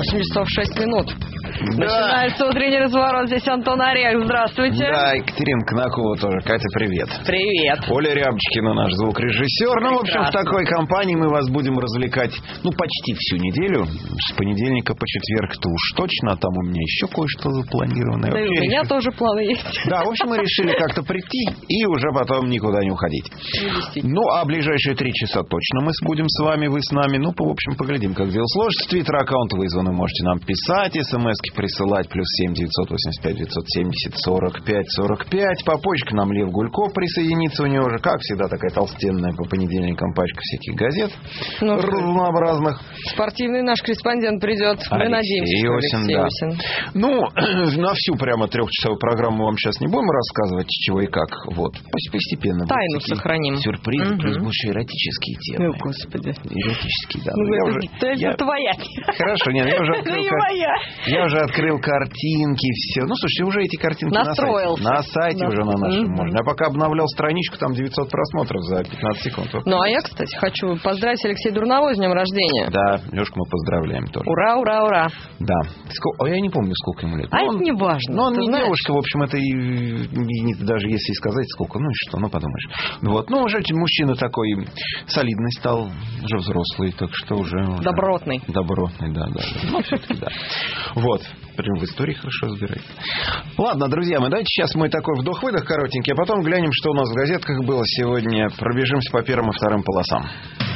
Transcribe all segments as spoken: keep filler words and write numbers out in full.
восемь часов шесть минут. Да. Начинается утренний разворот. Здесь Антон Орех. Здравствуйте. Да, Екатерина Кнакова тоже. Катя, привет. Привет. Оля Рябчикина, наш звукорежиссер. Ну, в общем, в такой компании мы вас будем развлекать, ну, почти всю неделю. С понедельника по четверг-то уж точно. А там у меня еще кое-что запланировано. Да и у меня решили... тоже планы есть. Да, в общем, мы решили как-то прийти и уже потом никуда не уходить. Ну, а ближайшие три часа точно мы будем с вами, вы с нами. Ну, в общем, поглядим, как дело сложится. Твиттер-аккаунт вызван, вы можете нам писать, смс-ки присылать, плюс семь девятьсот восемьдесят пять девятьсот семьдесят сорок пять сорок пять. По почке к нам Лев Гульков присоединится, у него уже, как всегда, такая толстенная по понедельникам пачка всяких газет ну, разнообразных. Спортивный наш корреспондент придет, мы Алексей надеемся, что Осин, Алексей да. Осин. Ну, на всю прямо трехчасовую программу вам сейчас не будем рассказывать, чего и как. Вот, постепенно. Тайну сохраним. Сюрпризы, угу. плюс больше эротические темы. О, Господи. Эротические, да. Ну, я это, уже, это я... твоя. Хорошо, нет, я уже открыл, не кар... моя. я уже открыл картинки, все. Ну, слушайте, уже эти картинки настроился. На сайте, на сайте да. уже на нашем угу. можно. Я пока обновлял страничку, там девятьсот просмотров за пятнадцать секунд. Ну, а я, кстати, хочу поздравить Алексея Дурнового с днем рождения. Да, Лешку мы поздравляем тоже. Ура, ура, ура. Да. Сколько... Я не помню, сколько ему лет. А но это он... не важно. Но он не знаешь? девушка, в общем, это и... и даже если сказать сколько, ну и что, ну подумаешь. Вот. Ну, уже мужчина такой солидный стал, уже взрослый, так что уже... Добротный. Добротный, да, да. да. Ну, все-таки, да. Вот. Прям в истории хорошо разбирается. Ладно, друзья мои, давайте сейчас мы такой вдох-выдох коротенький, а потом глянем, что у нас в газетках было сегодня. Пробежимся по первым и вторым полосам.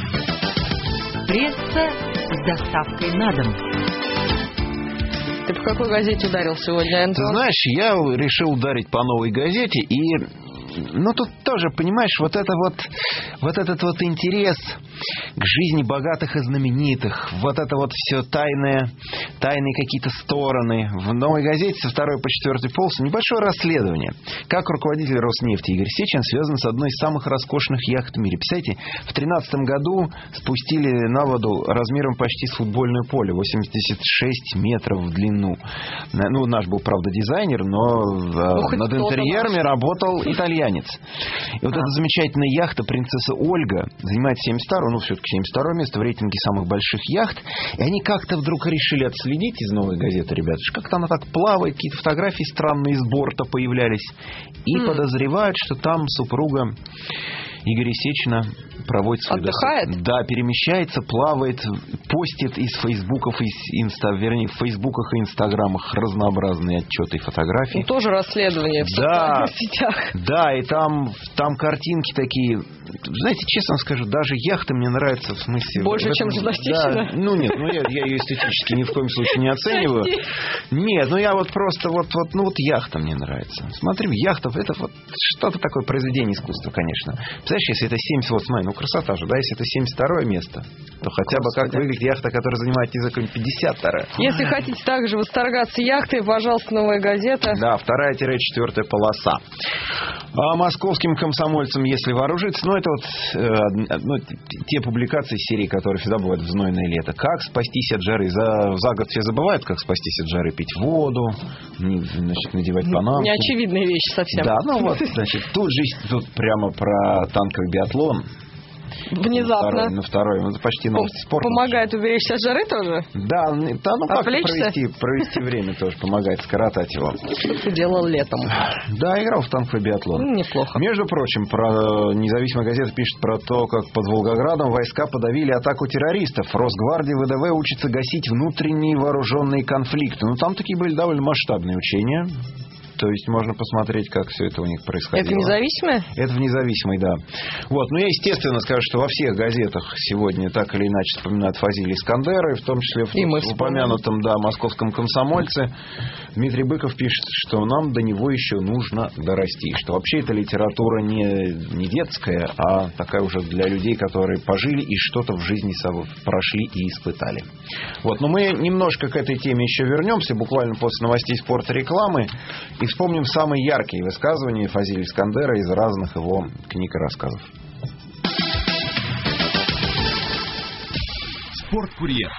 Пресса с доставкой на дом. Ты по какой газете ударил сегодня, Антон? Ты знаешь, я решил ударить по Новой газете, и... Ну, тут тоже, понимаешь, вот это вот, вот этот вот интерес к жизни богатых и знаменитых, вот это вот все тайные, тайные какие-то стороны. В Новой газете со второй по четвертый полосу небольшое расследование. Как руководитель Роснефти Игорь Сечин связан с одной из самых роскошных яхт в мире. Представляете, в две тысячи тринадцатом году спустили на воду размером почти с футбольное поле, восемьдесят шесть метров в длину. Ну, наш был, правда, дизайнер, но ну, над интерьерами работал итальянец. И вот а. эта замечательная яхта «Принцесса Ольга» занимает семьдесят второе, ну, все-таки семьдесят второе место в рейтинге самых больших яхт. И они как-то вдруг решили отследить из «Новой газеты», ребята, как-то она так плавает, какие-то фотографии странные из борта появлялись. И mm. подозревают, что там супруга Игоря Сечина проводит свой отдыхает? Досуг. Да, перемещается, плавает, постит из фейсбуков, из инста, вернее, в фейсбуках и инстаграмах разнообразные отчеты и фотографии. Ну, тоже расследование в да, социальных сетях. Да, и там, там картинки такие. Знаете, честно скажу, даже яхта мне нравится в смысле... Больше, в этом, чем жена Сечина? Да, ну нет, ну я, я ее эстетически ни в коем случае не оцениваю. Нет, ну я вот просто вот, вот, ну вот яхта мне нравится. Смотри, яхта, это вот что-то такое произведение искусства, конечно. Представляешь, если это семьдесят, вот смотри, ну красота же, да, если это семьдесят второе место, то хотя бы как выглядит яхта, которая занимает не за пятьдесят второе. Если хотите также восторгаться яхтой, пожалуйста, «Новая газета». Да, вторая-четвертая полоса. А московским комсомольцам, если вооружиться, ну это вот э, ну, те публикации серии, которые всегда бывают в знойное лето. Как спастись от жары? За, за год все забывают, как спастись от жары. Пить воду, не, значит, надевать панамку. Неочевидные вещи совсем. Да, ну вот, значит, тут же тут прямо про танковый биатлон. Внезапно. На второй, ну, почти новость спорта. Помогает уберечься от жары тоже? Да, да, ну как провести, провести время тоже помогает, скоротать его. Что ты делал летом? Да, играл в танковый биатлон. Ну, неплохо. Между прочим, про независимая газета пишет про то, как под Волгоградом войска подавили атаку террористов. Росгвардия ВДВ учится гасить внутренние вооруженные конфликты. Ну, там такие были довольно масштабные учения. То есть можно посмотреть, как все это у них происходило. Это независимое? Это в независимой, да. Вот. Но я, естественно, скажу, что во всех газетах сегодня так или иначе вспоминают Фазилия Искандера, и в том числе в, в упомянутом, да, московском комсомольце. Дмитрий Быков пишет, что нам до него еще нужно дорасти. Что вообще эта литература не, не детская, а такая уже для людей, которые пожили и что-то в жизни прошли и испытали. Вот. Но мы немножко к этой теме еще вернемся, буквально после новостей спорта, рекламы. И вспомним самые яркие высказывания Фазилия Искандера из разных его книг и рассказов. Спорткурьер.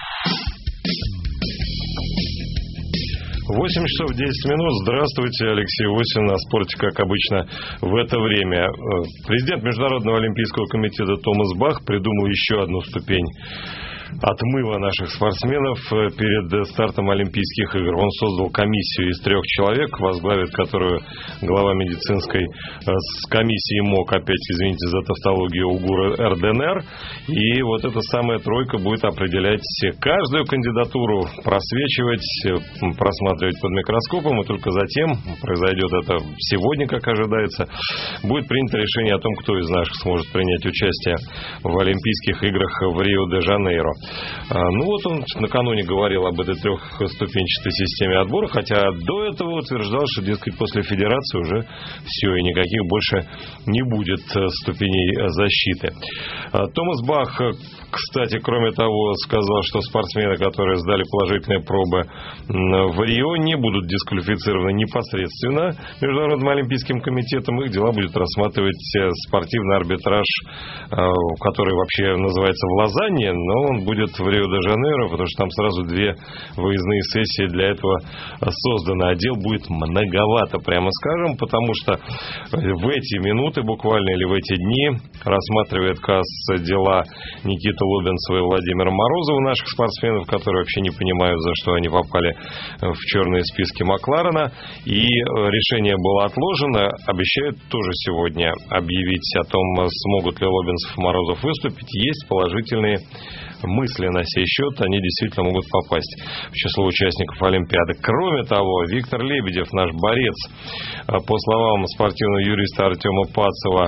восемь часов десять минут. Здравствуйте, Алексей Осин. На спорте, как обычно, в это время. Президент Международного олимпийского комитета Томас Бах придумал еще одну ступень отмыва наших спортсменов перед стартом Олимпийских игр. Он создал комиссию из трех человек, возглавит которую глава медицинской комиссии МОК, опять, извините за тавтологию, УГУР эр дэ эн эр. И вот эта самая тройка будет определять каждую кандидатуру, просвечивать, просматривать под микроскопом, и только затем, произойдет это сегодня, как ожидается, будет принято решение о том, кто из наших сможет принять участие в Олимпийских играх в Рио-де-Жанейро. Ну вот он накануне говорил об этой трехступенчатой системе отбора, хотя до этого утверждал, что, дескать, после федерации уже все, и никаких больше не будет ступеней защиты. Томас Бах, кстати, кроме того, сказал, что спортсмены, которые сдали положительные пробы в Рио, не будут дисквалифицированы непосредственно Международным олимпийским комитетом. Их дела будет рассматривать спортивный арбитраж, который вообще называется в Лозанне, но он будет в Рио-де-Жанейро, потому что там сразу две выездные сессии для этого созданы. А дел будет многовато, прямо скажем, потому что в эти минуты буквально или в эти дни рассматривает КАС дела Никиты Лобенцева и Владимира Морозова, наших спортсменов, которые вообще не понимают, за что они попали в черные списки Макларена. И решение было отложено. Обещают тоже сегодня объявить о том, смогут ли Лобенцев и Морозов выступить. Есть положительные мысли на сей счет, они действительно могут попасть в число участников Олимпиады. Кроме того, Виктор Лебедев, наш борец, по словам спортивного юриста Артема Пацева,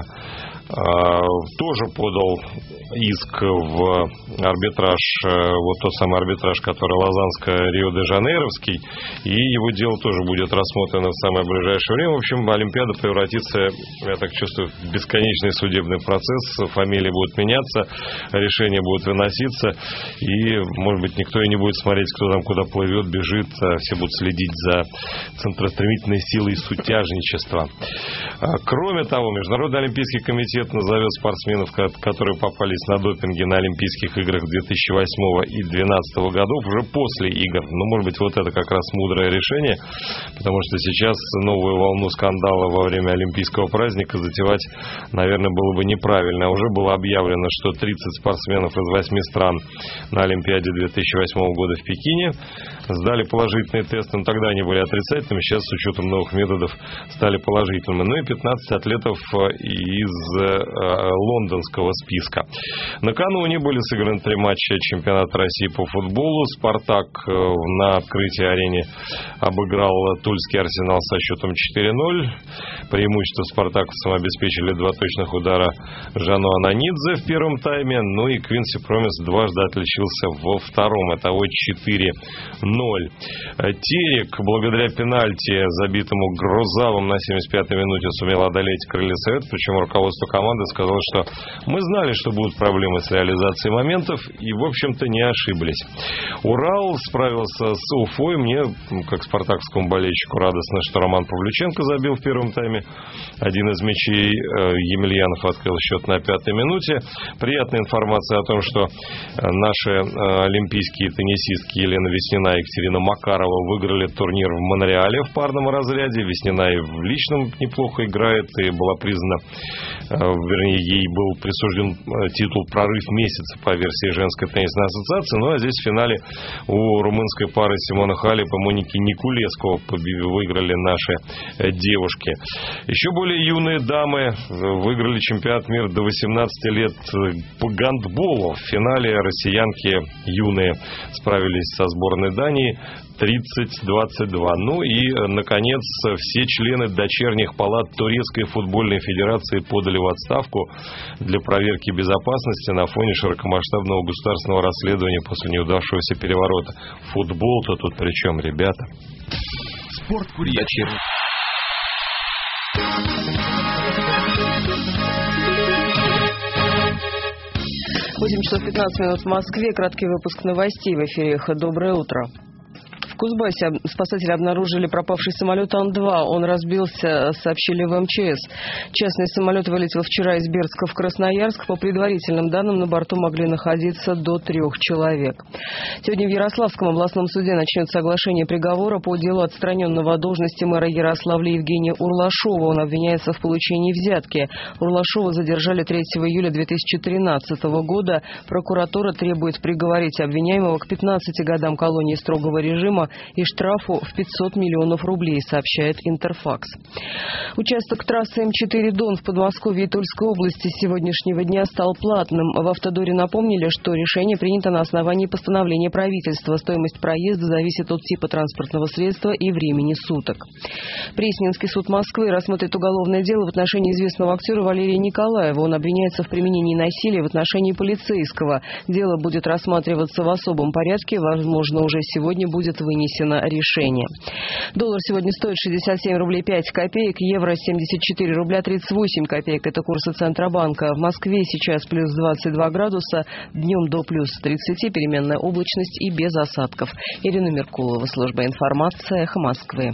тоже подал иск в арбитраж, вот тот самый арбитраж, который Лозанско-Рио-де-Жанейровский, и его дело тоже будет рассмотрено в самое ближайшее время. В общем, Олимпиада превратится, я так чувствую, в бесконечный судебный процесс, фамилии будут меняться, решения будут выноситься, и, может быть, никто и не будет смотреть, кто там куда плывет, бежит, а все будут следить за центростремительной силой сутяжничества. Кроме того, Международный олимпийский комитет назовет спортсменов, которые попались на допинге на Олимпийских играх две тысячи восьмого и две тысячи двенадцатого годов уже после игр. Ну, может быть, вот это как раз мудрое решение, потому что сейчас новую волну скандала во время Олимпийского праздника затевать, наверное, было бы неправильно. Уже было объявлено, что тридцать спортсменов из восьми стран на Олимпиаде две тысячи восьмого года в Пекине сдали положительные тесты, но тогда они были отрицательными, сейчас с учетом новых методов стали положительными. Ну и пятнадцать атлетов из лондонского списка. Накануне были сыграны три матча чемпионата России по футболу. «Спартак» на открытии арене обыграл тульский «Арсенал» со счетом четыре ноль. Преимущество спартаковцам обеспечили два точных удара Жану Ананидзе в первом тайме. Ну и Квинси Промис дважды отличился во втором. Итого четыре ноль. Терек, благодаря пенальти, забитому Грозавом на семьдесят пятой минуте, сумел одолеть крылья Совета. Причем руководство команды сказало, что мы знали, что будут проблемы с реализацией моментов, и, в общем-то, не ошиблись. Урал справился с Уфой. Мне, как спартаковскому болельщику, радостно, что Роман Павлюченко забил в первом тайме один из мячей. Емельянов открыл счет на пятой минуте. Приятная информация о том, что наши олимпийские теннисистки Елена Веснина и Екатерина Макарова выиграли турнир в Монреале в парном разряде. Веснина и в личном неплохо играет, и была признана, вернее, ей был присужден титул «Прорыв месяца» по версии женской теннисной ассоциации. Ну а здесь в финале у румынской пары Симона Халеп и Моники Никулеско выиграли наши девушки. Еще более юные дамы выиграли чемпионат мира до восемнадцати лет по гандболу. В финале россиянки юные справились со сборной Дании тридцать двадцать два. Ну и, наконец, все члены дочерних палат Турецкой футбольной федерации подали в отставку для проверки безопасности на фоне широкомасштабного государственного расследования после неудавшегося переворота. Футбол-то тут при чем, ребята? Спорт-курьер. восемь часов пятнадцать минут в Москве. Краткий выпуск новостей в эфире «Доброе утро». В Кузбассе спасатели обнаружили пропавший самолет Ан два. Он разбился, сообщили в эм че эс. Частный самолет вылетел вчера из Бердска в Красноярск. По предварительным данным, на борту могли находиться до трех человек. Сегодня в Ярославском областном суде начнется оглашение приговора по делу отстраненного от должности мэра Ярославля Евгения Урлашова. Он обвиняется в получении взятки. Урлашова задержали третьего июля две тысячи тринадцатого года. Прокуратура требует приговорить обвиняемого к пятнадцати годам колонии строгого режима и штрафу в пятьсот миллионов рублей, сообщает Интерфакс. Участок трассы эм четыре Дон в Подмосковье и Тульской области с сегодняшнего дня стал платным. В автодоре напомнили, что решение принято на основании постановления правительства. Стоимость проезда зависит от типа транспортного средства и времени суток. Пресненский суд Москвы рассмотрит уголовное дело в отношении известного актера Валерия Николаева. Он обвиняется в применении насилия в отношении полицейского. Дело будет рассматриваться в особом порядке. Возможно, уже сегодня будет вынесено решение. Доллар сегодня стоит шестьдесят семь рублей пять копеек, евро семьдесят четыре рубля тридцать восемь копеек. Это курсы Центробанка. В Москве сейчас плюс двадцать два градуса, днем до плюс тридцать, переменная облачность и без осадков. Ирина Меркулова, служба информации, Эхо Москвы.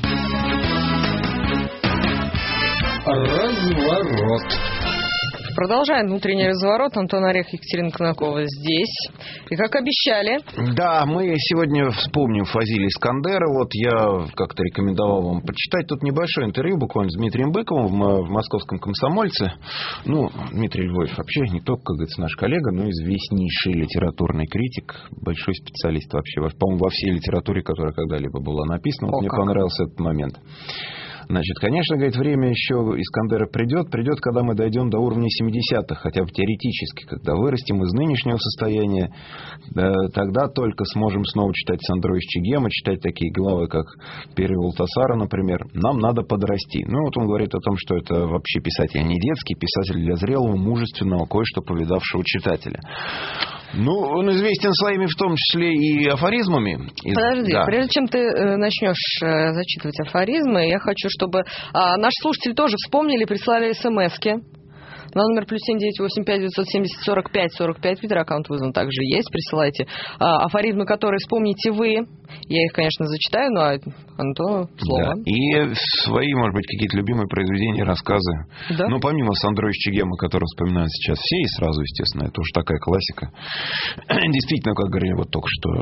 Разворот. Продолжаем внутренний разворот. Антон Орехов, Екатерина Конакова здесь. И как обещали... Да, мы сегодня вспомним Фазилия Искандера. Вот я как-то рекомендовал вам почитать тут небольшое интервью буквально с Дмитрием Быковым в, в «Московском комсомольце». Ну, Дмитрий Львович вообще не только, как говорится, наш коллега, но и известнейший литературный критик, большой специалист вообще, по-моему, во всей литературе, которая когда-либо была написана. Вот мне как понравился этот момент. Значит, конечно, говорит, время еще Искандера придет, придет, когда мы дойдем до уровня семидесятых, хотя бы теоретически, когда вырастем из нынешнего состояния, да, тогда только сможем снова читать Сандро из Чегема, читать такие главы, как Перевол Тасара, например. Нам надо подрасти. Ну, вот он говорит о том, что это вообще писатель не детский, писатель для зрелого, мужественного, кое-что повидавшего читателя. Ну, он известен своими, в том числе, и афоризмами. Подожди, да. Прежде чем ты э, начнешь э, зачитывать афоризмы, я хочу, чтобы э, наши слушатели тоже вспомнили, прислали смс-ки. На номер плюс семь девять восемь пять девятьсот семьдесят сорок пять сорок пять. Твиттер-аккаунт вызван также есть. Присылайте а, афоризмы, которые вспомните вы. Я их, конечно, зачитаю, но Антону слово. Да. И свои, может быть, какие-то любимые произведения, рассказы. Да? Ну, помимо Сандро из Чегема, который вспоминают сейчас все, и сразу, естественно, это уж такая классика. Действительно, как говорили вот только что,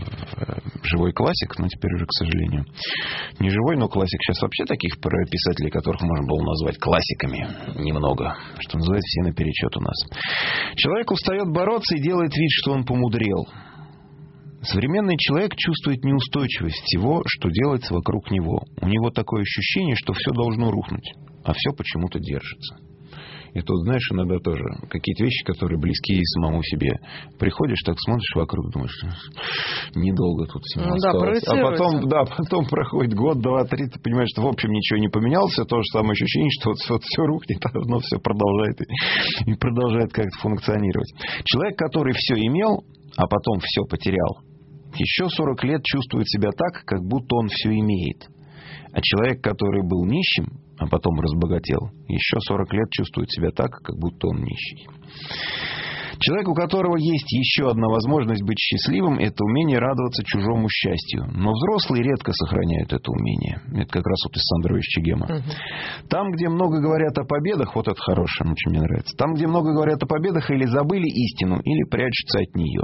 живой классик, но теперь уже, к сожалению, не живой, но классик. Сейчас вообще таких писателей, которых можно было назвать классиками, немного. Что называется, все наперечет у нас. Человек устает бороться и делает вид, что он помудрел. Современный человек чувствует неустойчивость всего, что делается вокруг него. У него такое ощущение, что все должно рухнуть, а все почему-то держится. И тут, знаешь, иногда тоже какие-то вещи, которые близки самому себе. Приходишь, так смотришь вокруг, думаешь, недолго тут всему ну, осталось. Да, а потом, да, потом проходит год, два, три, ты понимаешь, что в общем ничего не поменялось, все то же самое ощущение, что вот, вот все рухнет, а оно все продолжает и, и продолжает как-то функционировать. Человек, который все имел, а потом все потерял, еще сорок лет чувствует себя так, как будто он все имеет. А человек, который был нищим, а потом разбогател, еще сорок лет чувствует себя так, как будто он нищий. Человек, у которого есть еще одна возможность быть счастливым, это умение радоваться чужому счастью. Но взрослые редко сохраняют это умение. Это как раз вот из Сандро из Чегема. Угу. Там, где много говорят о победах, вот это хорошее, очень мне нравится. Там, где много говорят о победах, или забыли истину, или прячутся от нее.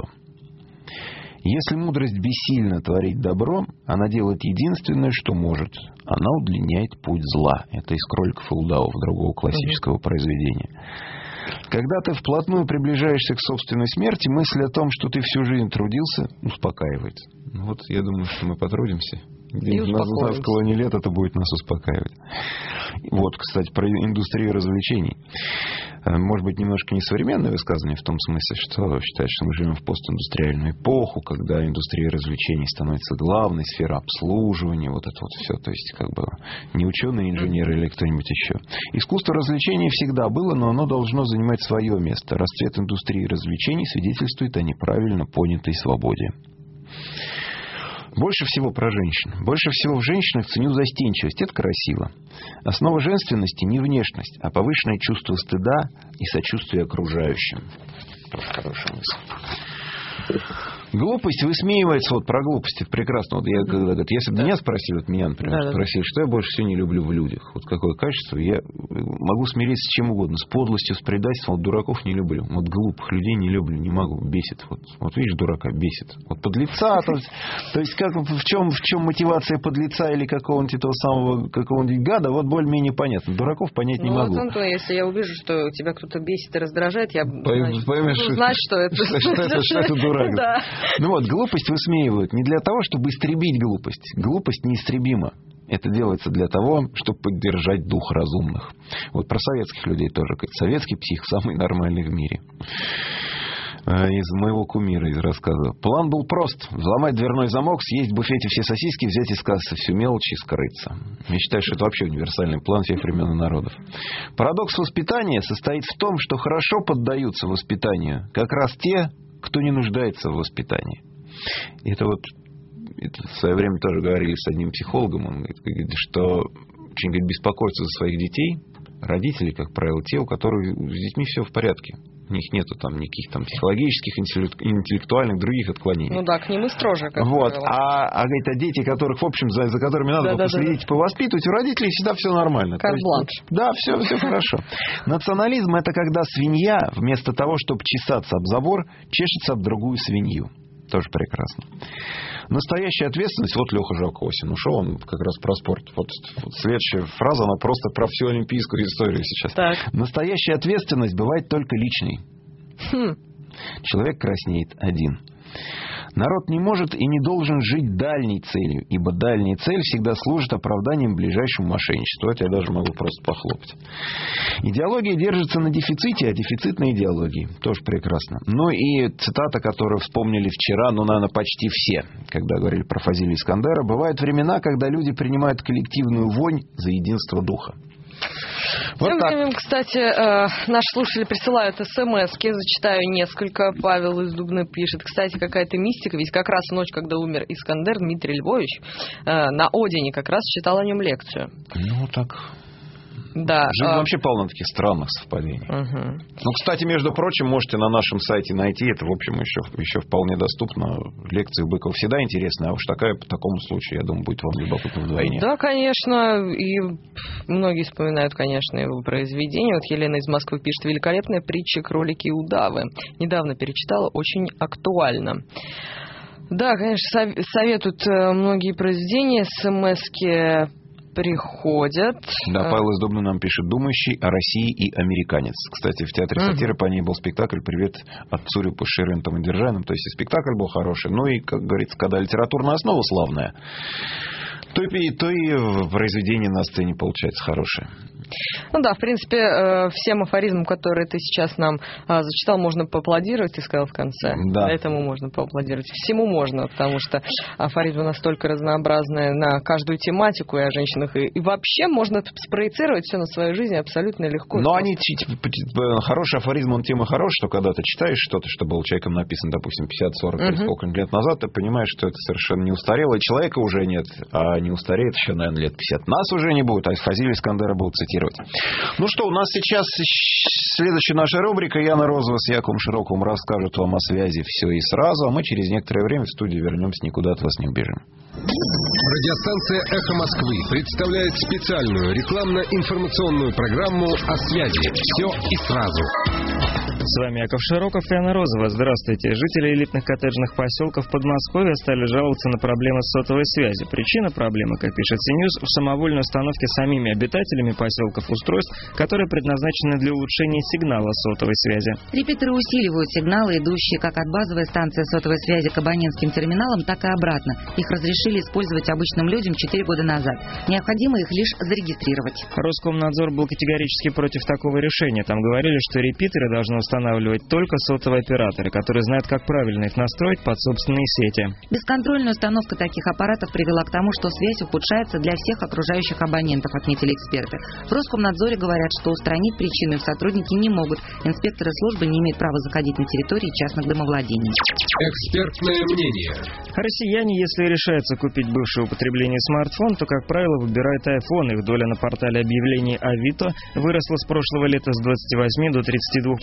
Если мудрость бессильна творить добро, она делает единственное, что может. Она удлиняет путь зла. Это из «Кроликов и удавов», другого классического угу. произведения. Когда ты вплотную приближаешься к собственной смерти, мысль о том, что ты всю жизнь трудился, успокаивает. Вот я думаю, что мы потрудимся. Где-нибудь на, на склоне лет это будет нас успокаивать. Вот, кстати, про индустрию развлечений. Может быть, немножко несовременное высказывание в том смысле, что считает, что мы живем в постиндустриальную эпоху, когда индустрия развлечений становится главной сферой обслуживания, вот это вот все. То есть, как бы, не ученые, инженеры или кто-нибудь еще. Искусство развлечений всегда было, но оно должно занимать свое место. Расцвет индустрии развлечений свидетельствует о неправильно понятой свободе. Больше всего про женщин. Больше всего в женщинах ценю застенчивость. Это красиво. Основа женственности не внешность, а повышенное чувство стыда и сочувствия окружающим. Тоже хорошая мысль. Глупость высмеивается, вот про глупость, это прекрасно. Вот я, когда, если бы да. меня спросили, вот меня, например, да, спросили, да. что я больше всего не люблю в людях, вот какое качество, я могу смириться с чем угодно, с подлостью, с предательством, вот дураков не люблю, вот глупых людей не люблю, не могу, бесит. Вот, вот видишь, дурака бесит. Вот подлеца, то есть, то есть как, в, чем, в чем мотивация подлеца или какого-нибудь этого самого, какого-нибудь гада, вот более-менее понятно. Дураков понять не ну, могу. Вот, Антон, если я увижу, что тебя кто-то бесит и раздражает, я Поймешь, буду знать, что это... Что это дурак. Ну вот, глупость высмеивают не для того, чтобы истребить глупость. Глупость неистребима. Это делается для того, чтобы поддержать дух разумных. Вот про советских людей тоже. Советский псих самый нормальный в мире. Из моего кумира, из рассказа. План был прост. Взломать дверной замок, съесть в буфете все сосиски, взять из кассы всю мелочь и скрыться. Я считаю, что это вообще универсальный план всех времен и народов. Парадокс воспитания состоит в том, что хорошо поддаются воспитанию как раз те, кто не нуждается в воспитании. Это вот это в свое время тоже говорили с одним психологом. Он говорит, что очень говорит, беспокоятся за своих детей родители, как правило, те, у которых с детьми все в порядке. У них нету там никаких там психологических, интеллектуальных, других отклонений. Ну да, к ним и строже, как вот. правило. А, а говорит, а дети, которых, в общем, за, за которыми надо да, последить, да, да. повоспитывать, у родителей всегда все нормально. Карт-бланш. Да, все, все хорошо. Национализм — это когда свинья, вместо того, чтобы чесаться об забор, чешется об другую свинью. Тоже прекрасно. Настоящая ответственность, вот Леха Жакосин ушел, он как раз про спорт. Вот, вот следующая фраза, она просто про всю олимпийскую историю сейчас. Так. Настоящая ответственность бывает только личной. Хм. Человек краснеет один. Народ не может и не должен жить дальней целью, ибо дальняя цель всегда служит оправданием ближайшему мошенничеству. Это я даже могу просто похлопать. Идеология держится на дефиците, а дефицит на идеологии. Тоже прекрасно. Ну и цитата, которую вспомнили вчера, ну, наверное, почти все, когда говорили про Фазилия Искандера. Бывают времена, когда люди принимают коллективную вонь за единство духа. Вот Тем так. временем, кстати, э, наши слушатели присылают смс-ки, зачитаю несколько. Павел из Дубны пишет. Кстати, какая-то мистика, ведь как раз в ночь, когда умер Искандер, Дмитрий Львович э, на Одине как раз читал о нем лекцию. Ну, так... Да, Жизнь а... вообще полна таких странных совпадений. Угу. Ну, кстати, между прочим, можете на нашем сайте найти. Это, в общем, еще, еще вполне доступно. Лекции Быкова всегда интересны. А уж такая по такому случаю, я думаю, будет вам любопытно вдвойне. Да, конечно. И многие вспоминают, конечно, его произведения. Вот Елена из Москвы пишет. Великолепная притча «Кролики и удавы». Недавно перечитала. Очень актуально. Да, конечно, советуют многие произведения. СМС-ки приходят. Да, Павел из Дубны нам пишет. Думающий о России и американец. Кстати, в театре mm-hmm. сатиры по ней был спектакль «Привет от Цурипа с Шерентом и Держаном». То есть и спектакль был хороший. Ну и, как говорится, когда литературная основа славная, то и, то и произведение на сцене получается хорошее. Ну да, в принципе, всем афоризмам, которые ты сейчас нам зачитал, можно поаплодировать, ты сказал в конце. Да. Этому можно поаплодировать. Всему можно, потому что афоризмы настолько разнообразные на каждую тематику и о женщинах. И, и вообще можно спроецировать все на свою жизнь абсолютно легко. Но они, хороший афоризм, он тем и хорош, что когда ты читаешь что-то, что было человеком написано, допустим, пятьдесят, сорок или сколько-нибудь лет назад, ты понимаешь, что это совершенно не устарело, и человека уже нет, а не устареет еще, наверное, лет пятьдесят. Нас уже не будет, а Фазилия Искандера будут цитировать. Ну что, у нас сейчас следующая наша рубрика. Яна Розова с Яковом Широковым расскажут вам о связи «Все и сразу», а мы через некоторое время в студию вернемся, никуда от вас не убежим. Радиостанция «Эхо Москвы» представляет специальную рекламно-информационную программу о связи «Все и сразу». С вами Яков Широков и Яна Розова. Здравствуйте. Жители элитных коттеджных поселков Подмосковья стали жаловаться на проблемы с сотовой связью. Причина проблемы, как пишет Си-Ньюс, в самовольной установке самими обитателями поселков устройств, которые предназначены для улучшения сигнала сотовой связи. Репетеры усиливают сигналы, идущие как от базовой станции сотовой связи к абонентским терминалам, так и обратно. Их разрешили использовать обычным людям четыре года назад. Необходимо их лишь зарегистрировать. Роскомнадзор был категорически против такого решения. Там говорили, что репетеры должны устанавливать только сотовые операторы, которые знают, как правильно их настроить под собственные сети. Бесконтрольная установка таких аппаратов привела к тому, что связь ухудшается для всех окружающих абонентов, отметили эксперты. В Роскомнадзоре говорят, что устранить причину их сотрудники не могут. Инспекторы службы не имеют права заходить на территории частных домовладений. Экспертное мнение. Россияне, если решаются купить бывшее употребление смартфон, то, как правило, выбирают iPhone. Их доля на портале объявлений Авито выросла с прошлого лета с двадцати восьми до тридцати двух процентов.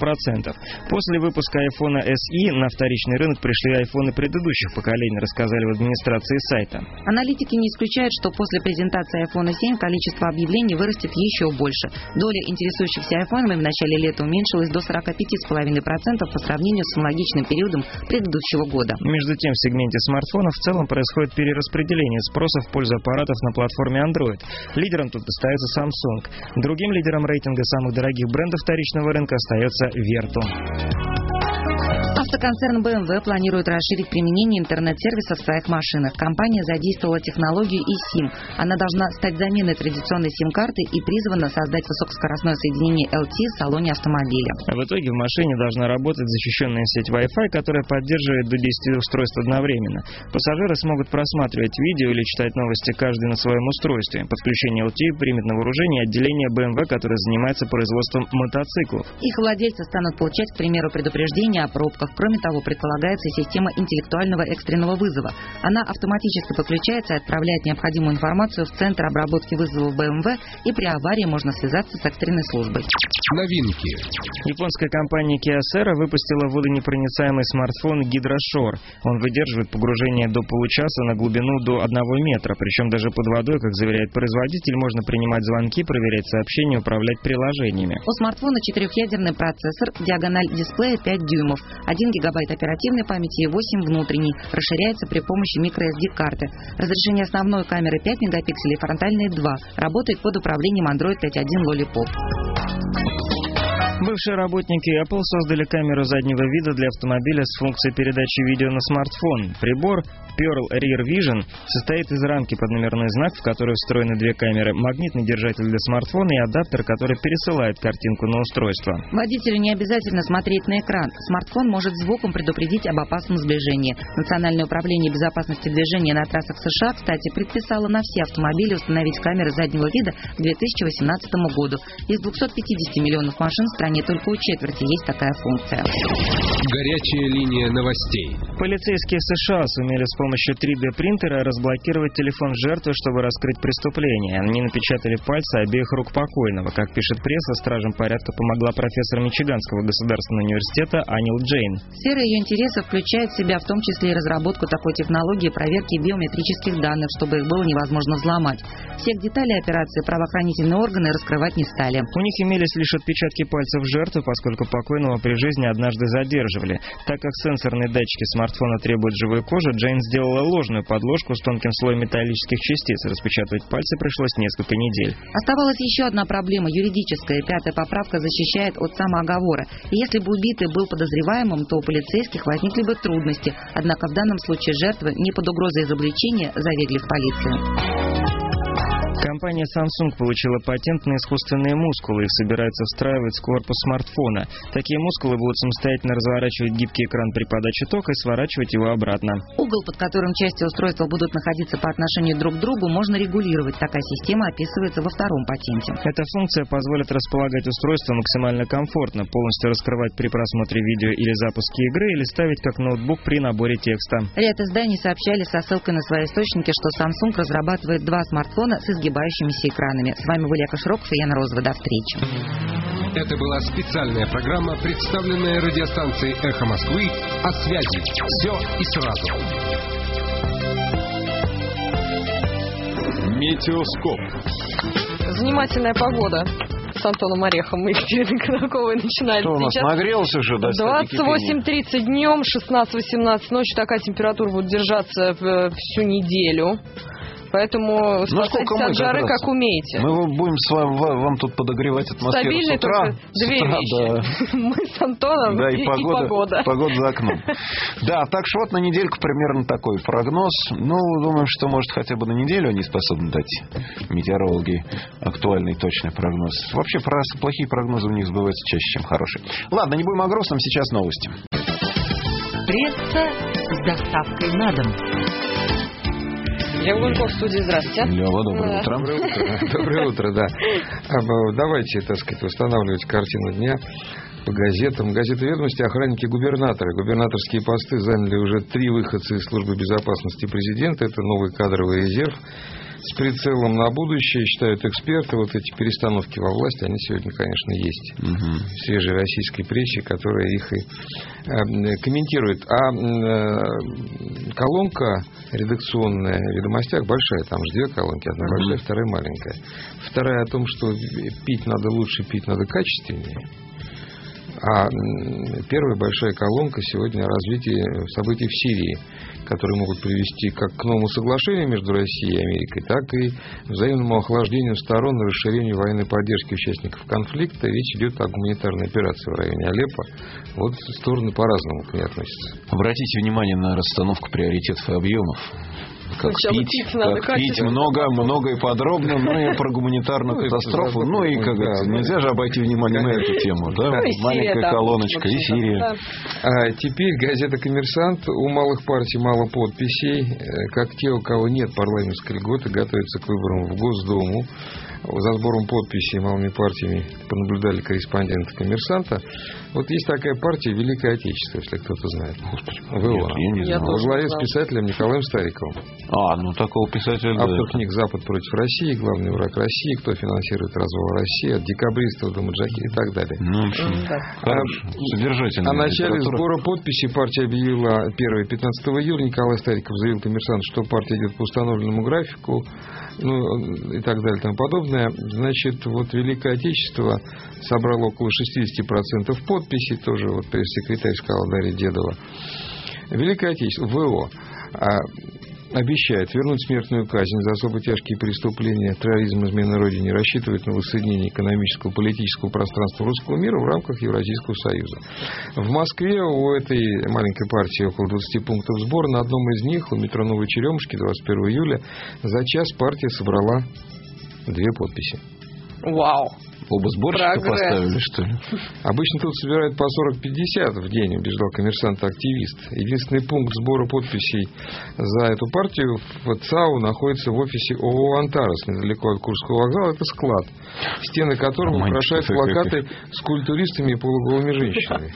абонентов. После выпуска айфона эс и на вторичный рынок пришли айфоны предыдущих поколений, рассказали в администрации сайта. Аналитики не исключают, что после презентации айфона семь количество объявлений вырастет еще больше. Доля интересующихся айфонами в начале лета уменьшилась до сорок пять целых пять десятых процента по сравнению с аналогичным периодом предыдущего года. Между тем, в сегменте смартфонов в целом происходит перераспределение спроса в пользу аппаратов на платформе Android. Лидером тут остается Samsung. Другим лидером рейтинга самых дорогих брендов вторичного рынка остается Vertu. Автоконцерн бэ эм вэ планирует расширить применение интернет-сервисов в своих машинах. Компания задействовала технологию eSIM. Она должна стать заменой традиционной сим-карты и призвана создать высокоскоростное соединение эл ти в салоне автомобиля. В итоге в машине должна работать защищенная сеть Wi-Fi, которая поддерживает до десяти устройств одновременно. Пассажиры смогут просматривать видео или читать новости каждый на своем устройстве. Подключение эл ти примет на вооружение отделение бэ эм вэ, которое занимается производством мотоциклов. Их владельцы станут получать, к примеру, предупреждения о пробках. Кроме того, предполагается система интеллектуального экстренного вызова. Она автоматически подключается и отправляет необходимую информацию в центр обработки вызовов бэ эм вэ, и при аварии можно связаться с экстренной службой. Новинки. Японская компания Kyocera выпустила водонепроницаемый смартфон Hydra-Shore. Он выдерживает погружение до получаса на глубину до одного метра. Причем даже под водой, как заверяет производитель, можно принимать звонки, проверять сообщения, управлять приложениями. У смартфона четырехъядерный процессор, диагональ дисплея пять дюймов, один гигабайт оперативной памяти и восемь внутренней, расширяется при помощи microSD-карты. Разрешение основной камеры пять мегапикселей, фронтальной два. Работает под управлением Android пять точка один Lollipop. Бывшие работники Apple создали камеру заднего вида для автомобиля с функцией передачи видео на смартфон. Прибор Pearl Rear Vision состоит из рамки под номерной знак, в которой встроены две камеры, магнитный держатель для смартфона и адаптер, который пересылает картинку на устройство. Водителю не обязательно смотреть на экран. Смартфон может звуком предупредить об опасном сближении. Национальное управление безопасности движения на трассах США, кстати, предписало на все автомобили установить камеры заднего вида к две тысячи восемнадцатому году. Из двухсот пятидесяти миллионов машин в стране только у четверти есть такая функция. Горячая линия новостей. Полицейские США сумели с помощью три дэ принтера разблокировать телефон жертвы, чтобы раскрыть преступление. Они напечатали пальцы обеих рук покойного. Как пишет пресса, стражам порядка помогла профессор Мичиганского государственного университета Анил Джейн. Сфера ее интересов включает в себя в том числе и разработку такой технологии проверки биометрических данных, чтобы их было невозможно взломать. Всех деталей операции правоохранительные органы раскрывать не стали. У них имелись лишь отпечатки пальцев жертвы, поскольку покойного при жизни однажды задерживали. Так как сенсорные датчики смартфона требуют живой кожи, Джейн сделала ложную подложку с тонким слоем металлических частиц. Распечатывать пальцы пришлось несколько недель. Оставалась еще одна проблема – юридическая. Пятая поправка защищает от самооговора. И если бы убитый был подозреваемым, то у полицейских возникли бы трудности. Однако в данном случае жертвы не под угрозой изобличения заверили в полиции. Компания Samsung получила патент на искусственные мускулы. Их собираются встраивать в корпус смартфона. Такие мускулы будут самостоятельно разворачивать гибкий экран при подаче тока и сворачивать его обратно. Угол, под которым части устройства будут находиться по отношению друг к другу, можно регулировать. Такая система описывается во втором патенте. Эта функция позволит располагать устройство максимально комфортно, полностью раскрывать при просмотре видео или запуске игры, или ставить как ноутбук при наборе текста. Ряд изданий сообщали со ссылкой на свои источники, что Samsung разрабатывает два смартфона с изгибающимися экранами. С вами были Яков Широков и Яна Розова. До встречи. Это была специальная программа, представленная радиостанцией «Эхо Москвы» о связи. Все и сразу. Метеоскоп. Занимательная погода с Антоном Орехом и Екатериной Конаковой начинается. Что у нас, сейчас. нагрелся уже до двадцать восемь тридцать днем, шестнадцать восемнадцать ночью. Такая температура будет держаться всю неделю. Поэтому спасайтесь от жары, как, как умеете. Мы будем с вами, вам тут подогревать атмосферу. Стабильный с утра. только две утра, вещи. Да. Мы с Антоном да, и, и, погода, и погода. Погода за окном. Да, так что вот на недельку примерно такой прогноз. Ну, думаем, что, может, хотя бы на неделю они способны дать метеорологи актуальный, точный прогноз. Вообще, плохие прогнозы у них сбываются чаще, чем хорошие. Ладно, не будем о грустном, сейчас новости. Пресса с доставкой на дом. Лев Гульков в студии. Здравствуйте. Лева, доброе да. утро. Доброе утро. Доброе утро, да. Давайте, так сказать, устанавливать картину дня по газетам. Газеты «Ведомости», охранники губернатора. Губернаторские посты заняли уже три выходца из службы безопасности президента. Это новый кадровый резерв. с прицелом на будущее, считают эксперты. Вот эти перестановки во власти, они сегодня, конечно, есть угу. в свежей российской прессе, которая их и э, комментирует. А э, колонка редакционная в «Ведомостях» большая, там же две колонки, одна угу. большая, вторая маленькая. Вторая о том, что пить надо лучше, пить надо качественнее. А первая большая колонка сегодня о развитии событий в Сирии, которые могут привести как к новому соглашению между Россией и Америкой, так и взаимному охлаждению сторон и расширению военной поддержки участников конфликта. Речь идет о гуманитарной операции в районе Алеппо. Вот стороны по-разному к ней относятся. Обратите внимание на расстановку приоритетов и объемов. Как Сначала пить, пить, как пить много, много и подробно, ну и про гуманитарную катастрофу, ну и, как говорится, нельзя же обойти внимание на эту тему, да, маленькая колоночка, и Сирия. А теперь газета «Коммерсант». У малых партий мало подписей, как те, у кого нет парламентской льготы, готовятся к выборам в Госдуму. За сбором подписей малыми партиями понаблюдали корреспонденты «Коммерсанта». Вот есть такая партия «Великое Отечество», если кто-то знает. Нет, я не знаю. Во главе с писателем Николаем Стариковым. А, ну такого писателя... Автор да. книг «Запад против России», «Главный враг России», «Кто финансирует развал России», «От декабристов до маджахи» и так далее. Ну, в общем, да. Хорошо. Содержательно. О начале сбора подписей партия объявила первое пятнадцатого июля. Николай Стариков заявил «Коммерсант», что партия идет по установленному графику, ну и так далее и тому подобное. Значит, вот Великое Отечество собрало около шестьдесят процентов подписей, тоже вот пресс-секретарь сказала Дарья Дедова. Великое Отечество, ВО, обещает вернуть смертную казнь за особо тяжкие преступления, терроризм, измены Родине, рассчитывает на воссоединение экономического, политического пространства русского мира в рамках Евразийского союза. В Москве у этой маленькой партии около двадцати пунктов сбора. На одном из них, у метро Новой Черемушки, двадцать первого июля, за час партия собрала две подписи. Вау! Оба сборщика Прогресс. Поставили, что ли? Обычно тут собирают по сорок-пятьдесят в день, убеждал «Коммерсант»-активист. Единственный пункт сбора подписей за эту партию в ЦАУ находится в офисе ООО «Антарес», недалеко от Курского вокзала. Это склад, стены которого украшают плакаты с культуристами и полуголыми женщинами.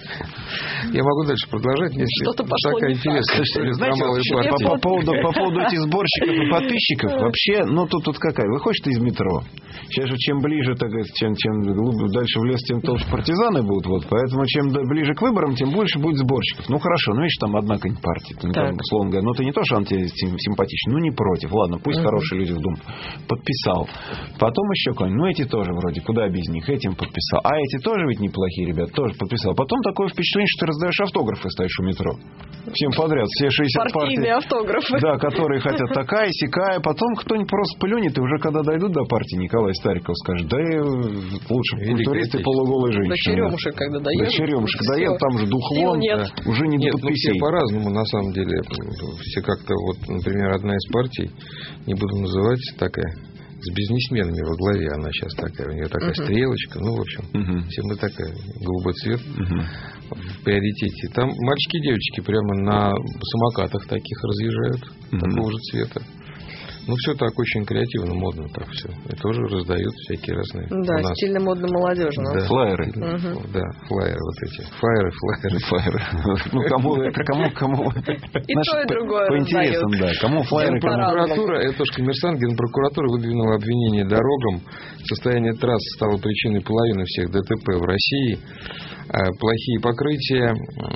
Я могу дальше продолжать, если что-то пошло такая не интересная история про малые партии. По поводу, по поводу этих сборщиков и подписчиков, вообще, ну тут, тут какая? Выходишь ты из метро. Сейчас же чем ближе, так сказать, чем, чем дальше в лес, тем толще партизаны будут. Вот. Поэтому чем ближе к выборам, тем больше будет сборщиков. Ну хорошо, ну видишь, там одна какая-нибудь партия. Ну, там, условно говоря, ну ты не то, что он тебе симпатичный, ну не против. Ладно, пусть uh-huh. хорошие люди в Думу. Подписал. Потом еще какой-нибудь. Ну эти тоже вроде, куда без них. Этим подписал. А эти тоже ведь неплохие ребята, тоже подписал. Потом такое впечатление, что ты раздаешь автографы, стоишь у метро. Всем подряд. Все шестьдесят партийные партий. автографы. Да, которые хотят такая, сякая. Потом кто-нибудь просто плюнет, и уже когда дойдут до партии, Николай Стариков скажет, да и лучше культуристы полуголые женщины. До Черемушек, когда доедут. До Черемушек доедут, там же Духлон, нет. Да, уже не нет, до подписей. Ну, все по-разному, на самом деле. Все как-то, вот, например, одна из партий, не буду называть, такая, с бизнесменами во главе, она сейчас такая, у нее такая uh-huh. стрелочка, ну, в общем, uh-huh. все мы такая, голубой цвет uh-huh. в приоритете. Там мальчики и девочки прямо на самокатах таких разъезжают, uh-huh. такого же цвета. Ну, все так очень креативно, модно так все. И тоже раздают всякие разные. Да, стильно, модно, молодежно. Да. Флайеры. Угу. Да, флайеры вот эти. Фаеры, флайеры. Флайеры. Ну, кому, кому, кому. И то, и другое по интересам, да. Кому флайеры, кому... Генпрокуратура, это тоже «Коммерсант», Генпрокуратура выдвинула обвинение дорогам. Состояние трасс стало причиной половины всех ДТП в России. Плохие покрытия,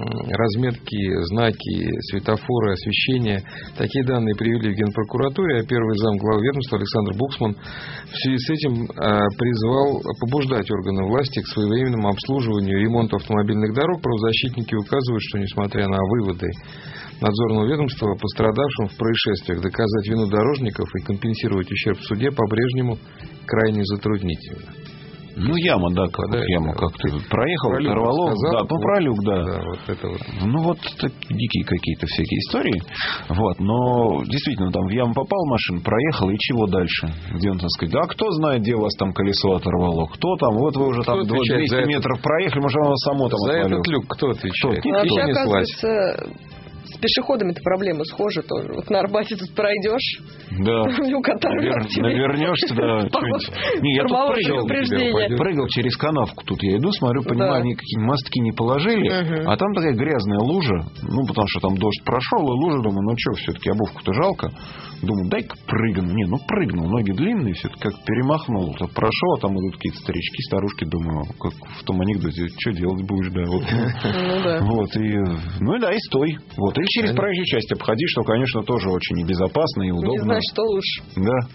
разметки, знаки, светофоры, освещение. Такие данные привели в Генпрокуратуре, а первый зам главы ведомства Александр Буксман в связи с этим призвал побуждать органы власти к своевременному обслуживанию и ремонту автомобильных дорог. Правозащитники указывают, что несмотря на выводы надзорного ведомства, пострадавшим в происшествиях доказать вину дорожников и компенсировать ущерб в суде по-прежнему крайне затруднительно. Ну, яма, да, как да, яма, как ты проехал, пролюк оторвало, сказал, да, по пролюк, да. да вот это вот. Ну, вот дикие какие-то всякие истории. Вот, но действительно, там в яму попал машина, проехал, и чего дальше? Где он, так сказать, а кто знает, где у вас там колесо оторвало? Кто там? Вот вы уже кто там двести метров проехали, может, оно само там за отвалилось. этот люк кто отвечает? Кто? Вообще, оказывается, пешеходами-то проблема схожа тоже. Вот на Арбате тут пройдешь, да. у которого навернешься, да. Не, я тут прыгал, прыгал через канавку. Тут я иду, смотрю, понимаю, они какие-нибудь мостки не положили, а там такая грязная лужа, ну, потому что там дождь прошел, и лужа, думаю, ну что, все-таки обувку-то жалко. Думаю, дай-ка прыгну. Не, ну прыгнул, ноги длинные, все-таки как перемахнул. Так прошел, а там идут какие-то старички, старушки, думаю, как в том анекдоте, что делать будешь, да. Вот, ну, да. Вот, и, ну и да, и стой. Вот. Или через проезжую часть обходи, что, конечно, тоже очень небезопасно и удобно. Не знаю, что лучше. Да.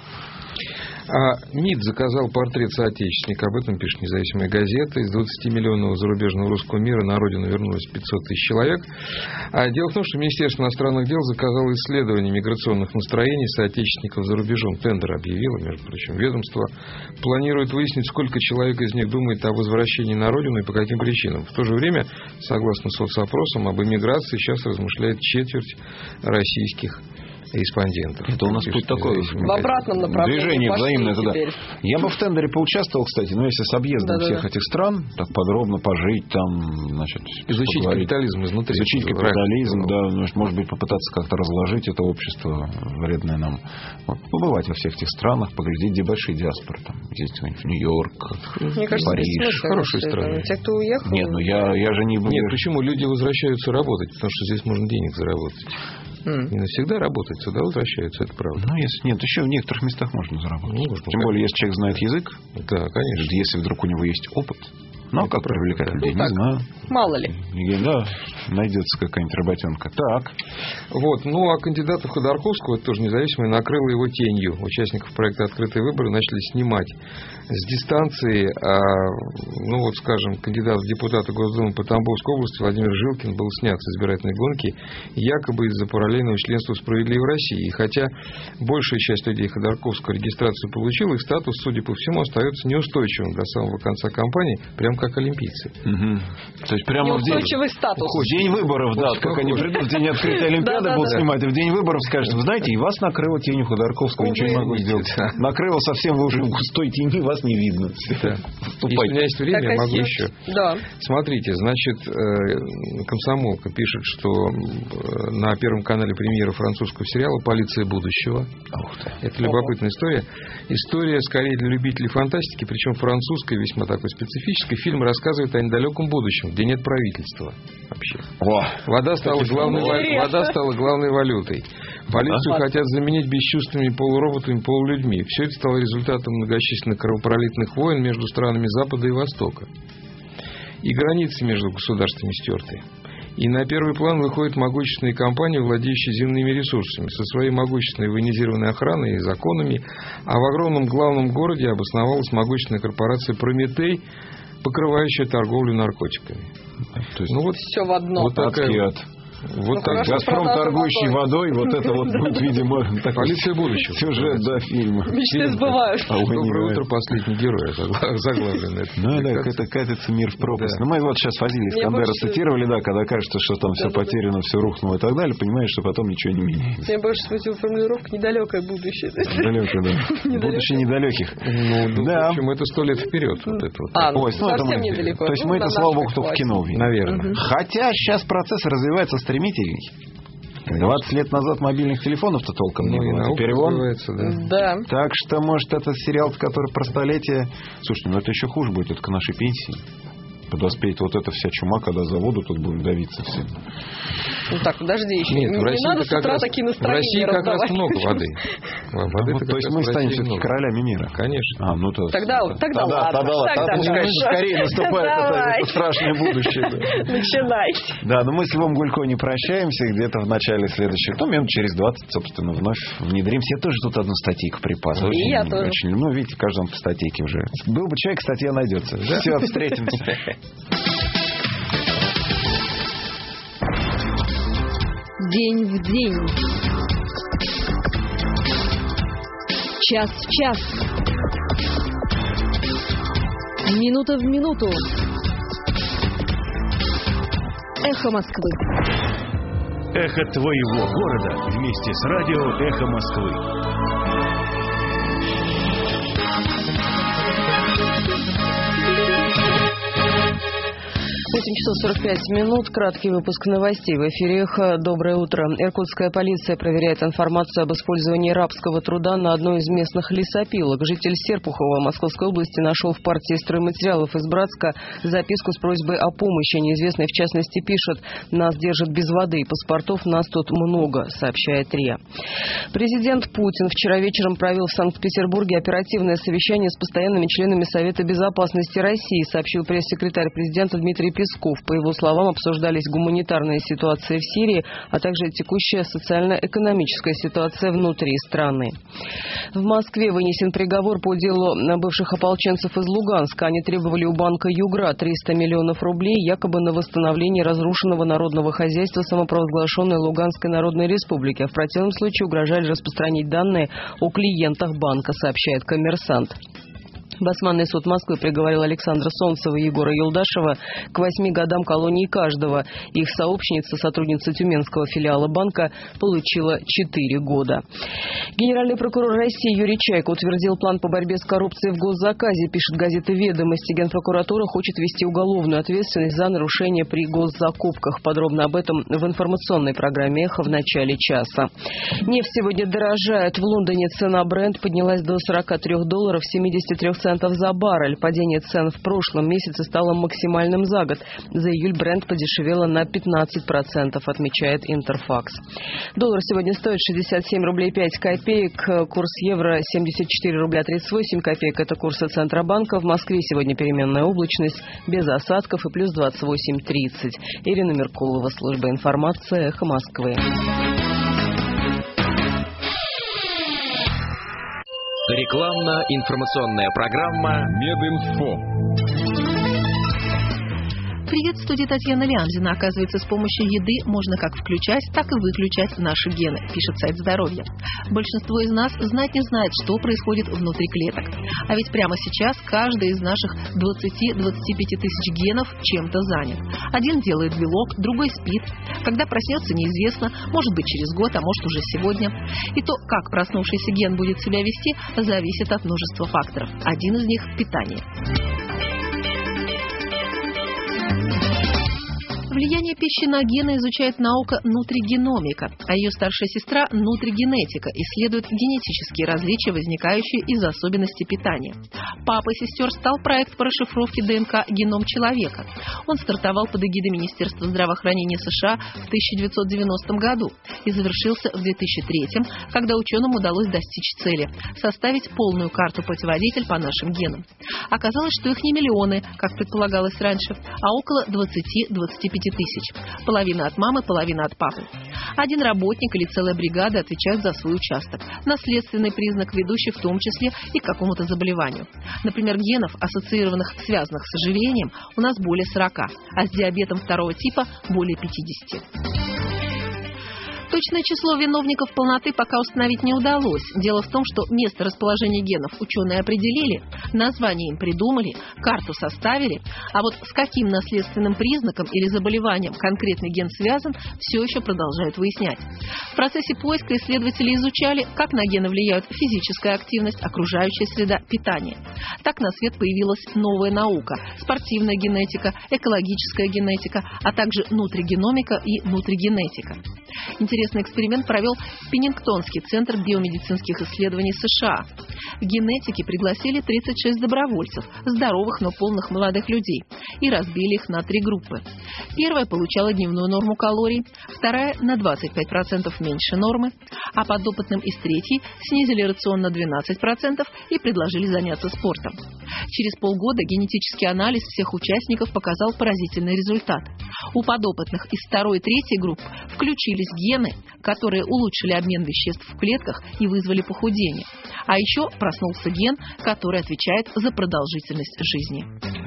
А МИД заказал портрет соотечественника. Об этом пишет независимая газета. Из двадцатимиллионного зарубежного русского мира на родину вернулось пятьсот тысяч человек. А дело в том, что Министерство иностранных дел заказало исследование миграционных настроений соотечественников за рубежом. Тендер объявило, между прочим. Ведомство планирует выяснить, сколько человек из них думает о возвращении на родину и по каким причинам. В то же время, согласно соцопросам, об эмиграции сейчас размышляет четверть российских респондентов. Это у нас путь такой. В обратном направлении. Движение взаимное туда. Я бы в тендере поучаствовал, кстати, но если с объездом да, всех да. этих стран, так подробно пожить там, значит, изучить поговорить. Капитализм изнутри. Изучить капитализм, да, может быть, попытаться как-то разложить это общество вредное нам. Вот, побывать во всех этих странах, поглядеть, где большие диаспоры. Там, ездить в Нью-Йорк, Мне кажется, Париж. Хорошие страны. Те, кто уехал. Нет, ну я, я же не буду. Нет, почему люди возвращаются работать? Потому что здесь можно денег заработать. Mm. Не навсегда работать, сюда возвращаются, это правда. Ну, если нет, еще в некоторых местах можно заработать. Ну, Тем конечно. более, если человек знает язык. Да, конечно. Если вдруг у него есть опыт. Ну, а как привлекать людей, ну, не знаю. Мало ли. Да, найдется какая-нибудь работенка. Так. Вот, ну, а кандидата Ходорковского, это тоже независимый, накрыло его тенью. Участников проекта «Открытые выборы» начали снимать с дистанции. А, ну, вот, скажем, кандидат в депутаты Госдумы по Тамбовской области Владимир Жилкин был снят с избирательной гонки якобы из-за параллельного членства в «Справедливой России». И хотя большая часть людей Ходорковского регистрацию получила, их статус, судя по всему, остается неустойчивым до самого конца кампании, прям как олимпийцы. Угу. То есть прямо в день, статус. В день выборов, да, очень как похож. они придут в день открытия Олимпиады, будут снимать, и в день выборов скажут, вы знаете, и вас накрыло тенью Ходорковского, ничего не могу сделать. Накрыло совсем, вы уже в густой тени, вас не видно. Да. Если у меня есть время, так я могу еще. Да. Смотрите, значит, Комсомолка пишет, что на Первом канале премьера французского сериала «Полиция будущего». Это любопытная история. История скорее для любителей фантастики, причем французская, весьма такой специфическая. Фильм рассказывает о недалеком будущем, где нет правительства вообще. О, вода, стала главной, вода стала главной валютой. Полицию а? хотят заменить бесчувственными полуроботами, полулюдьми. Все это стало результатом многочисленных кровопролитных войн между странами Запада и Востока. И границы между государствами стерты. И на первый план выходят могущественные компании, владеющие земными ресурсами, со своей могущественной военизированной охраной и законами. А в огромном главном городе обосновалась могущественная корпорация «Прометей», покрывающая торговлю наркотиками. То есть, ну вот все в одном. Вот такая... Вот ну, так. «Газпром», торгующий водой, вот это вот будет, видимо, «Полиция будущего». Сюжет, да, фильма. Мечты сбываются. Доброе утро, последний герой, заглавленный. Ну да, это катится мир в пропасть. Ну мы вот сейчас возили Искандера, цитировали, да, когда кажется, что там все потеряно, все рухнуло и так далее, понимаешь, что потом ничего не меняется. Мне больше смутила формулировка «недалекое будущее». Недалекое, да. Будущее недалеких. Ну, в общем, это сто лет вперед. А, ну совсем недалеко. То есть мы это, слава богу, только в кино видим. Наверное. Хотя сейчас процесс развивается стремительней. двадцать лет назад мобильных телефонов-то толком не было. Теперь он. Да. Так что, может, это сериал, который про столетие. Слушайте, ну это еще хуже будет, это к нашей пенсии. Подоспеет вот эта вся чума, когда заводу тут будем давиться все. Ну так, подожди еще. Нет, не в России надо с утра раз, такие настроения В России как раз много воды. воды ну, то есть мы станем все-таки королями мира. Конечно. А, ну, то, тогда, тогда, тогда ладно. Тогда, тогда, тогда, пускай скорее наступает это, это страшное будущее. Да. Начинайте. Да, но мы с Львом Гулько не прощаемся. Где-то в начале следующего, ну, минут через двадцать, собственно, вновь внедримся. Я тоже тут одну статейку припас. И очень, я тоже. Очень, ну, видите, в каждом статейке уже. Был бы человек, статья найдется. Да? Все, встретимся. День в день. Час в час. Минута в минуту. Эхо Москвы. Эхо твоего города вместе с радио Эхо Москвы. восемь часов сорок пять минут. Краткий выпуск новостей. В эфире «Эхо». Доброе утро. Иркутская полиция проверяет информацию об использовании рабского труда на одной из местных лесопилок. Житель Серпухова Московской области нашел в партии стройматериалов из Братска записку с просьбой о помощи. Неизвестный, в частности, пишет: «Нас держат без воды и паспортов, нас тут много», сообщает РИА. Президент Путин вчера вечером провел в Санкт-Петербурге оперативное совещание с постоянными членами Совета безопасности России, сообщил пресс-секретарь президента Дмитрий Песков. По его словам, обсуждались гуманитарная ситуация в Сирии, а также текущая социально-экономическая ситуация внутри страны. В Москве вынесен приговор по делу бывших ополченцев из Луганска. Они требовали у банка Югра триста миллионов рублей, якобы на восстановление разрушенного народного хозяйства самопровозглашенной Луганской Народной Республики. А в противном случае угрожали распространить данные о клиентах банка, сообщает «Коммерсант». Басманный суд Москвы приговорил Александра Солнцева и Егора Юлдашева к восьми годам колонии каждого. Их сообщница, сотрудница тюменского филиала банка, получила четыре года. Генеральный прокурор России Юрий Чайка утвердил план по борьбе с коррупцией в госзаказе, пишет газета «Ведомости». Генпрокуратура хочет ввести уголовную ответственность за нарушения при госзакупках. Подробно об этом в информационной программе «Эхо» в начале часа. Нефть сегодня дорожает. В Лондоне цена Brent поднялась до сорока трёх долларов семидесяти трёх центов за баррель. Падение цен в прошлом месяце стало максимальным за год. За июль Brent подешевело на пятнадцать процентов, отмечает Интерфакс. Доллар сегодня стоит шестьдесят семь рублей пять копеек. Курс евро семьдесят четыре рубля тридцать восемь копеек. Это курсы Центробанка. В Москве сегодня переменная облачность, без осадков и плюс двадцать восемь тридцать. Ирина Меркулова, служба информации, «Эхо Москвы». Рекламно-информационная программа Мединфо. Привет, в студии Татьяна Лямзина. Оказывается, с помощью еды можно как включать, так и выключать наши гены, пишет сайт «Здоровье». Большинство из нас знать не знает, что происходит внутри клеток. А ведь прямо сейчас каждый из наших двадцати-двадцати пяти тысяч генов чем-то занят. Один делает белок, другой спит. Когда проснется, неизвестно, может быть через год, а может уже сегодня. И то, как проснувшийся ген будет себя вести, зависит от множества факторов. Один из них – питание. Влияние пищи на гены изучает наука нутригеномика, а ее старшая сестра – нутригенетика, исследует генетические различия, возникающие из особенностей питания. Папой сестер стал проект по расшифровке ДНК «Геном человека». Он стартовал под эгидой Министерства здравоохранения США в тысяча девятьсот девяностом году и завершился в две тысячи третьем, когда ученым удалось достичь цели – составить полную карту-путеводитель по нашим генам. Оказалось, что их не миллионы, как предполагалось раньше, а около двадцати-двадцати пяти тысяч. Половина от мамы, половина от папы. Один работник или целая бригада отвечают за свой участок. Наследственный признак, ведущий в том числе и к какому-то заболеванию. Например, генов, ассоциированных, связанных с ожирением, у нас более сорока, а с диабетом второго типа более пятидесяти. Точное число виновников полноты пока установить не удалось. Дело в том, что место расположения генов ученые определили, название им придумали, карту составили, а вот с каким наследственным признаком или заболеванием конкретный ген связан, все еще продолжают выяснять. В процессе поиска исследователи изучали, как на гены влияют физическая активность, окружающая среда, питание. Так на свет появилась новая наука – спортивная генетика, экологическая генетика, а также нутригеномика и нутригенетика. Интересный эксперимент провел Пеннингтонский центр биомедицинских исследований США. В генетике пригласили тридцать шесть добровольцев, здоровых, но полных молодых людей, и разбили их на три группы. Первая получала дневную норму калорий, вторая на двадцать пять процентов меньше нормы, а подопытным из третьей снизили рацион на двенадцать процентов и предложили заняться спортом. Через полгода генетический анализ всех участников показал поразительный результат. У подопытных из второй и третьей групп включились гены, которые улучшили обмен веществ в клетках и вызвали похудение. А еще проснулся ген, который отвечает за продолжительность жизни.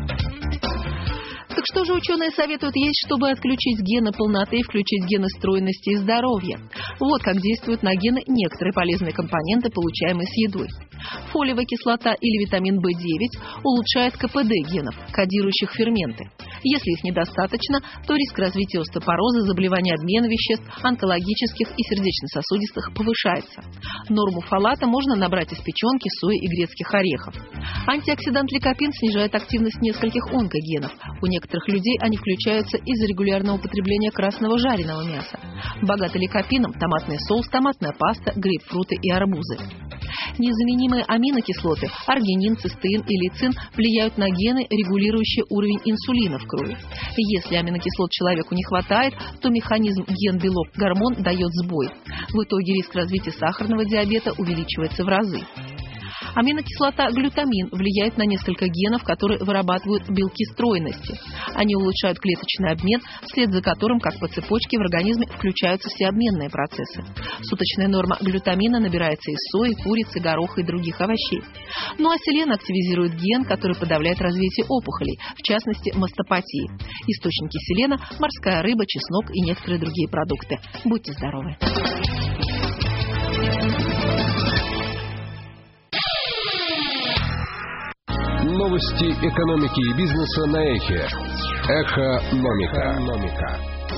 Так что же ученые советуют есть, чтобы отключить гены полноты и включить гены стройности и здоровья? Вот как действуют на гены некоторые полезные компоненты, получаемые с едой. Фолиевая кислота или витамин бэ девять улучшает ка пэ дэ генов, кодирующих ферменты. Если их недостаточно, то риск развития остеопороза, заболеваний обмена веществ, онкологических и сердечно-сосудистых повышается. Норму фолата можно набрать из печенки, сои и грецких орехов. Антиоксидант ликопин снижает активность нескольких онкогенов. У некоторых людей они включаются из-за регулярного употребления красного жареного мяса. Богаты ликопином томатный соус, томатная паста, грейпфруты и арбузы. Незаменимые аминокислоты – аргинин, цистеин и лейцин – влияют на гены, регулирующие уровень инсулина в крови. Если аминокислот человеку не хватает, то механизм ген-белок-гормон дает сбой. В итоге риск развития сахарного диабета увеличивается в разы. Аминокислота глютамин влияет на несколько генов, которые вырабатывают белки стройности. Они улучшают клеточный обмен, вслед за которым, как по цепочке, в организме включаются все обменные процессы. Суточная норма глютамина набирается из сои, курицы, гороха и других овощей. Ну а селен активизирует ген, который подавляет развитие опухолей, в частности мастопатии. Источники селена – морская рыба, чеснок и некоторые другие продукты. Будьте здоровы! Новости экономики и бизнеса на Эхе. Эхономика.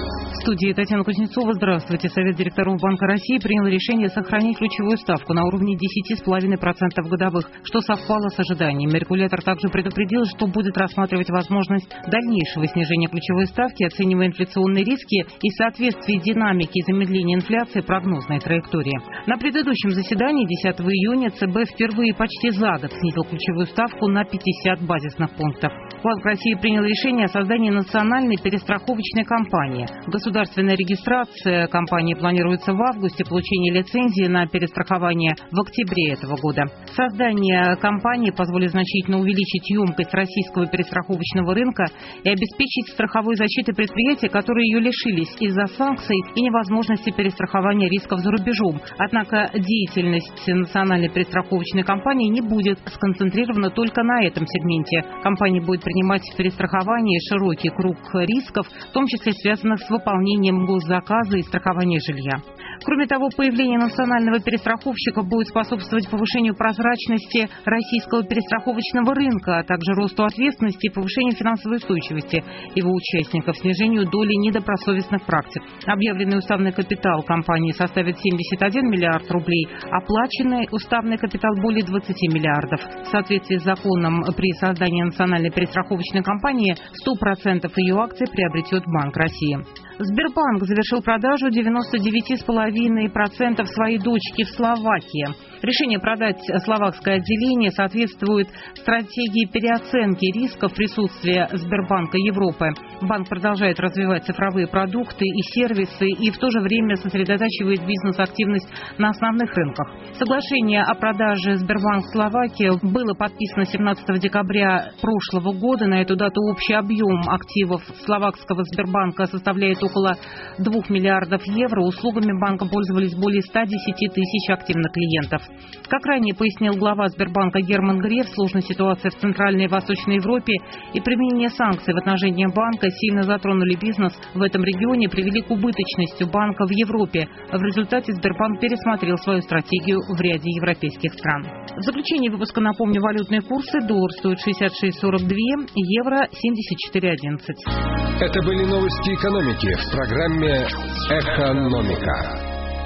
В студии Татьяна Кузнецова. Здравствуйте. Совет директоров Банка России принял решение сохранить ключевую ставку на уровне десять целых пять десятых процента годовых, что совпало с ожиданиями. Регулятор также предупредил, что будет рассматривать возможность дальнейшего снижения ключевой ставки, оценивая инфляционные риски и соответствие динамики и замедления инфляции прогнозной траектории. На предыдущем заседании десятого июня ЦБ впервые почти за год снизил ключевую ставку на пятьдесят базисных пунктов. Банк России принял решение о создании национальной перестраховочной компании. Государственная регистрация компании планируется в августе, получение лицензии на перестрахование в октябре этого года. Создание компании позволит значительно увеличить емкость российского перестраховочного рынка и обеспечить страховой защитой предприятий, которые ее лишились из-за санкций и невозможности перестрахования рисков за рубежом. Однако деятельность национальной перестраховочной компании не будет сконцентрирована только на этом сегменте. Компания будет принимать в перестраховании широкий круг рисков, в том числе связанных с выполнением госзаказа и страхования жилья. Кроме того, появление национального перестраховщика будет способствовать повышению прозрачности российского перестраховочного рынка, а также росту ответственности и повышению финансовой устойчивости его участников, снижению доли недобросовестных практик. Объявленный уставный капитал компании составит семьдесят один миллиард рублей, оплаченный уставный капитал более двадцать миллиардов. В соответствии с законом, при создании национальной перестраховочной компании сто процентов ее акций приобретет Банк России. Сбербанк завершил продажу девяносто девять целых пять десятых процента своей дочки в Словакии. Решение продать словакское отделение соответствует стратегии переоценки рисков присутствия Сбербанка Европы. Банк продолжает развивать цифровые продукты и сервисы и в то же время сосредотачивает бизнес-активность на основных рынках. Соглашение о продаже Сбербанк Словакия было подписано семнадцатого декабря прошлого года. На эту дату общий объем активов словакского Сбербанка составляет около двух миллиардов евро. Услугами банка пользовались более ста десяти тысяч активных клиентов. Как ранее пояснил глава Сбербанка Герман Греф, сложная ситуация в Центральной и Восточной Европе и применение санкций в отношении банка сильно затронули бизнес в этом регионе, привели к убыточности банка в Европе. В результате Сбербанк пересмотрел свою стратегию в ряде европейских стран. В заключение выпуска напомню валютные курсы. Доллар стоит шестьдесят шесть сорок два, евро семьдесят четыре одиннадцать. Это были новости экономики в программе «Эхономика».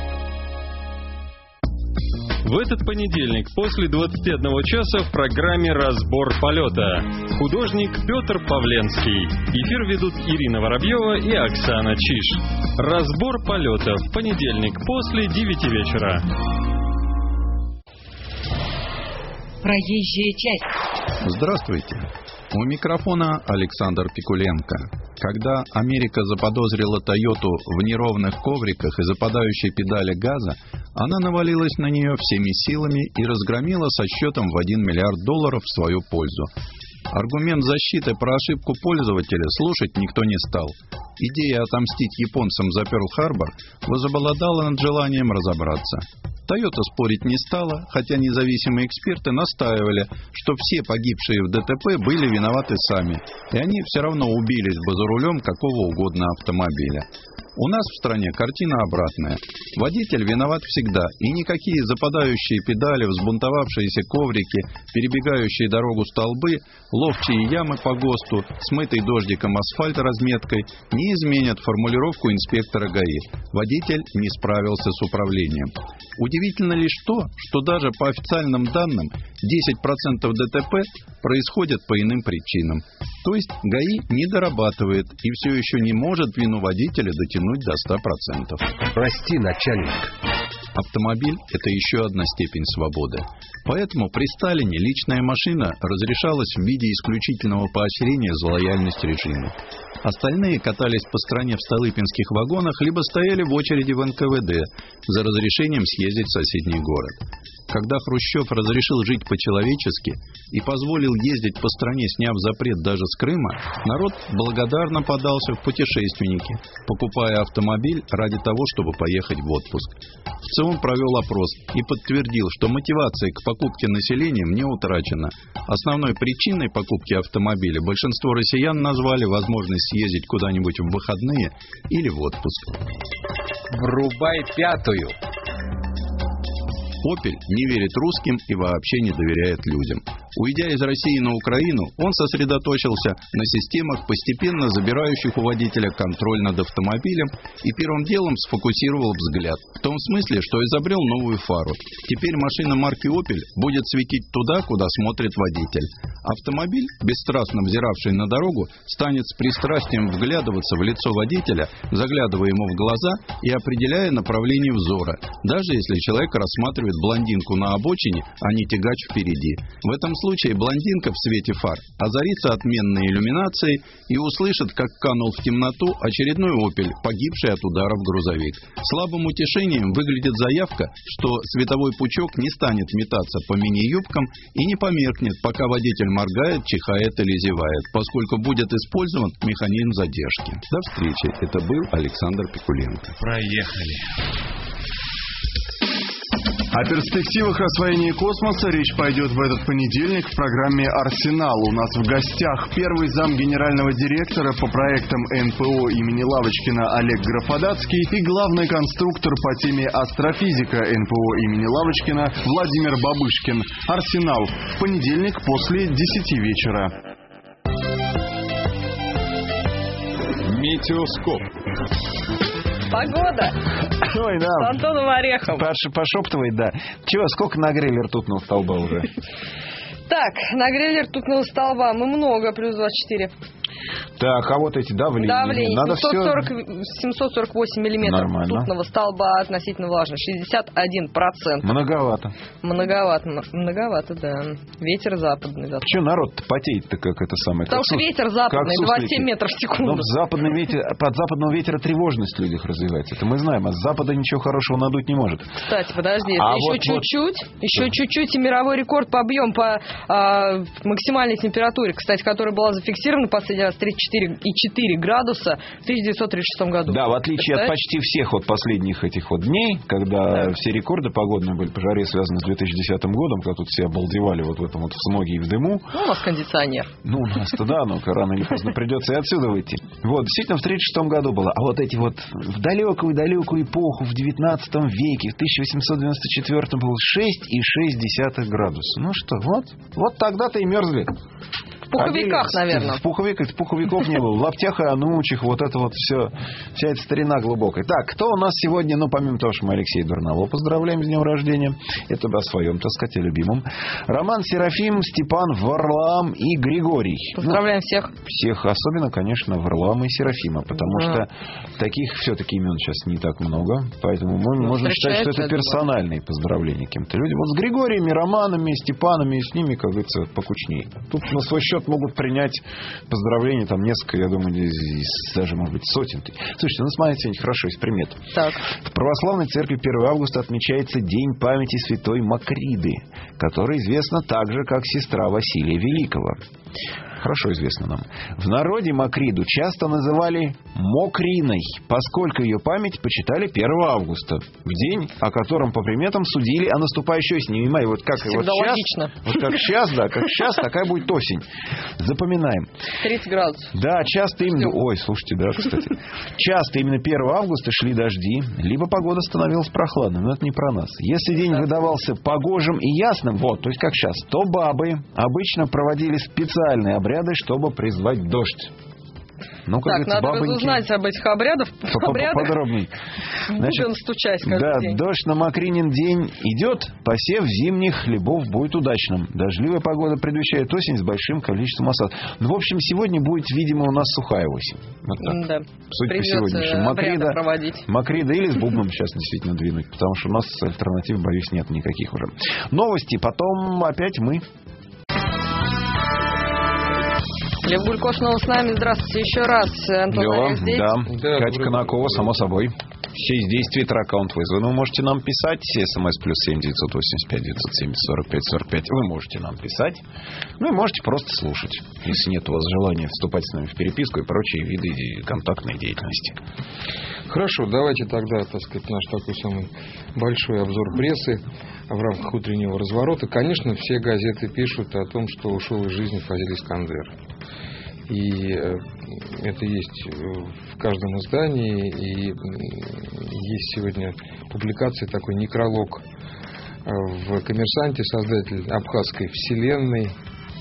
В этот понедельник после двадцати одного часа в программе «Разбор полета» художник Петр Павленский. Эфир ведут Ирина Воробьева и Оксана Чиж. «Разбор полета» в понедельник после девяти вечера. Проезжая часть. Здравствуйте. У микрофона Александр Пикуленко. Когда Америка заподозрила Тойоту в неровных ковриках и западающей педали газа, она навалилась на нее всеми силами и разгромила со счетом в один миллиард долларов в свою пользу. Аргумент защиты про ошибку пользователя слушать никто не стал. Идея отомстить японцам за Пёрл-Харбор возобладала над желанием разобраться. Тойота спорить не стала, хотя независимые эксперты настаивали, что все погибшие в ДТП были виноваты сами, и они все равно убились бы за рулем какого угодно автомобиля. У нас в стране картина обратная. Водитель виноват всегда, и никакие западающие педали, взбунтовавшиеся коврики, перебегающие дорогу столбы, ловчие ямы по ГОСТу, смытый дождиком асфальт разметкой не изменят формулировку инспектора ГАИ. Водитель не справился с управлением. Удивительно лишь то, что даже по официальным данным десять процентов ДТП происходят по иным причинам. То есть ГАИ не дорабатывает и все еще не может вину водителя дотянуть до ста процентов. Прости, начальник. Автомобиль – это еще одна степень свободы. Поэтому при Сталине личная машина разрешалась в виде исключительного поощрения за лояльность режиму. Остальные катались по стране в столыпинских вагонах, либо стояли в очереди в эн ка вэ дэ за разрешением съездить в соседний город. Когда Хрущев разрешил жить по-человечески и позволил ездить по стране, сняв запрет даже с Крыма, народ благодарно подался в путешественники, покупая автомобиль ради того, чтобы поехать в отпуск. ВЦИОМ провел опрос и подтвердил, что мотивация к покупке населением не утрачена. Основной причиной покупки автомобиля большинство россиян назвали возможность съездить куда-нибудь в выходные или в отпуск. Врубай пятую. «Опель» не верит русским и вообще не доверяет людям. Уйдя из России на Украину, он сосредоточился на системах, постепенно забирающих у водителя контроль над автомобилем, и первым делом сфокусировал взгляд. В том смысле, что изобрел новую фару. Теперь машина марки «Опель» будет светить туда, куда смотрит водитель. Автомобиль, бесстрастно взиравший на дорогу, станет с пристрастием вглядываться в лицо водителя, заглядывая ему в глаза и определяя направление взора, даже если человек рассматривает блондинку на обочине, а не тягач впереди. В этом случае блондинка в свете фар озарится отменной иллюминацией и услышит, как канул в темноту очередной «Опель», погибший от ударов грузовик. Слабым утешением выглядит заявка, что световой пучок не станет метаться по мини-юбкам и не померкнет, пока водитель моргает, чихает или зевает, поскольку будет использован механизм задержки. До встречи. Это был Александр Пикуленко. Проехали. О перспективах освоения космоса речь пойдет в этот понедельник в программе «Арсенал». У нас в гостях первый зам генерального директора по проектам эн пэ о имени Лавочкина Олег Графодатский и главный конструктор по теме астрофизика эн пэ о имени Лавочкина Владимир Бабышкин. «Арсенал» в понедельник после десяти вечера. Метеоскоп. Погода. Ой, да. С Антоном Орехом. Пош, пошептывает, да. Чего, сколько нагрели ртутного столба уже? Так, нагрели ртутного столба. Мы много, плюс двадцать четыре. Так, а вот эти давления? Давление. Надо семьсот сорок восемь миллиметров ртутного столба относительно влажность. шестьдесят один процент. Многовато. Многовато, многовато, да. Ветер западный. Да. Почему народ-то потеет-то, как это самое? Потому что ветер западный, двадцать семь метров в секунду. Но западный ветер, под западного ветра тревожность в людях развивается. Это мы знаем, а с запада ничего хорошего надуть не может. Кстати, подожди, а еще вот, чуть-чуть, вот... еще чуть-чуть и мировой рекорд побьем по а, максимальной температуре, кстати, которая была зафиксирована последний раз тридцать четыре и четыре градуса в тысяча девятьсот тридцать шестом году. Да, в отличие от почти всех вот последних этих вот дней, когда да. все рекорды погодные были по жаре связаны с две тысячи десятым годом, когда тут все обалдевали вот в этом вот в смоге и в дыму. Ну, у нас кондиционер. Ну, у нас-то да, но рано или поздно придется и отсюда выйти. Вот, действительно, в тридцать шестом году было. А вот эти вот в далекую-далекую эпоху, в девятнадцатом веке, в тысяча восемьсот девяносто четвёртом было шесть и шесть десятых градуса. Ну что, вот, вот тогда-то и мерзли. В пуховиках, а, наверное. В пуховиках, пуховиков не было. В лаптях и анучих, вот это вот все, вся эта старина глубокая. Так, кто у нас сегодня, ну, помимо того, что мы Алексея Дурнового поздравляем с днем рождения, это о своем, так сказать, любимом. Роман Серафим, Степан, Варлаам и Григорий. Поздравляем ну, всех. Всех, особенно, конечно, Варлаама и Серафима, потому да. что таких все-таки имен сейчас не так много, поэтому мы ну, можем считать, что это персональные поздравления кем-то людям. Вот с Григориями, Романами, Степанами, с ними, как говорится, покучней. Тут на свой счет могут принять поздравления там несколько, я думаю, из, даже, может быть, сотен. Слушайте, ну смотрите, хорошо, из примет. Так. В православной церкви первого августа отмечается День памяти святой Макриды, которая известна также как сестра Василия Великого. Хорошо известно нам. В народе Макриду часто называли Мокриной, поскольку ее память почитали первого августа, в день, о котором по приметам судили о наступающей осени. И вот как вот сейчас, вот как сейчас, да, как сейчас, такая будет осень. Запоминаем. тридцать градусов. Да, часто именно... Ой, слушайте, да, кстати. Часто именно первого августа шли дожди, либо погода становилась прохладной. Но это не про нас. Если день да. выдавался погожим и ясным, вот, то есть как сейчас, то бабы обычно проводили специальные обряды, чтобы призвать дождь. Ну, так, надо бабоньки... разузнать об этих обрядах. Подробней. Будем стучать каждый да, день. Дождь на Макринин день идет, посев зимних хлебов будет удачным. Дождливая погода предвещает осень с большим количеством осадков. Ну, в общем, сегодня будет, видимо, у нас сухая осень. Вот так. Да. Судя по сегодняшнему. Макрида, проводить. Макрида или с бубном сейчас действительно двинуть, потому что у нас альтернатив, боюсь, нет никаких уже. Новости, потом опять мы... Лев Гулько снова с нами. Здравствуйте еще раз. Антон Лева, здесь? да. да. Катя Конакова, само собой. Через десять твиттер-аккаунт вызван. Вы можете нам писать. СМС плюс семь девятьсот восемьдесят пять девятьсот семьдесят сорок пять сорок пять. Вы можете нам писать. Ну и можете просто слушать, если нет у вас желания вступать с нами в переписку и прочие виды контактной деятельности. Хорошо, давайте тогда, так сказать, наш такой самый большой обзор прессы в рамках утреннего разворота. Конечно, все газеты пишут о том, что ушел из жизни Фазиль Искандер. И это есть в каждом издании. И есть сегодня публикация, такой некролог в «Коммерсанте», создатель абхазской вселенной,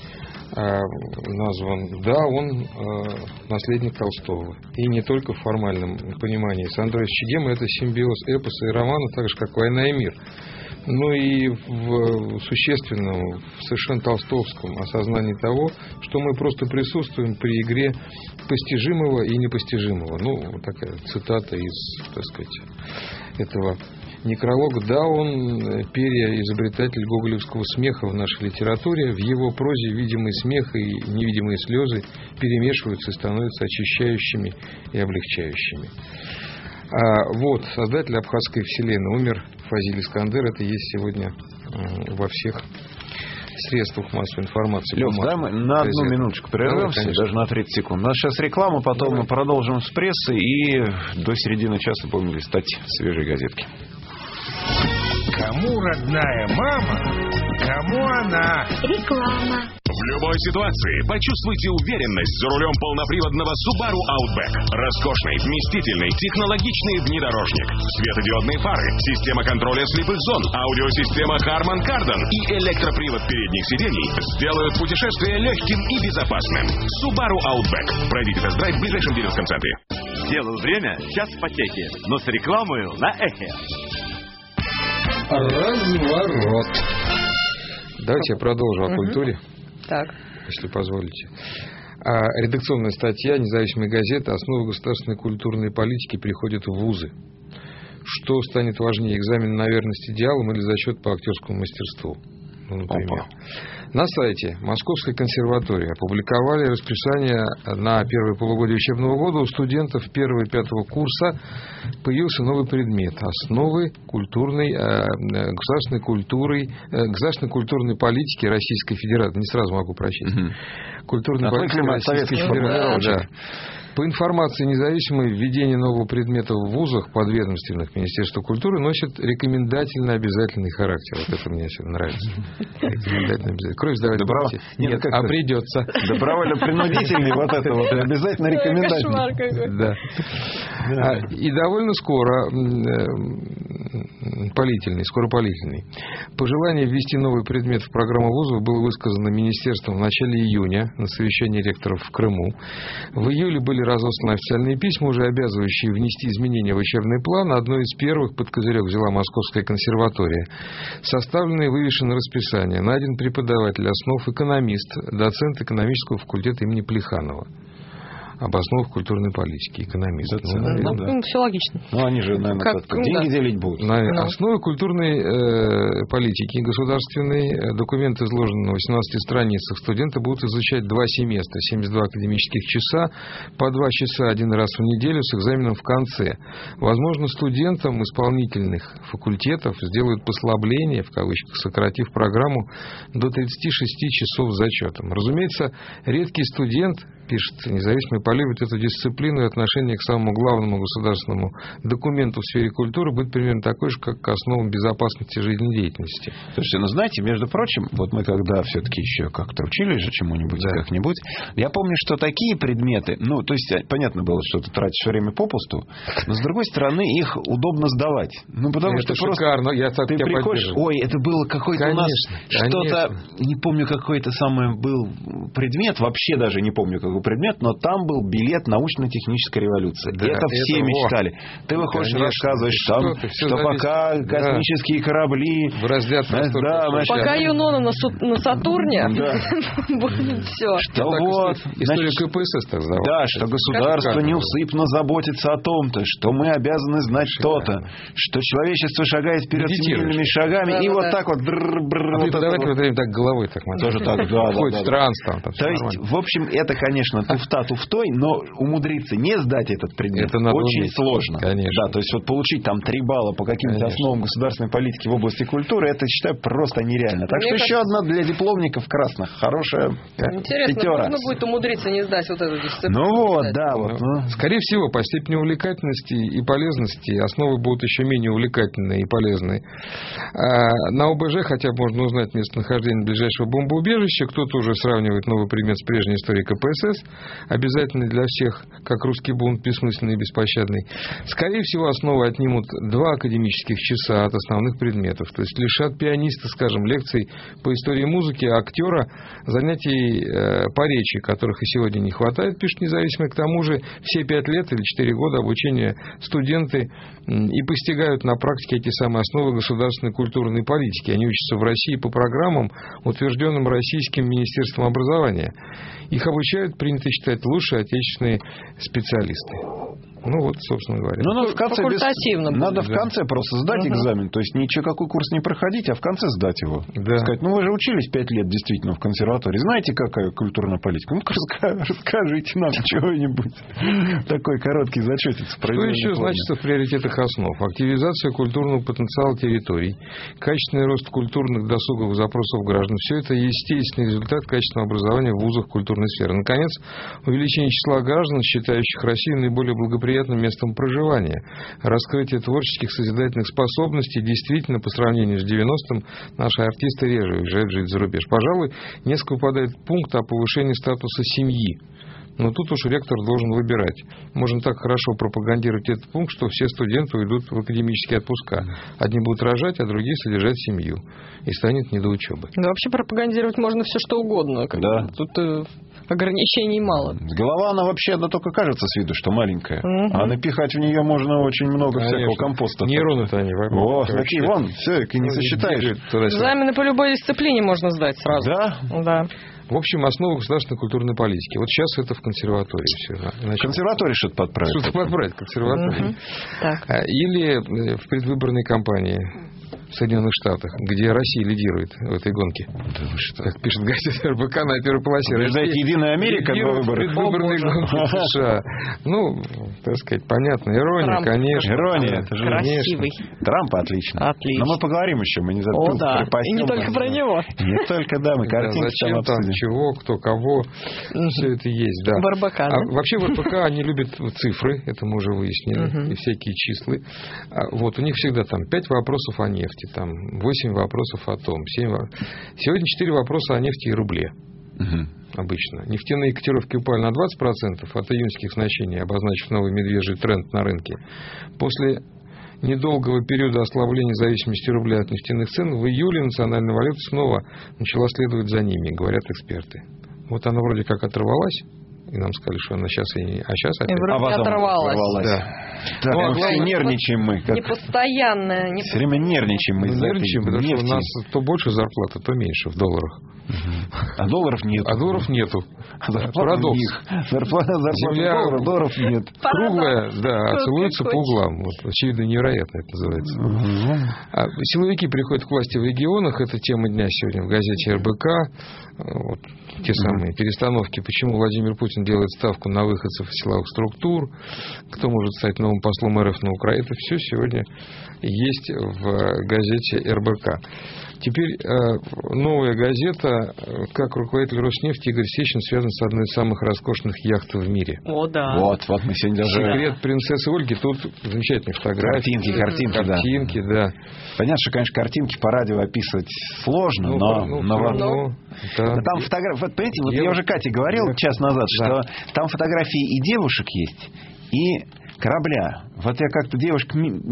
назван, да, он наследник Толстого. И не только в формальном понимании. Сандро Чегема — это симбиоз эпоса и романа, так же, как «Война и мир». Ну и в существенном, в совершенно толстовском осознании того, что мы просто присутствуем при игре постижимого и непостижимого. Ну, вот такая цитата из, так сказать, этого некролога. Да, он переизобретатель гоголевского смеха в нашей литературе. В его прозе видимый смех и невидимые слезы перемешиваются и становятся очищающими и облегчающими. А, вот, создатель абхазской вселенной умер Фазиль Искандер. Это есть сегодня э, во всех средствах массовой информации. Лёв, да, мы на одну минуточку прервемся, да, даже на тридцать секунд. У нас сейчас реклама, потом Давай. мы продолжим с прессой и до середины часа будем листать свежие газетки. Кому родная мама, кому она? Реклама. В любой ситуации почувствуйте уверенность за рулем полноприводного Subaru Outback. Роскошный, вместительный, технологичный внедорожник. Светодиодные фары, система контроля слепых зон, аудиосистема Harman Kardon и электропривод передних сидений сделают путешествие легким и безопасным. Subaru Outback. Пройдите тест-драйв в ближайшем дилерском центре. Делал время, час в потеке, но с рекламой на Эхе. Разворот. Давайте я продолжу о культуре. Так. Если позволите. А, редакционная статья независимой газеты «Основы государственной культурной политики переходят в вузы». Что станет важнее, экзамен на верность идеалам или зачет по актерскому мастерству? Ну, например. Опа. На сайте Московской консерватории опубликовали расписание на первое полугодие учебного года. У студентов первого и пятого курса появился новый предмет – основы культурной, э, государственной культуры, э, государственной культурной политики Российской Федерации. Не сразу могу прочесть. Угу. Культурной политики Российской Федерации. Да. По информации независимой, введение нового предмета в вузах подведомственных Министерства культуры носит рекомендательно обязательный характер. Вот это мне очень нравится. Рекомендательно обязательный. Кровь сдавать будете? Нет, а придется. Добровольно-принудительный, вот это вот, обязательно рекомендательный. Да. И довольно скоро полительный, скоропалительный. Пожелание ввести новый предмет в программу вузов было высказано Министерством в начале июня на совещании ректоров в Крыму. В июле были разосланы официальные письма, уже обязывающие внести изменения в учебный план. Одно из первых под козырек взяла Московская консерватория. Составлено и вывешено расписание. Найден преподаватель основ, экономист, доцент экономического факультета имени Плеханова. об основах культурной политики, экономисты. Ну, ну, да. ну, все логично. Ну, они же, наверное, как, как, деньги да. делить будут. На no. основе культурной э, политики государственной документы, изложенные на восемнадцати страницах, студенты будут изучать два семестра, семьдесят два академических часа, по два часа один раз в неделю с экзаменом в конце. Возможно, студентам исполнительных факультетов сделают послабление, в кавычках, сократив программу до тридцати шести часов с зачетом. Разумеется, редкий студент, пишет Независимый, полюбит эту дисциплину, и отношение к самому главному государственному документу в сфере культуры будет примерно такое же, как к основам безопасности жизнедеятельности. Слушайте, ну знаете, между прочим, вот мы когда все-таки еще как-то учились же чему-нибудь, да. как-нибудь, я помню, что такие предметы, ну, то есть, понятно было, что ты тратишь время попусту, но, с другой стороны, их удобно сдавать. Ну, потому это что шикарно. просто я ты приходишь, ой, это было какой-то конечно, у нас что-то, не помню, какой-то самый был предмет, вообще даже не помню, какой предмет, но там был билет научно-технической революции. Да, это все это мечтали. О, ты выходишь и рассказываешь, там, что, что пока зависит. космические да. корабли... Браздят да, пока Юнона на, Су, на Сатурне, будет все. Что вот... История КПСС так сдавала. Да, что государство неусыпно заботится о том-то, что мы обязаны знать то-то, что человечество шагает вперед семимильными шагами, и вот так вот... Давайте вот так головой так. Тоже так, да. Входит в транс там. То есть, в общем, это, конечно, туфта туфтой, но умудриться не сдать этот предмет это очень уметь. сложно. Конечно. Да, то есть вот получить там три балла по каким-то конечно. основам государственной политики в области культуры, это, считаю, просто нереально. Так Мне что кажется... еще одна для дипломников красных. Хорошая Интересно, пятера. можно будет умудриться не сдать вот эту дисциплину? Ну вот, да. Вот, ну. Скорее всего, по степени увлекательности и полезности основы будут еще менее увлекательные и полезные. А на ОБЖ хотя бы можно узнать местонахождение ближайшего бомбоубежища. Кто-то уже сравнивает новый предмет с прежней историей КПСС. Обязательный для всех, как русский бунт, бессмысленный и беспощадный. Скорее всего, основы отнимут два академических часа от основных предметов. То есть лишат пианиста, скажем, лекций по истории музыки, а актера занятий э, по речи, которых и сегодня не хватает, пишет Независимый. К тому же все пять лет или четыре года обучения студенты и постигают на практике эти самые основы государственной культурной политики. Они учатся в России по программам, утвержденным Российским Министерством образования. Их обучают, принято считать, лучшие отечественные специалисты. Ну вот, собственно говоря. Ну, надо в конце, без... надо в да. конце просто сдать угу. экзамен. То есть ничего, какой курс не проходить, а в конце сдать его. Да. Сказать, ну вы же учились пять лет действительно в консерватории. Знаете, какая культурная политика? Ну-ка расскажите нам чего-нибудь. Такой короткий зачетец. Что еще значится в приоритетах основ? Активизация культурного потенциала территорий, качественный рост культурных досуговых запросов граждан. Все это естественный результат качественного образования в вузах культурной сферы. Наконец, увеличение числа граждан, считающих Россию наиболее благоприятным местом проживания. Раскрытие творческих созидательных способностей действительно, по сравнению с девяностым, наши артисты реже уезжают жить за рубеж. Пожалуй, несколько выпадает пункт о повышении статуса семьи. Но тут уж ректор должен выбирать. Можно так хорошо пропагандировать этот пункт, что все студенты уйдут в академические отпуска. Одни будут рожать, а другие содержать семью. И станет не до учебы. Да вообще пропагандировать можно все что угодно. Да. Тут э, ограничений мало. Голова, она вообще, она только кажется с виду, что маленькая. Угу. А напихать в нее можно очень много Конечно. всякого компоста. Нейроны-то они. О, такие вон, все, и не сосчитаешь. Экзамены по любой дисциплине можно сдать сразу. Да? Да. В общем, основа государственной культурной политики. Вот сейчас это в консерватории все. В консерватории что-то подправить. Что-то подправить в консерватории. Uh-huh. Или в предвыборной кампании в Соединенных Штатах, где Россия лидирует в этой гонке. Да вы что? Как пишет газета эр бэ ка на первой полосе. Побеждает Единая Америка на выборах. Предвыборные гонки США. Ну, так сказать, понятно. Ирония, Трамп. конечно. Ирония. Это же красивый. Трамп отлично. Отлично. Но мы поговорим еще, мы не забудем. О, да. И не только про него. Не только, да, мы картинки да, зачем там, чего, кто, кого. Все это есть, да. в эр бэ ка, а да? Вообще в эр бэ ка они любят цифры, это мы уже выяснили, и всякие числа. Вот, у них всегда там пять вопросов о нефти, там восемь вопросов о том, семь вопросов. Сегодня четыре вопроса о нефти и рубле. Угу. Обычно. Нефтяные котировки упали на двадцать процентов от июньских значений, обозначив новый медвежий тренд на рынке. После недолгого периода ослабления зависимости рубля от нефтяных цен в июле национальная валюта снова начала следовать за ними, говорят эксперты. Вот она вроде как оторвалась и нам сказали, что она сейчас и не... А сейчас опять... А потом оторвалась. Да. Так, ну, мы а все главное, нервничаем мы. Как... Непостоянная. Не... Все время нервничаем мы. Мы нервничаем, потому что у нас то больше зарплата, то меньше в долларах. А долларов нет. А долларов нету. Парадокс. Зарплата, Земля долларов, долларов нет. Круглая, да, а целуется по углам. Вот, очевидно, невероятно это называется. Угу. А силовики приходят к власти в регионах. Это тема дня сегодня в газете эр бэ ка. Вот, те самые перестановки. Почему Владимир Путин делает ставку на выходцев из силовых структур. Кто может стать новым послом эр эф на Украине. Это все сегодня есть в газете эр бэ ка. Теперь э, новая газета, как руководитель Роснефти Игорь Сечин связан с одной из самых роскошных яхт в мире. О, да. Вот, вот мы сегодня даже... Секрет принцессы Ольги. Тут замечательные фотографии. Картинки, картинки, картинки, да. да. Понятно, что, конечно, картинки по радио описывать сложно, ну, но... Ну, но, но, но да. Там фотографии... Вот, понимаете, вот я, я уже Кате говорил я... час назад, да. что там фотографии и девушек есть, и... корабля. Вот я как-то девушка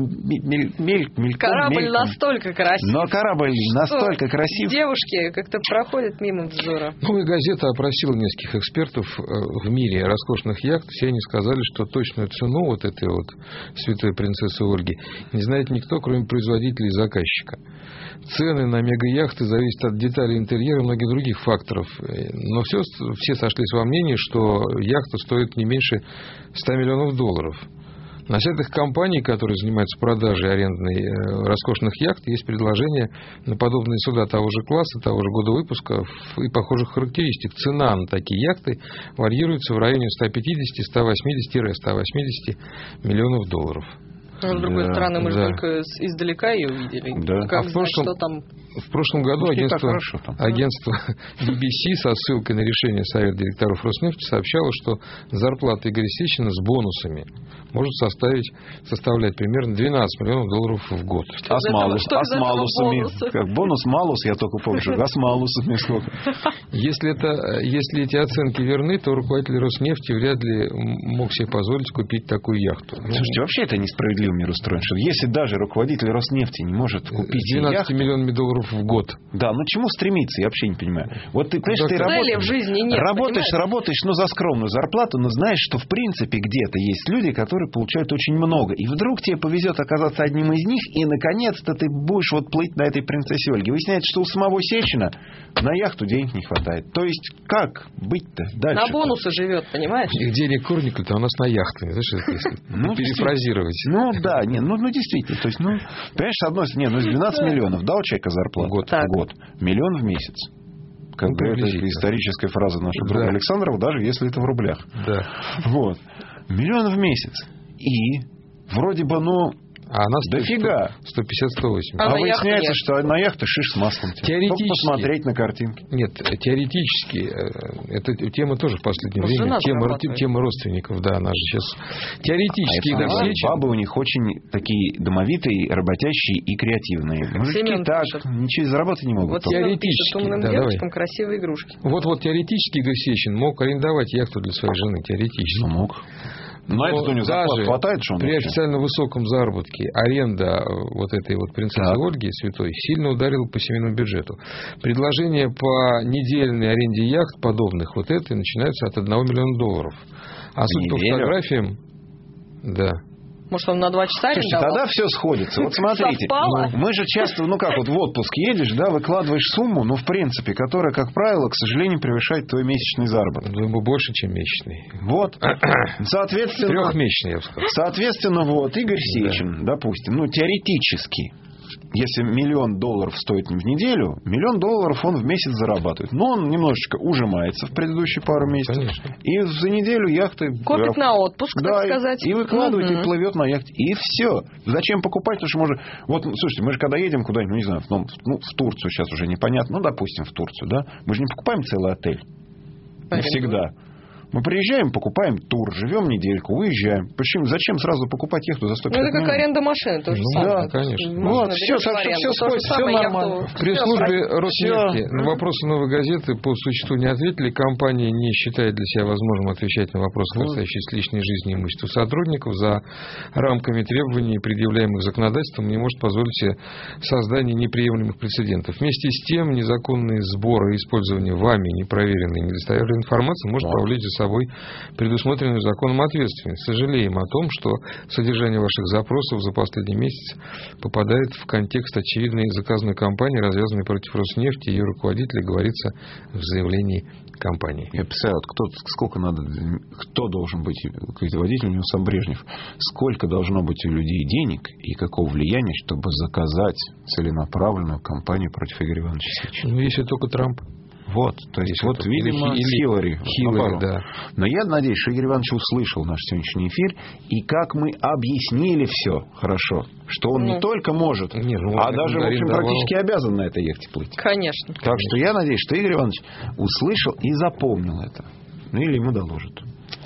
мельком... Корабль мельком. настолько красив. Но корабль настолько красив. Девушки как-то проходят мимо взора. Новая газета опросила нескольких экспертов в мире роскошных яхт. Все они сказали, что точную цену вот этой вот святой принцессы Ольги не знает никто, кроме производителя и заказчика. Цены на мега-яхты зависят от деталей интерьера и многих других факторов. Но все, все сошлись во мнении, что яхта стоит не меньше ста миллионов долларов. На сайтах компаний, которые занимаются продажей арендной э, роскошных яхт, есть предложения на подобные суда того же класса, того же года выпуска и похожих характеристик. Цена на такие яхты варьируется в районе ста пятидесяти — ста восьмидесяти — ста восьмидесяти миллионов долларов. Но, с другой да, стороны, мы да. же только издалека ее увидели. Да. Как а в знать, прошлом, что там... В прошлом году агентство, агентство би би си со ссылкой на решение Совета директоров Роснефти сообщало, что зарплата Игоря Сечина с бонусами может составить, составлять примерно двенадцать миллионов долларов в год. А с, малус, а с малусами? Как бонус-малус, я только помню, а с малусами сколько? Если, это, если эти оценки верны, то руководитель Роснефти вряд ли мог себе позволить купить такую яхту. Слушайте, вообще это несправедливо мир устроен. Что если даже руководитель Роснефти не может купить двенадцать миллионами долларов в год. Да, ну чему стремиться, я вообще не понимаю. Вот ты, понимаешь, ты работаешь, в жизни нет, работаешь, понимаешь? работаешь, ну, за скромную зарплату, но знаешь, что в принципе где-то есть люди, которые получают очень много. И вдруг тебе повезет оказаться одним из них, и наконец-то ты будешь вот плыть на этой принцессе Ольге. Выясняется, что у самого Сечина на яхту денег не хватает. То есть, как быть-то дальше? На бонусы живет, понимаешь? Их денег курников-то у нас на яхтах. Знаешь, если ну, перефразировать. Ну, да, не, ну, ну, действительно. То есть, ну, понимаешь, с одной стороны, нет, ну, двенадцать миллионов, да, у человека зарплата? Год. В год. Миллион в месяц. Как бы это историческая фраза нашего друга да. Александрова, даже если это в рублях. Да. Вот. Миллион в месяц. И вроде бы, ну, а она дофига. сто пятьдесят — сто восемьдесят. А, а выясняется, что на яхте шиш с маслом. Теоретически. Посмотреть на картинки. Нет, теоретически. Эта тема тоже в последнее время. Тема, тема родственников, да, она же сейчас. Теоретически. А да, все бабы у них очень такие домовитые, работящие и креативные. Мужики Семен так пишет. ничего заработать не могут. Вот теоретически. Умным Да, девочкам красивые игрушки. Вот-вот теоретически Игорь Сечин мог арендовать яхту для своей жены. Теоретически. Ну, мог. Но, Но это у него даже хватает, что он при вообще? официально высоком заработке аренда вот этой вот принцессы так. Ольги святой сильно ударила по семейному бюджету. Предложения по недельной аренде яхт подобных вот этой начинаются от одного миллиона долларов. А судя по фотографиям, да. Может, он на два часа Слушайте, арендовал? тогда все сходится. Вот смотрите, ну, мы же часто, ну как, вот в отпуск едешь, да, выкладываешь сумму, ну, в принципе, которая, как правило, к сожалению, превышает твой месячный заработок. Думаю, больше, чем месячный. Вот. Соответственно... Трехмесячный, я бы сказал. Соответственно, вот, Игорь Сечин, да. допустим, ну, теоретически, если миллион долларов стоит в неделю, миллион долларов он в месяц зарабатывает. Но он немножечко ужимается в предыдущие пару месяцев. Конечно. И за неделю яхты... Копит на отпуск, да, так сказать. И, и выкладывает, угу. и плывет на яхте. И все. Зачем покупать? Потому что можно... Вот, слушайте, мы же когда едем куда-нибудь, ну, не знаю, ну, в Турцию сейчас уже непонятно, ну, допустим, в Турцию, да, мы же не покупаем целый отель. Навсегда. Мы приезжаем, покупаем тур, живем недельку, уезжаем. Почему? Зачем сразу покупать яхту за сто пятьдесят Ну, это как аренда машины, то же ну, самое. Да, конечно. Вот, все, все, все сходится, все нормально. В пресс-службе Роснефти на вопросы «Новой газеты» по существу не ответили. Компания не считает для себя возможным отвечать на вопросы, касающиеся личной жизни и имущества сотрудников. За рамками требований, предъявляемых законодательством, не может позволить себе создание неприемлемых прецедентов. Вместе с тем, незаконные сборы и использование вами непроверенной и недостоверной информации может повлечь за собой собой предусмотренную законом ответственность. Сожалеем о том, что содержание ваших запросов за последний месяц попадает в контекст очевидной заказной кампании, развязанной против Роснефти и ее руководителя, говорится в заявлении компании. Я представляю, кто, сколько надо, кто должен быть руководителем, у него сам Брежнев, сколько должно быть у людей денег и какого влияния, чтобы заказать целенаправленную кампанию против Игоря Ивановича Сечина. Ну, если только Трамп. Вот, то есть, вот, это, видимо, или, Хиллари. Хиллари, да. Но я надеюсь, что Игорь Иванович услышал наш сегодняшний эфир, и как мы объяснили все хорошо, что он ну, не только может, не, ну, а даже, в общем, давал... практически обязан на этой яхте плыть. Конечно. Так Конечно. Что я надеюсь, что Игорь Иванович услышал и запомнил это. Ну, или ему доложат.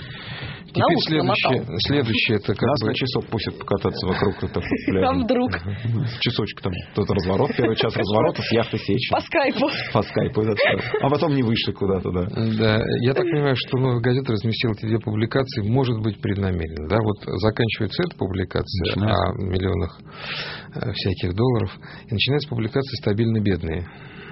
Теперь следующее, следующее это как Нас бы... на часок пустят покататься вокруг этого пляжа. А вдруг? Часочек там, тот разворот, первый час разворота с яхты Сечина. По скайпу. По скайпу. А потом не вышли куда-то, да. Да, я так понимаю, что «Новая газета» разместила эти две публикации, может быть, преднамеренно. Да, вот заканчивается эта публикация о миллионах всяких долларов, и начинается публикация «Стабильно бедные».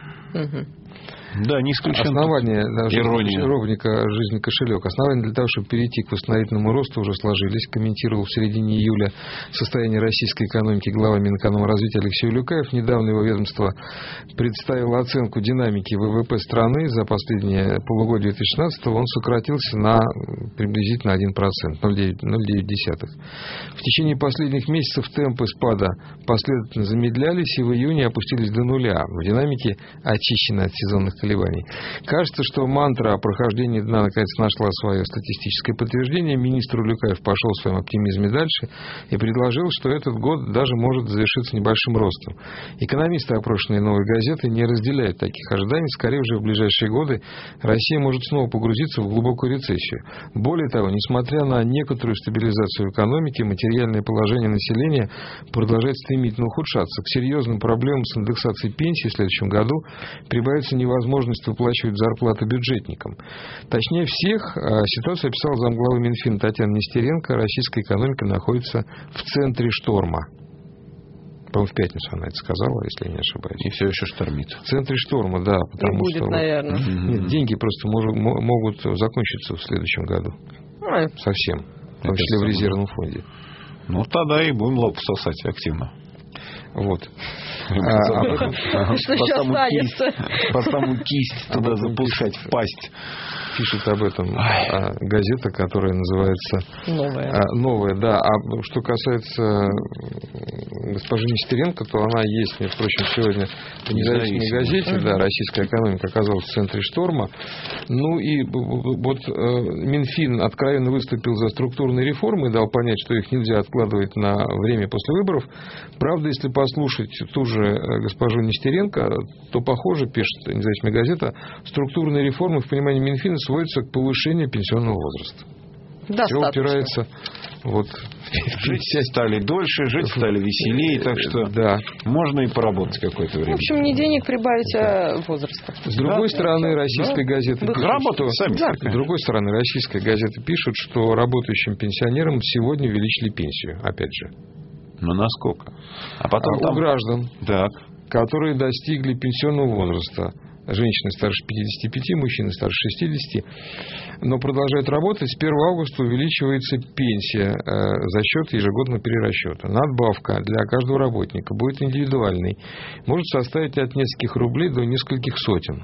Угу. Да, не исключено. Основания Ирония. ровника «Жизнь кошелек». Основания для того, чтобы перейти к восстановительному росту, уже сложились. Комментировал в середине июля состояние российской экономики глава Минэкономразвития Алексей Улюкаев. Недавно его ведомство представило оценку динамики ВВП страны за последнее полугодие две тысячи шестнадцатого. Он сократился на приблизительно один процент, ноль целых девять десятых. В течение последних месяцев темпы спада последовательно замедлялись и в июне опустились до нуля. В динамике очищены от сезонных колебаний. Кажется, что мантра о прохождении дна наконец нашла свое статистическое подтверждение. Министр Улюкаев пошел в своем оптимизме дальше и предложил, что этот год даже может завершиться небольшим ростом. Экономисты, опрошенные «Новой газетой», не разделяют таких ожиданий. Скорее, уже в ближайшие годы Россия может снова погрузиться в глубокую рецессию. Более того, несмотря на некоторую стабилизацию экономики, материальное положение населения продолжает стремительно ухудшаться. К серьезным проблемам с индексацией пенсий в следующем году прибавится невозможность выплачивать зарплаты бюджетникам. Точнее всех ситуацию описал замглавы Минфина Татьяна Нестеренко. Российская экономика находится в центре шторма. По-моему, в пятницу она это сказала, если я не ошибаюсь. И все еще штормит. В центре шторма, да. Потому будет, что, наверное. Нет, деньги просто мож, могут закончиться в следующем году. Ой. Совсем. В том числе в резервном фонде. Ну, тогда и будем лоб сосать активно. Вот. Что еще останется? Потому кисть туда запускать в пасть. Пишет об этом газета, которая называется «Новая». «Новая», да. А что касается госпожи Нестеренко, то она есть, между прочим, сегодня в независимой газете. Uh-huh. Да, российская экономика оказалась в центре шторма. Ну и вот Минфин откровенно выступил за структурные реформы и дал понять, что их нельзя откладывать на время после выборов. Правда, если послушать ту же госпожу Нестеренко, то, похоже, пишет независимая газета, структурные реформы в понимании Минфина сводятся к повышению пенсионного возраста. Все упирается вот, жить стали дольше, жить стали веселее, так что да. Можно и поработать какое-то время. В общем, не денег прибавить, а возраста. С другой да, стороны, российская да. газета пишет, что... сами. Да. С другой стороны, российская газета пишет, что работающим пенсионерам сегодня увеличили пенсию, опять же. Ну, насколько? А потом а там... у граждан, так. которые достигли пенсионного возраста. Женщины старше пятидесяти пяти, мужчины старше шестидесяти, но продолжают работать. С первого августа увеличивается пенсия э, за счет ежегодного перерасчета. Надбавка для каждого работника будет индивидуальной. Может составить от нескольких рублей до нескольких сотен.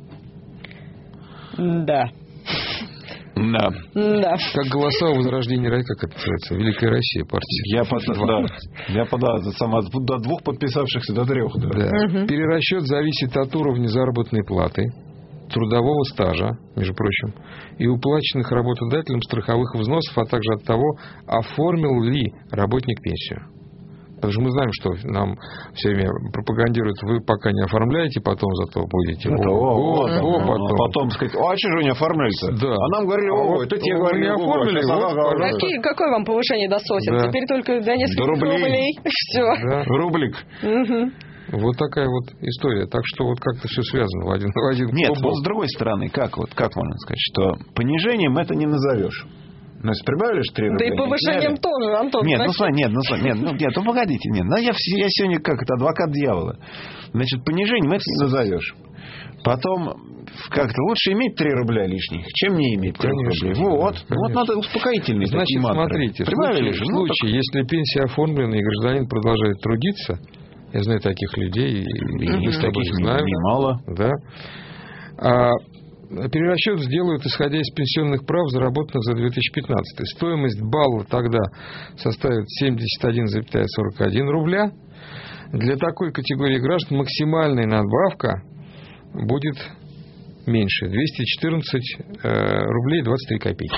Да. Да. Да. Как голоса о возрождении, как это называется, Великая Россия партия. Я под, да, я под, да, сама, до двух подписавшихся до трех. Да. Да. Угу. Перерасчет зависит от уровня заработной платы, трудового стажа, между прочим, и уплаченных работодателем страховых взносов, а также от того, оформил ли работник пенсию. Потому что мы знаем, что нам все время пропагандируют, вы пока не оформляете, потом зато будете. Это, о, о, о, о, потом. потом сказать, а что же не оформляете? Да. А нам говорили, о, вот, это те говорили, не оформили. Вот, Какие, какое вам повышение до сотен? Да. Теперь только до нескольких до рублей. рублей. Все. Да. Рублик. Угу. Вот такая вот история. Так что вот как-то все связано в один, в один Нет, клубок. вот с другой стороны, как, вот, как можно сказать, что понижением это не назовешь. Ну, если прибавили три рубля... Да и повышением тоже, Антон. Нет, ну, смотри, нет, ну, смотри, нет, ну, нет, ну, погодите, нет. Ну, я, я сегодня, как это, адвокат дьявола. Значит, понижением это не назовешь. Потом, как-то лучше иметь три рубля лишних, чем не иметь три рубля. Вот, конечно. Вот надо успокоительные Значит, такие мантры. Смотрите, в случае, же? в Ну, случае так... если пенсия оформлена и гражданин продолжает трудиться, я знаю таких людей, и мы с тобой знаем. Немало. Да. А перерасчет сделают, исходя из пенсионных прав, заработанных за две тысячи пятнадцатый. Стоимость балла тогда составит семьдесят один целых сорок один рубля. Для такой категории граждан максимальная надбавка будет меньше. двести четырнадцать э, рублей двадцать три копейки.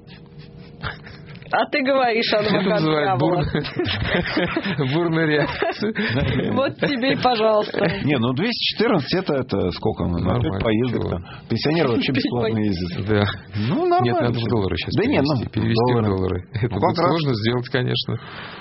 А ты говоришь, адвокат дьявола. Бурная реакция. Вот тебе и пожалуйста. Не, ну двести четырнадцать это, это сколько? На пять поездок. Пенсионеры вообще бесплатно ездят. Да. Ну, нормально. Нет, надо в доллары сейчас да перевести. Нет, ну, перевести доллары. в доллары. Это ну, будет сложно раз... сделать, конечно.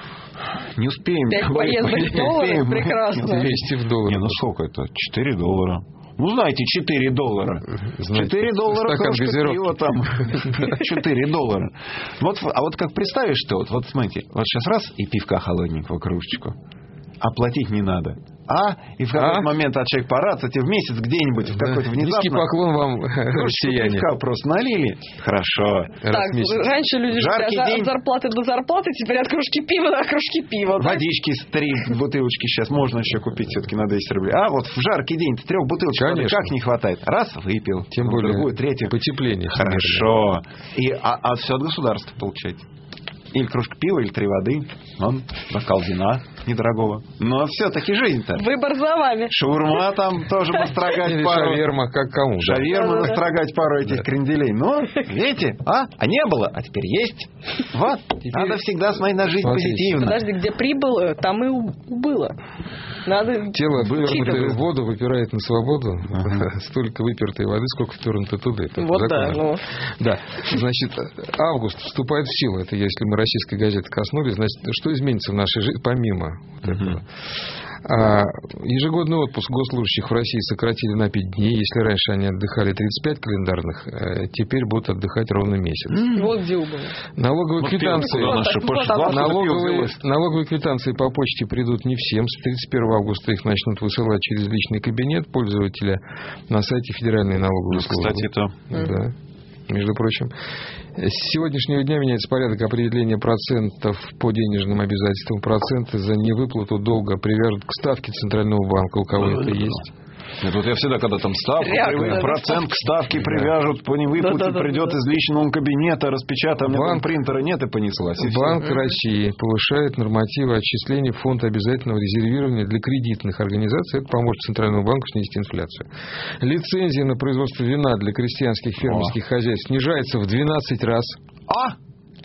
Не успеем. Пять поездок в доллары? Прекрасно. Перевести в доллары. Не, ну сколько это? четыре доллара. Ну, знаете, четыре доллара. Знаете, четыре доллара кружка пива там. четыре доллара. Вот, а вот как представишь-то, вот, вот смотрите, вот сейчас раз и пивка холодненького кружечку. Оплатить не надо. А? И в какой-то а? момент от человека пора, кстати, в месяц где-нибудь, в какой-то внезапно... Низкий поклон вам, россияне. Пивка просто налили. Хорошо. Так, раньше люди жаркий от день... зарплаты до зарплаты, теперь от кружки пива до кружки пива. Водички с три бутылочки сейчас можно еще купить, все-таки на десять рублей. А вот в жаркий день трех бутылочек воды как не хватает? Раз, выпил. Тем более другую, третью. Потепление. Хорошо. И, а, а все от государства получаете. Или кружка пива, или три воды. Он бокал вина недорогого. Но все-таки жизнь-то. Выбор за вами. Шаурма там тоже настрогать пару. Шаверма, как кому. Шаверма настрогать пару этих кренделей. Ну, видите, а? А не было, а теперь есть. Вот. Надо всегда смотреть на жизнь позитивно. Подожди, где прибыло, там и убыло. Надо тело, выпертое в воду, выпирает на свободу. Ага. Столько выпертой воды, сколько втurnуто туда. Вот да, ну. Да. Значит, август вступает в силу. Это если мы российской газеты коснулись. Значит, что изменится в нашей жизни, помимо вот этого? А, ежегодный отпуск госслужащих в России сократили на пять дней. Если раньше они отдыхали тридцать пять календарных, теперь будут отдыхать ровно месяц. Mm. Вот где убыло. Налоговые вот квитанции, налоговые, налоговые квитанции по почте придут не всем. С тридцать первого августа их начнут высылать через личный кабинет пользователя на сайте Федеральной налоговой службы. Кстати, это... Да. Между прочим, с сегодняшнего дня меняется порядок определения процентов по денежным обязательствам. Проценты за невыплату долга привяжут к ставке Центрального банка. У кого это есть? Нет, вот я всегда, когда там ставку, Ряг, процент к ставке да. привяжут, по невыплате да, да, придет да, да. из личного кабинета, распечатаем, банк, принтера нет и понеслась. И Банк все. России повышает нормативы отчислений в фонд обязательного резервирования для кредитных организаций. Это поможет Центральному банку снизить инфляцию. Лицензия на производство вина для крестьянских фермерских О. хозяйств снижается в двенадцать раз. А?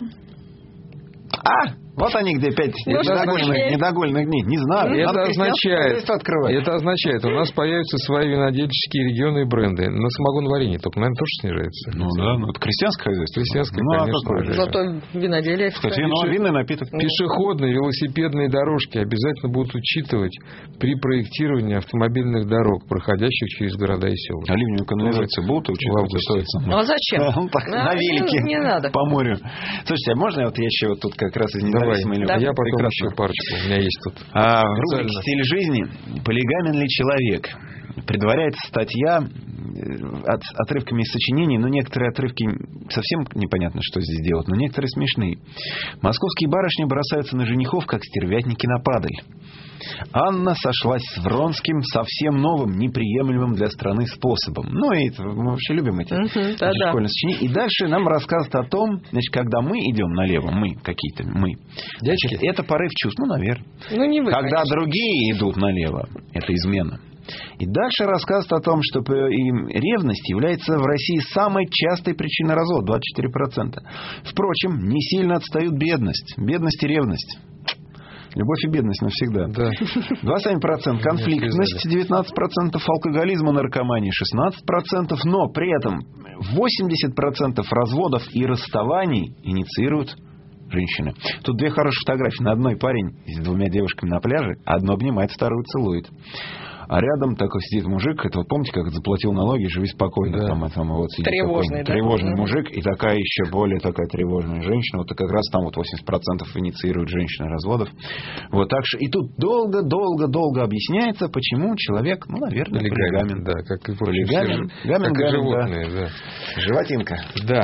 А? Вот они где пять недогольных, недогольных дней. Не знаю. Это означает, это означает, у нас появятся свои винодельческие регионы и бренды. На самогоноваренье только, наверное, тоже снижается. Ну да, ну это крестьянское хозяйство. Крестьянское, ну, конечно. А зато виноделие. Кстати, ну, винный напиток. Пешеходные, велосипедные дорожки обязательно будут учитывать при проектировании автомобильных дорог, проходящих через города и села. А ливневую канализацию будут учитывать? Ну а зачем? На велике. Не надо. По морю. Слушайте, а можно вот я еще вот тут как раз из независимой да. А я потом еще парочку. У меня есть тут. А, в рубрике «Стиль жизни» полигамен ли человек? Предваряется статья от, отрывками из сочинений, но некоторые отрывки совсем непонятно, что здесь делать, но некоторые смешные. Московские барышни бросаются на женихов, как стервятники на падаль. Анна сошлась с Вронским совсем новым, неприемлемым для страны способом. Ну, и мы вообще любим эти uh-huh, школьные сочинения. И дальше нам рассказывают о том, значит, когда мы идем налево, мы какие-то, мы. Дядьки, это порыв чувств, ну, наверное. Ну, не вы, когда конечно. Другие идут налево, это измена. И дальше рассказывают о том, что ревность является в России самой частой причиной развода, двадцать четыре процента. Впрочем, не сильно отстают бедность. Бедность и ревность. Любовь и бедность навсегда. Да. двадцать семь процентов конфликтность, девятнадцать процентов алкоголизм и наркомания, шестнадцать процентов, но при этом восемьдесят процентов разводов и расставаний инициируют женщины. Тут две хорошие фотографии. На одной парень с двумя девушками на пляже, одну обнимает, вторую целует. а рядом такой сидит мужик, это вот помните, как заплатил налоги, живи спокойно, да. там, там вот сидит тревожный, да? тревожный да. мужик, и такая еще более такая тревожная женщина, вот как раз там вот восемьдесят процентов инициируют женщины разводов. Вот так что, и тут долго-долго-долго объясняется, почему человек, ну, наверное, полигамен. Да, как и полигамен, гамен, как и животные, да. да. Животинка. Да.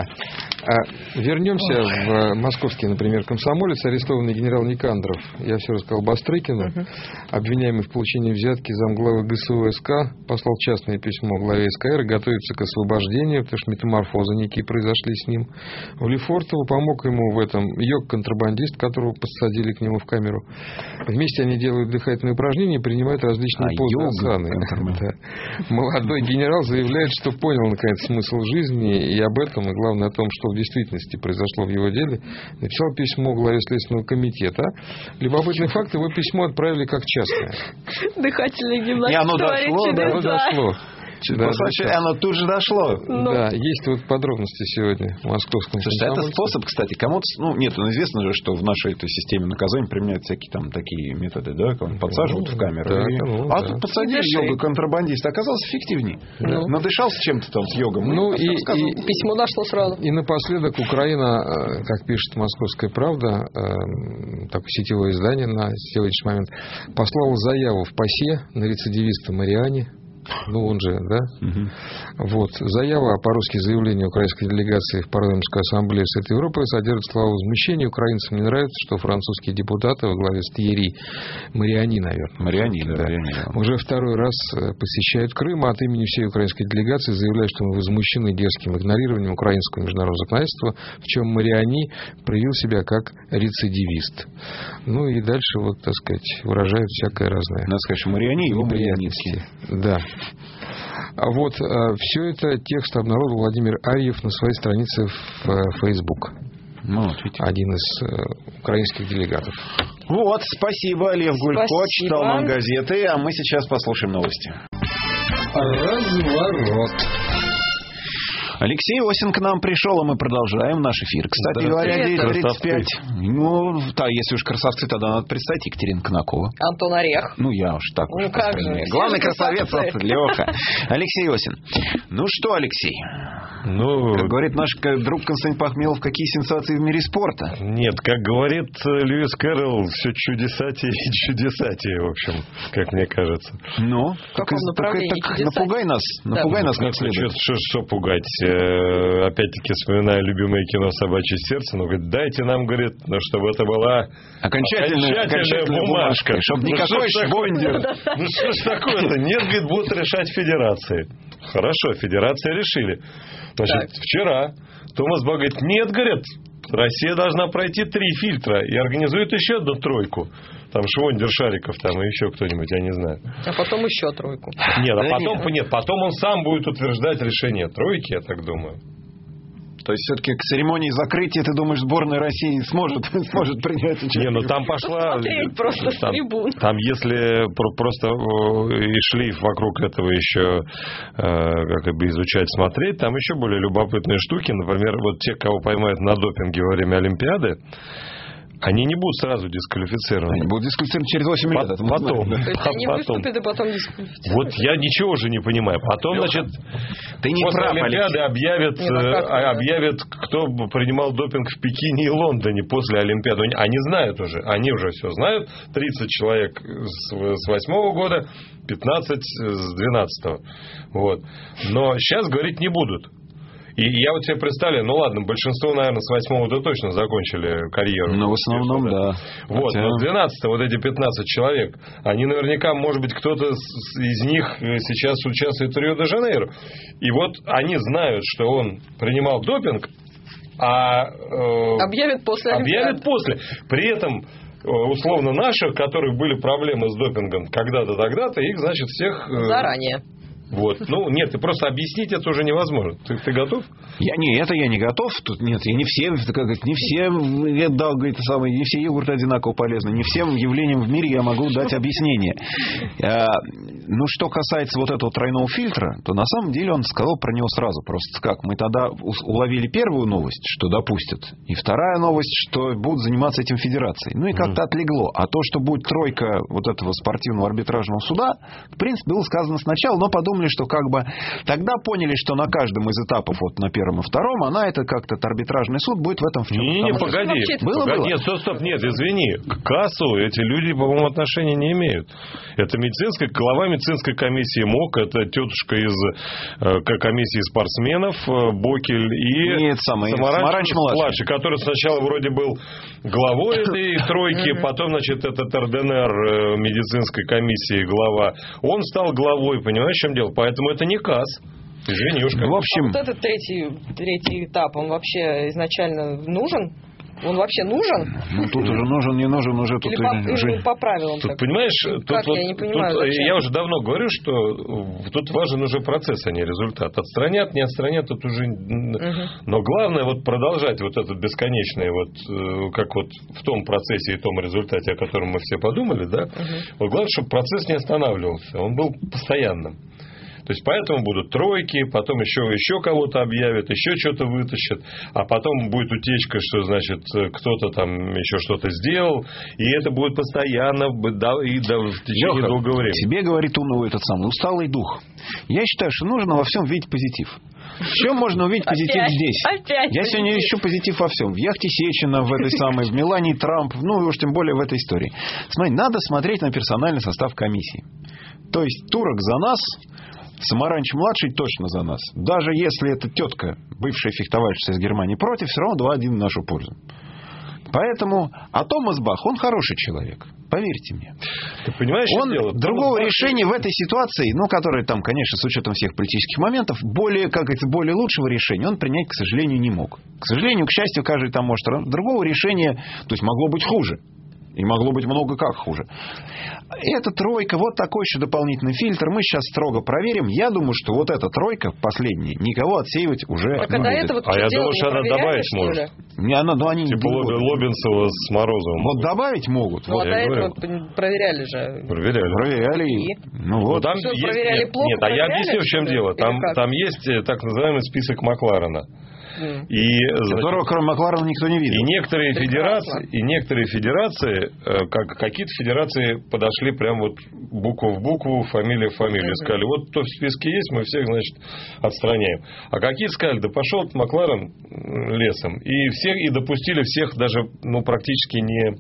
А вернемся в московский, например, Комсомолец, арестованный генерал Никандров. Я все рассказал Бастрыкину. Uh-huh. Обвиняемый в получении взятки замглавы ГСУ СК послал частное письмо главе СКР, готовится к освобождению, потому что метаморфозы некие произошли с ним. В Лефортово помог ему в этом йог-контрабандист, которого посадили к нему в камеру. Вместе они делают дыхательные упражнения и принимают различные а позы асаны. Да. Молодой генерал заявляет, что понял наконец смысл жизни, и об этом, и главное о том, что в действительности произошло в его деле, написал письмо главе Следственного комитета. Любопытный факт, его письмо отправили как частное. Дыхательная гимнастика. Оно дошло, да, оно дошло. Да, Послушай, оно тут же дошло. Ну. Да, есть вот подробности сегодня в московском. Слушай, это способ, кстати, кому-то, ну, нет, ну, известно же, что в нашей этой системе наказания применяют всякие там такие методы, да, кого-нибудь подсаживают в камеру. Да, и... ну, а да. тут посадили йога-контрабандист, оказался эффективней. Да. Надышался чем-то там с йогом. Ну, и, и, письмо дошло сразу. И напоследок Украина, как пишет «Московская правда», такое сетевое издание на сегодняшний момент, послала заяву в ПАСЕ на рецидивиста Мариани. Ну, он же, да? Угу. Вот. Заява, по-русски заявление украинской делегации в парламентской ассамблее Совета Европы содержит слова возмущения. Украинцам не нравится, что французские депутаты во главе с Тьерри Мариани, наверное. Мариани, да, да. Мариани, да. Уже второй раз посещают Крым, а от имени всей украинской делегации заявляют, что мы возмущены дерзким игнорированием украинского международного законодательства, в чем Мариани проявил себя как рецидивист. Ну и дальше, вот, так сказать, выражают всякое разное. Надо сказать, что Мариани его Марианинский. Да. А вот все это текст обнародовал Владимир Арьев на своей странице в Facebook. Ну, один из э, украинских делегатов. Вот, спасибо, Лев Гулько, читал нам газеты, а мы сейчас послушаем новости. Разворот. Алексей Осин к нам пришел, а мы продолжаем наш эфир. Кстати говоря, девять тридцать пять. Ну, да, если уж красавцы, тогда надо представить Екатерина Конакова. Антон Орех. Ну, я уж так ну, уж. Как же. Главный красавец от Леха. Алексей Осин. Ну что, Алексей? Ну, как говорит наш друг Константин Пахмелов, какие сенсации в мире спорта? Нет, как говорит Льюис Кэрролл, все чудесатие и чудесатие, в общем, как мне кажется. Ну, в каком направлении так, так, напугай нас, да. напугай нас как следует. Что, что пугать? Опять-таки вспоминаю любимое кино «Собачье сердце», но говорит, дайте нам, говорит, ну, чтобы это была окончательная, окончательная, окончательная бумажка, бумажка чтобы ну, никакой швондер. Ну что ж такое-то? Нет, говорит, будут решать федерации. Хорошо, федерации решили. Значит, так. Вчера Томас Бах говорит, нет, говорит, Россия должна пройти три фильтра и организует еще одну тройку. Там Швондер, Шариков, там и еще кто-нибудь, я не знаю. А потом еще тройку. Нет, а потом, нет, потом он сам будет утверждать решение тройки, я так думаю. То есть, все-таки к церемонии закрытия, ты думаешь, сборная России сможет, сможет принять участие? Не, ну там пошла... просто с трибун. Там, если просто и шли вокруг этого еще как бы изучать, смотреть, там еще более любопытные штуки. Например, вот те, кого поймают на допинге во время Олимпиады, они не будут сразу дисквалифицированы. Они будут дисквалифицированы через восемь лет. Потом. потом. То есть они выступят и потом дисквалифицируют. Вот я ничего уже не понимаю. Потом, Леха, значит, ты не после прав, Олимпиады объявят, не, ну объявят, кто принимал допинг в Пекине и Лондоне после Олимпиады. Они знают уже. Они уже все знают. тридцать человек с восьмого года, пятнадцать с двенадцатого. Вот. Но сейчас говорить не будут. И я вот себе представляю, ну ладно, большинство, наверное, с восьмого-то точно закончили карьеру. Ну, в основном, да. Вот, Хотя... но с двенадцатого, вот эти пятнадцать человек, они наверняка, может быть, кто-то из них сейчас участвует в Рио-де-Жанейро. И вот они знают, что он принимал допинг, а... Э, объявят после Олимпиады. Объявят после. При этом... условно наших, у которых были проблемы с допингом когда-то, тогда-то, их, значит, всех... Заранее. Вот. Ну, нет, ты просто объяснить это уже невозможно. Ты, ты готов? Я, не, это я не готов. Тут нет, я не все, как говорит, не все, я дал, говорит, самое, не все йогурты одинаково полезны, не всем явлениям в мире я могу дать объяснение. А, ну, что касается вот этого тройного фильтра, то на самом деле он сказал про него сразу. Просто как? Мы тогда уловили первую новость, что допустят, и вторая новость, что будут заниматься этим федерацией. Ну, и как-то mm. отлегло. А то, что будет тройка вот этого спортивного арбитражного суда, в принципе, было сказано сначала, но подумали, что как бы тогда поняли, что на каждом из этапов, вот на первом и втором, она это как-то арбитражный суд будет в этом в чем-то. Не, не, погоди. Было, погоди. было? Нет, стоп, стоп, нет, извини. К КАСу эти люди, по-моему, отношения не имеют. Это медицинская, глава медицинской комиссии МОК, это тетушка из э, комиссии спортсменов Бокель и Нет, самый, Самаранч младший, который сначала вроде был главой этой тройки, потом, значит, этот РДНР медицинской комиссии глава, он стал главой, понимаешь, в чем дело? Поэтому это не КАС. Женюшка. В общем... А вот этот третий, третий этап, он вообще изначально нужен? Он вообще нужен? Ну, тут уже нужен, не нужен, уже тут... Или по, уже... по правилам? Тут, так? понимаешь, как, тут, я вот, не понимаю, тут я уже зачем? давно говорю, что тут важен уже процесс, а не результат. Отстранят, не отстранят, тут уже... Угу. Но главное вот продолжать вот этот бесконечный, вот как вот в том процессе и том результате, о котором мы все подумали, да? Угу. Вот главное, чтобы процесс не останавливался, он был постоянным. То есть, поэтому будут тройки, потом еще, еще кого-то объявят, еще что-то вытащат, а потом будет утечка, что, значит, кто-то там еще что-то сделал, и это будет постоянно и в течение Леха, долгого времени. Тебе говорит ну, этот самый усталый дух. Я считаю, что нужно во всем видеть позитив. В чем можно увидеть позитив опять, здесь? Опять Я позитив. Сегодня ищу позитив во всем. В яхте Сечина, в этой самой, в Мелании Трамп, ну и уж тем более в этой истории. Смотри, надо смотреть на персональный состав комиссии. То есть турок за нас, Самаранч-младший точно за нас. Даже если эта тетка, бывшая фехтовальщица из Германии, против, все равно два-один в нашу пользу. Поэтому, а Томас Бах, он хороший человек. Поверьте мне. Ты понимаешь, он что дело? Другого Томас решения Бах... в этой ситуации, ну, которое там, конечно, с учетом всех политических моментов, более, как говорится, более лучшего решения он принять, к сожалению, не мог. К сожалению, к счастью, каждый там может... Другого решения, то есть могло быть хуже. И могло быть много как хуже. Эта тройка, вот такой еще дополнительный фильтр. Мы сейчас строго проверим. Я думаю, что вот эта тройка, последняя, никого отсеивать уже а не будет. Вот а я думаю, что она добавить может. Не, она, ну, они типа не Лобинцева с Морозовым. Вот добавить могут. Ну, вот а до этого проверяли же. Проверяли. Проверяли. И? Ну, вот. Там что, есть... проверяли нет, плохо, нет, а я объясню, в чем что-то? дело. Там, там есть так называемый список Макларена. И, которого, значит, кроме Макларена, никто не видел. И некоторые федерации, и некоторые федерации, как какие-то федерации подошли прям вот букву в букву, фамилия в фамилию, mm-hmm. сказали, вот кто в списке есть, мы всех, значит, отстраняем. А какие-то сказали, да пошел этот Макларен лесом, и всех, и допустили всех даже, ну, практически не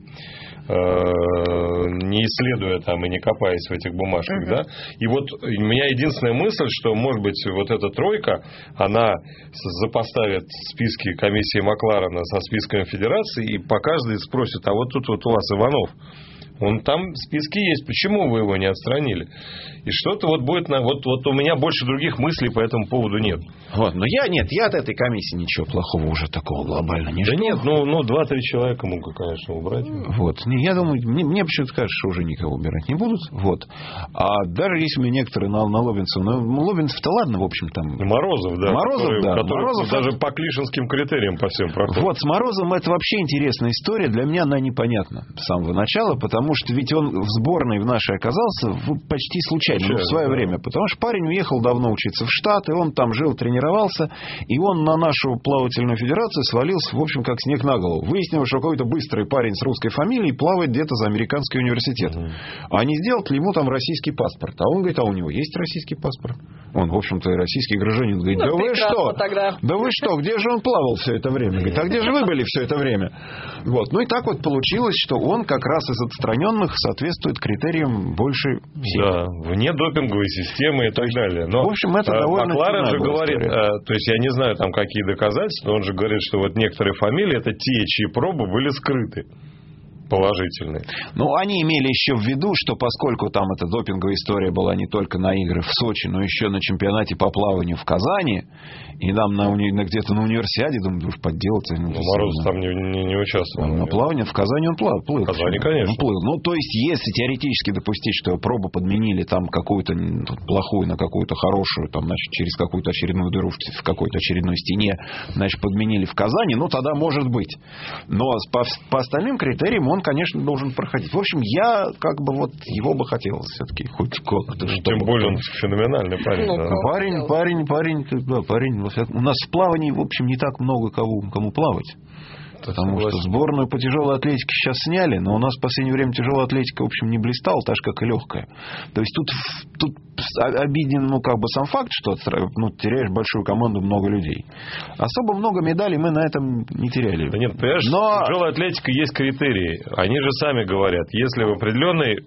не исследуя там и не копаясь в этих бумажках, uh-huh. да. И вот у меня единственная мысль, что, может быть, вот эта тройка, она запоставит списки комиссии Макларена со списками федерации, и по каждой спросит, а вот тут вот у вас Иванов, он там в списке есть, почему вы его не отстранили? И что-то вот будет на... Вот, вот у меня больше других мыслей по этому поводу нет. Вот, но я нет, я от этой комиссии ничего плохого уже такого глобально не жду. Да нет, ну, ну два-три человека могут, конечно, убрать. Вот, не, я думаю, мне, мне почему-то кажется, что уже никого убирать не будут. Вот. А даже если мы некоторые на, на Лобинцева, ну, Лобинцев-то ладно, в общем, там... Морозов, да. Морозов, который, да. Который Морозов, даже это... по клишинским критериям по всем проходит. Вот, с Морозовым это вообще интересная история. Для меня она непонятна с самого начала, потому что ведь он в сборной в нашей оказался почти случайно, Случайно, в свое да. время. Потому что парень уехал давно учиться в Штаты, он там жил, тренировался, и он на нашу плавательную федерацию свалился, в общем, как снег на голову. Выяснилось, что какой-то быстрый парень с русской фамилией плавает где-то за американский университет. Угу. А не сделать ли ему там российский паспорт? А он говорит, а у него есть российский паспорт? Он, в общем-то, и российский гражданин. Говорит, ну, да вы что? Тогда. Да вы что? Где же он плавал все это время? Говорит, а где же вы были все это время? Вот. Ну и так вот получилось, что он как раз из отстраненных соответствует критериям больше всех. Да, вне допинговой системы и так далее. Но, в общем, это довольно Макларен же говорит, история. то есть я не знаю там какие доказательства, но он же говорит, что вот некоторые фамилии это те, чьи пробы были скрыты. положительный. Ну, они имели еще в виду, что поскольку там эта допинговая история была не только на игры в Сочи, но еще на чемпионате по плаванию в Казани, и там на, на, где-то на универсиаде, думаю, уж подделаться. Ну, Морозов там не, не, не участвовал. На плавании в Казани он плыл. плыл в Казани, конечно. Он плыл. Ну, то есть, если теоретически допустить, что пробу подменили там какую-то плохую на какую-то хорошую, там, значит, через какую-то очередную дыру в какой-то очередной стене, значит, подменили в Казани, ну, тогда может быть. Но по, по остальным критериям он, конечно, должен проходить. В общем, я как бы вот его бы хотел все-таки хоть как-то. Ну, тем более он феноменальный парень. Ну, да. Парень, парень, парень, да, парень. У нас в плавании, в общем, не так много кого, кому плавать. Потому что сборную по тяжелой атлетике сейчас сняли, но у нас в последнее время тяжелая атлетика, в общем, не блистала, так же, как и легкая. То есть тут, тут обиден, ну, как бы сам факт, что ну, теряешь большую команду, много людей. Особо много медалей мы на этом не теряли. Да нет, понимаешь, но... тяжелая атлетика есть критерии. Они же сами говорят, если в определенной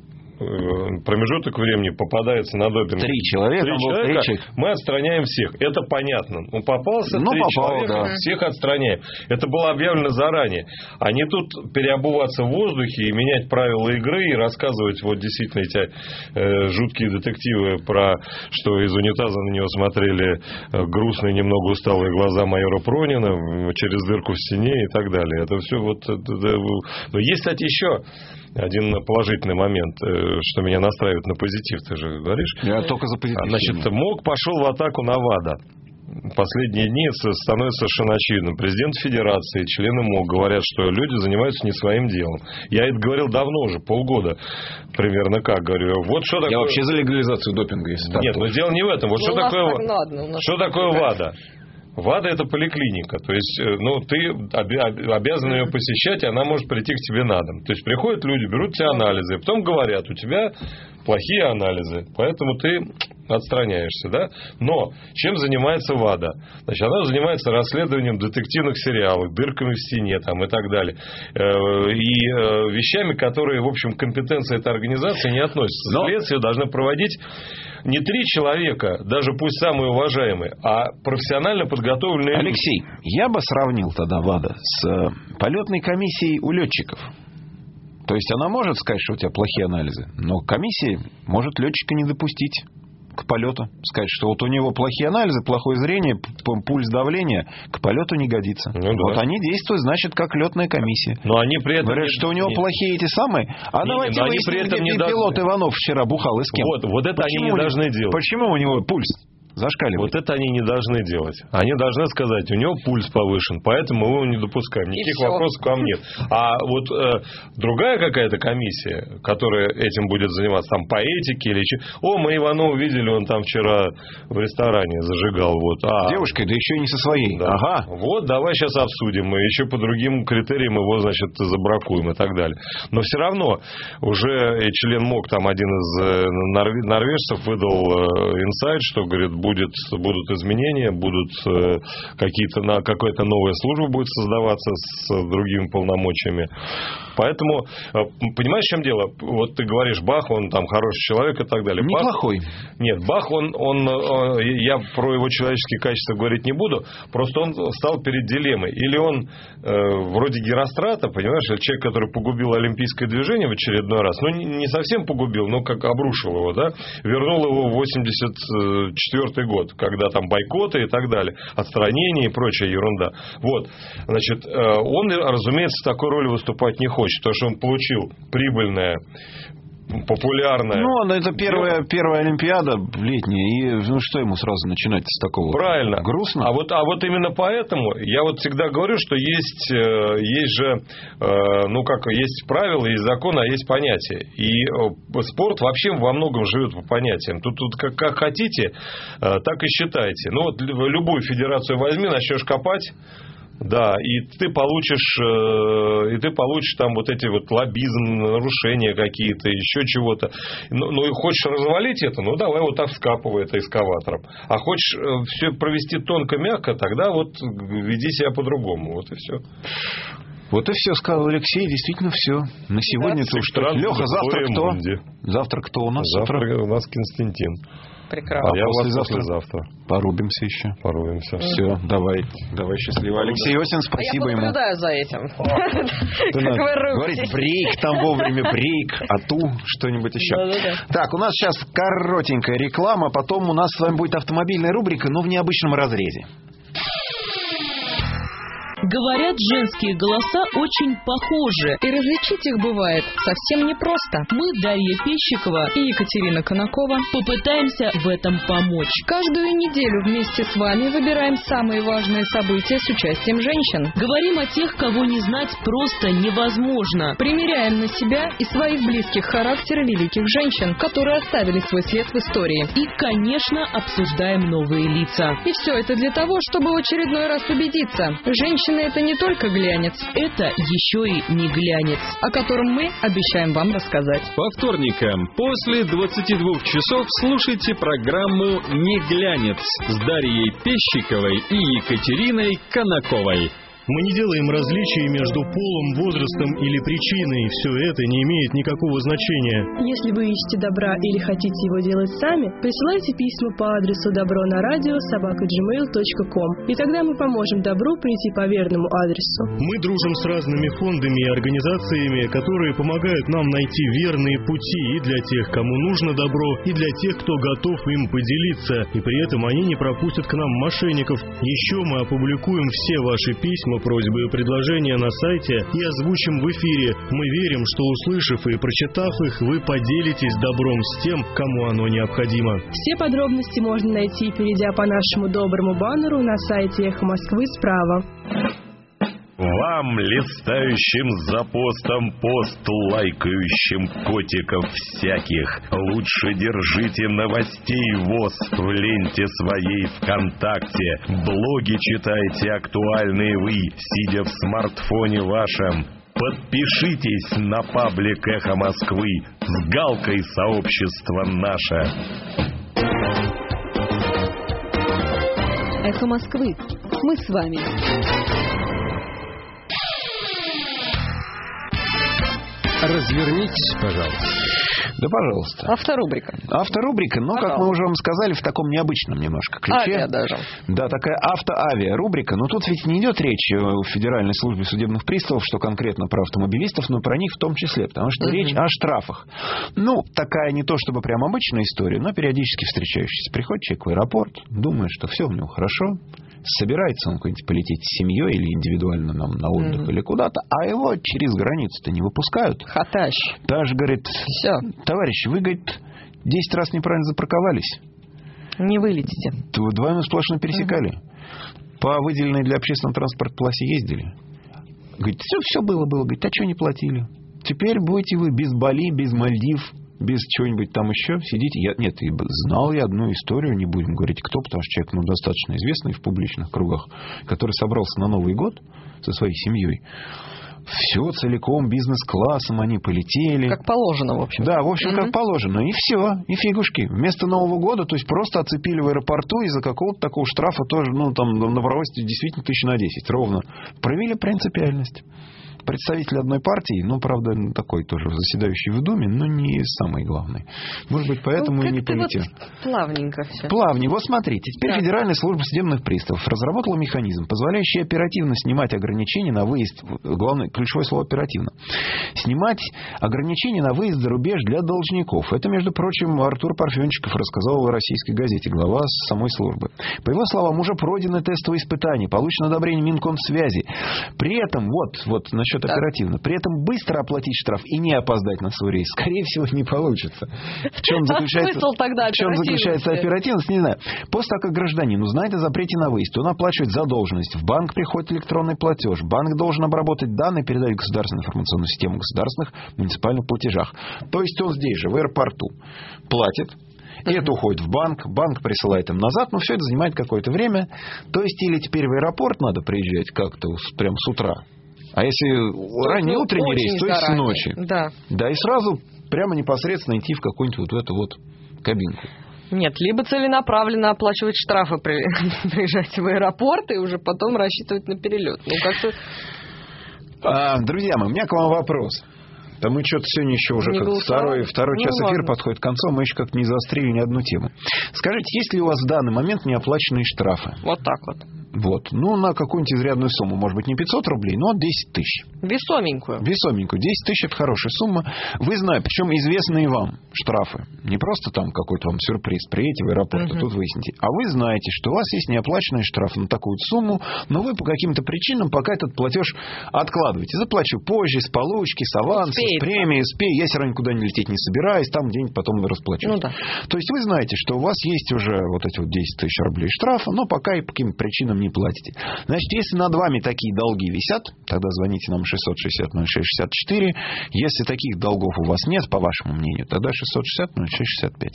промежуток времени попадается на допинг три человека, три человека три... мы отстраняем всех. Это понятно. Ну, попался ну, три попал, человека, да. Всех отстраняем. Это было объявлено заранее. А не тут переобуваться в воздухе и менять правила игры и рассказывать вот действительно эти э, жуткие детективы про, что из унитаза на него смотрели э, грустные, немного усталые глаза майора Пронина через дырку в стене и так далее. Это все вот... Это, это, но есть, кстати, еще один положительный момент, что меня настраивает на позитив, ты же говоришь. Я только за позитив. Значит, МОК пошел в атаку на ВАДА. Последние дни становится совершенно очевидным. Президент Федерации, члены МОК говорят, что люди занимаются не своим делом. Я это говорил давно уже, полгода примерно как говорю. Вот что такое... Я вообще за легализацию допинга, если так. Нет, но дело не в этом. Вот ну, что такое, что такое ВАДА? ВАДА – это поликлиника, то есть, ну, ты обязан ее посещать, и она может прийти к тебе на дом. То есть, приходят люди, берут тебе анализы, и потом говорят, у тебя плохие анализы, поэтому ты отстраняешься, да? Но чем занимается ВАДА? Значит, она занимается расследованием детективных сериалов, дырками в стене там, и так далее. И вещами, которые, в общем, к компетенции этой организации не относятся. Но... Следствие должны проводить не три человека, даже пусть самые уважаемые, а профессионально подготовленные люди. Алексей, я бы сравнил тогда ВАДА с полетной комиссией у летчиков. То есть она может сказать, что у тебя плохие анализы, но комиссия может летчика не допустить к полету. Сказать, что вот у него плохие анализы, плохое зрение, пульс, давление, к полету не годится. Ну, вот да. Они действуют, значит, как летная комиссия. Но они при этом... Говорят, что у него не... плохие эти самые. А не, давайте выясним, при этом где не пилот должны... Иванов вчера бухал и с кем. Вот, вот это почему они не должны делать. Почему у него пульс зашкаливает? Вот это они не должны делать. Они должны сказать, у него пульс повышен, поэтому мы его не допускаем. Никаких вопросов к вам нет. А вот э, другая какая-то комиссия, которая этим будет заниматься, там по этике или еще... О, мы Иванова видели, он там вчера в ресторане зажигал. Вот. А, девушкой, да еще и не со своей. Да. Ага. Вот, давай сейчас обсудим. Мы еще по другим критериям его, значит, забракуем и так далее. Но все равно уже член МОК, там один из норвежцев выдал инсайт, что, говорит, будет, будут изменения, будут э, какие-то, на, какая-то новая служба будет создаваться с другими полномочиями. Поэтому, э, понимаешь, в чем дело? Вот ты говоришь, Бах, он там хороший человек и так далее. Неплохой. Бах, нет, Бах, он, он, э, я про его человеческие качества говорить не буду, просто он стал перед дилеммой. Или он э, вроде Герострата, понимаешь, человек, который погубил олимпийское движение в очередной раз, ну, не, не совсем погубил, но как обрушил его, да, вернул его в восемьдесят четвёртый год, когда там бойкоты и так далее, отстранение и прочая ерунда. Вот, значит, он, разумеется, в такой роли выступать не хочет, потому что он получил прибыльное, популярная. Ну, это первая, первая Олимпиада летняя, и ну, что ему сразу начинать с такого? Правильно. Грустно. А вот, а вот именно поэтому я вот всегда говорю, что есть, есть же, ну как, есть правила, есть законы, а есть понятия. И спорт вообще во многом живет по понятиям. Тут, тут как, как хотите, так и считайте. Ну вот любую федерацию возьми, начнешь копать. Да, и ты получишь, и ты получишь там вот эти вот лоббизм, нарушения какие-то, еще чего-то. Ну, ну и хочешь развалить это, ну давай вот так вскапывай это эскаватором. А хочешь все провести тонко-мягко, тогда вот веди себя по-другому. Вот и все. Вот и все, сказал Алексей, действительно все. На сегодня это уж что. Леха, завтра кто? Завтра кто у нас? Завтра у нас Константин. Прекрасно. А я послезавтра? послезавтра. Порубимся еще. Порубимся. Все, давай. Давай, счастливо. Алексей Осин, спасибо а я ему. Я наблюдаю за этим. Говорит, брейк там вовремя, брейк, а ту что-нибудь еще. Так, у нас сейчас коротенькая реклама, потом у нас с вами будет автомобильная рубрика, но в необычном разрезе. Говорят, женские голоса очень похожи. И различить их бывает совсем непросто. Мы, Дарья Пещикова и Екатерина Конакова, попытаемся в этом помочь. Каждую неделю вместе с вами выбираем самые важные события с участием женщин. Говорим о тех, кого не знать просто невозможно. Примеряем на себя и своих близких характер великих женщин, которые оставили свой след в истории. И, конечно, обсуждаем новые лица. И все это для того, чтобы в очередной раз убедиться. Женщины — это не только глянец. Это еще и не глянец, о котором мы обещаем вам рассказать. По вторникам после двадцати двух часов слушайте программу «Не глянец» с Дарьей Пещиковой и Екатериной Конаковой. Мы не делаем различий между полом, возрастом или причиной. Все это не имеет никакого значения. Если вы ищете добра или хотите его делать сами, присылайте письма по адресу добро на радио собака джимейл точка ком, и тогда мы поможем добру прийти по верному адресу. Мы дружим с разными фондами и организациями, которые помогают нам найти верные пути и для тех, кому нужно добро, и для тех, кто готов им поделиться, и при этом они не пропустят к нам мошенников. Еще мы опубликуем все ваши письма, просьбы и предложения на сайте и озвучим в эфире. Мы верим, что, услышав и прочитав их, вы поделитесь добром с тем, кому оно необходимо. Все подробности можно найти, перейдя по нашему доброму баннеру на сайте Эхо Москвы справа. Вам, листающим за постом пост, лайкающим котиков всяких, лучше держите новостей ВОС в ленте своей ВКонтакте. Блоги читайте актуальные вы, сидя в смартфоне вашем. Подпишитесь на паблик Эхо Москвы с галкой «Сообщество наше». Эхо Москвы. Мы с вами. Развернитесь, пожалуйста. Да, пожалуйста. Авторубрика. Авторубрика, но, как мы уже вам сказали, в таком необычном немножко ключе. Авиа даже. Да, такая авто-авиа-рубрика. Но тут ведь не идет речь о Федеральной службе судебных приставов, что конкретно про автомобилистов, но про них в том числе, потому что uh-huh. речь о штрафах. Ну, такая не то чтобы прям обычная история, но периодически встречающаяся. Приходит человек в аэропорт, думает, что все у него хорошо, собирается он куда-нибудь полететь с семьей или индивидуально нам на отдых mm-hmm. или куда-то, а его через границу-то не выпускают. Хаташ. Даже говорит, все. Товарищи, вы, говорит, десять раз неправильно запарковались. Не вылетите. Двойную сплошную пересекали. Mm-hmm. По выделенной для общественного транспорта полосе ездили. Говорит, все, все было, было. Говорит, а что не платили? Теперь будете вы без Бали, без Мальдив, без чего-нибудь там еще сидите. Я, нет, знал я одну историю, не будем говорить кто, потому что человек ну, достаточно известный в публичных кругах, который собрался на Новый год со своей семьей. Все целиком бизнес-классом они полетели. Как положено, в общем. Да, в общем, угу. как положено. И все, и фигушки. Вместо Нового года, то есть просто оцепили в аэропорту из-за какого-то такого штрафа тоже, ну, там, на правости действительно тысяч на десять, ровно. Проявили принципиальность. Представитель одной партии, ну, правда, такой тоже заседающий в Думе, но не самый главный. Может быть, поэтому ну, и не полетел. Вот плавненько все. Плавненько. Вот смотрите, теперь да. Федеральная служба судебных приставов разработала механизм, позволяющий оперативно снимать ограничения на выезд, главное, ключевое слово оперативно, снимать ограничения на выезд за рубеж для должников. Это, между прочим, Артур Парфенчиков рассказал в «Российской газете», глава самой службы. По его словам, уже пройдены тестовые испытания, получено одобрение Минкомсвязи. При этом, вот, вот, насчет так. оперативно. При этом быстро оплатить штраф и не опоздать на свой рейс, скорее всего, не получится. В чем заключается, в чем заключается оперативность, не знаю. После того, как гражданин узнает о запрете на выезд, он оплачивает задолженность. В банк приходит электронный платеж. Банк должен обработать данные, передать в государственную информационную систему государственных муниципальных платежах. То есть он здесь же, в аэропорту, платит. И это уходит в банк, банк присылает им назад, но все это занимает какое-то время. То есть или теперь в аэропорт надо приезжать как-то прям с утра, а если ранний утренний рейс, то есть с ночи. Да. Да, и сразу прямо непосредственно идти в какую-нибудь вот эту вот кабинку. Нет, либо целенаправленно оплачивать штрафы, приезжать в аэропорт и уже потом рассчитывать на перелет. Ну, как-то... А, друзья мои, у меня к вам вопрос. Да мы что-то сегодня еще уже как второй, второй ну, час эфира ладно. подходит к концу, мы еще как-то не заострили ни одну тему. Скажите, есть ли у вас в данный момент неоплаченные штрафы? Вот так вот. Вот. Ну, на какую-нибудь изрядную сумму. Может быть, не пятьсот рублей, но десять тысяч. Весоменькую. Весоменькую. десять тысяч – это хорошая сумма. Вы знаете, причем известные вам штрафы. Не просто там какой-то вам сюрприз. Приедете в аэропорт, uh-huh. тут выясните. А вы знаете, что у вас есть неоплаченные штрафы на такую сумму, но вы по каким-то причинам пока этот платеж откладываете. Заплачу позже, с получки, с аванса, с премии, с пей. Я все равно никуда не лететь не собираюсь, там где-нибудь потом расплачусь. Ну, да. То есть вы знаете, что у вас есть уже вот эти вот десять тысяч рублей штрафа, но пока и по каким причинам не платите. Значит, если над вами такие долги висят, тогда звоните нам шестьсот шестьдесят ноль шесть шестьдесят четыре. Если таких долгов у вас нет, по вашему мнению, тогда шестьсот шестьдесят ноль шесть шестьдесят пять.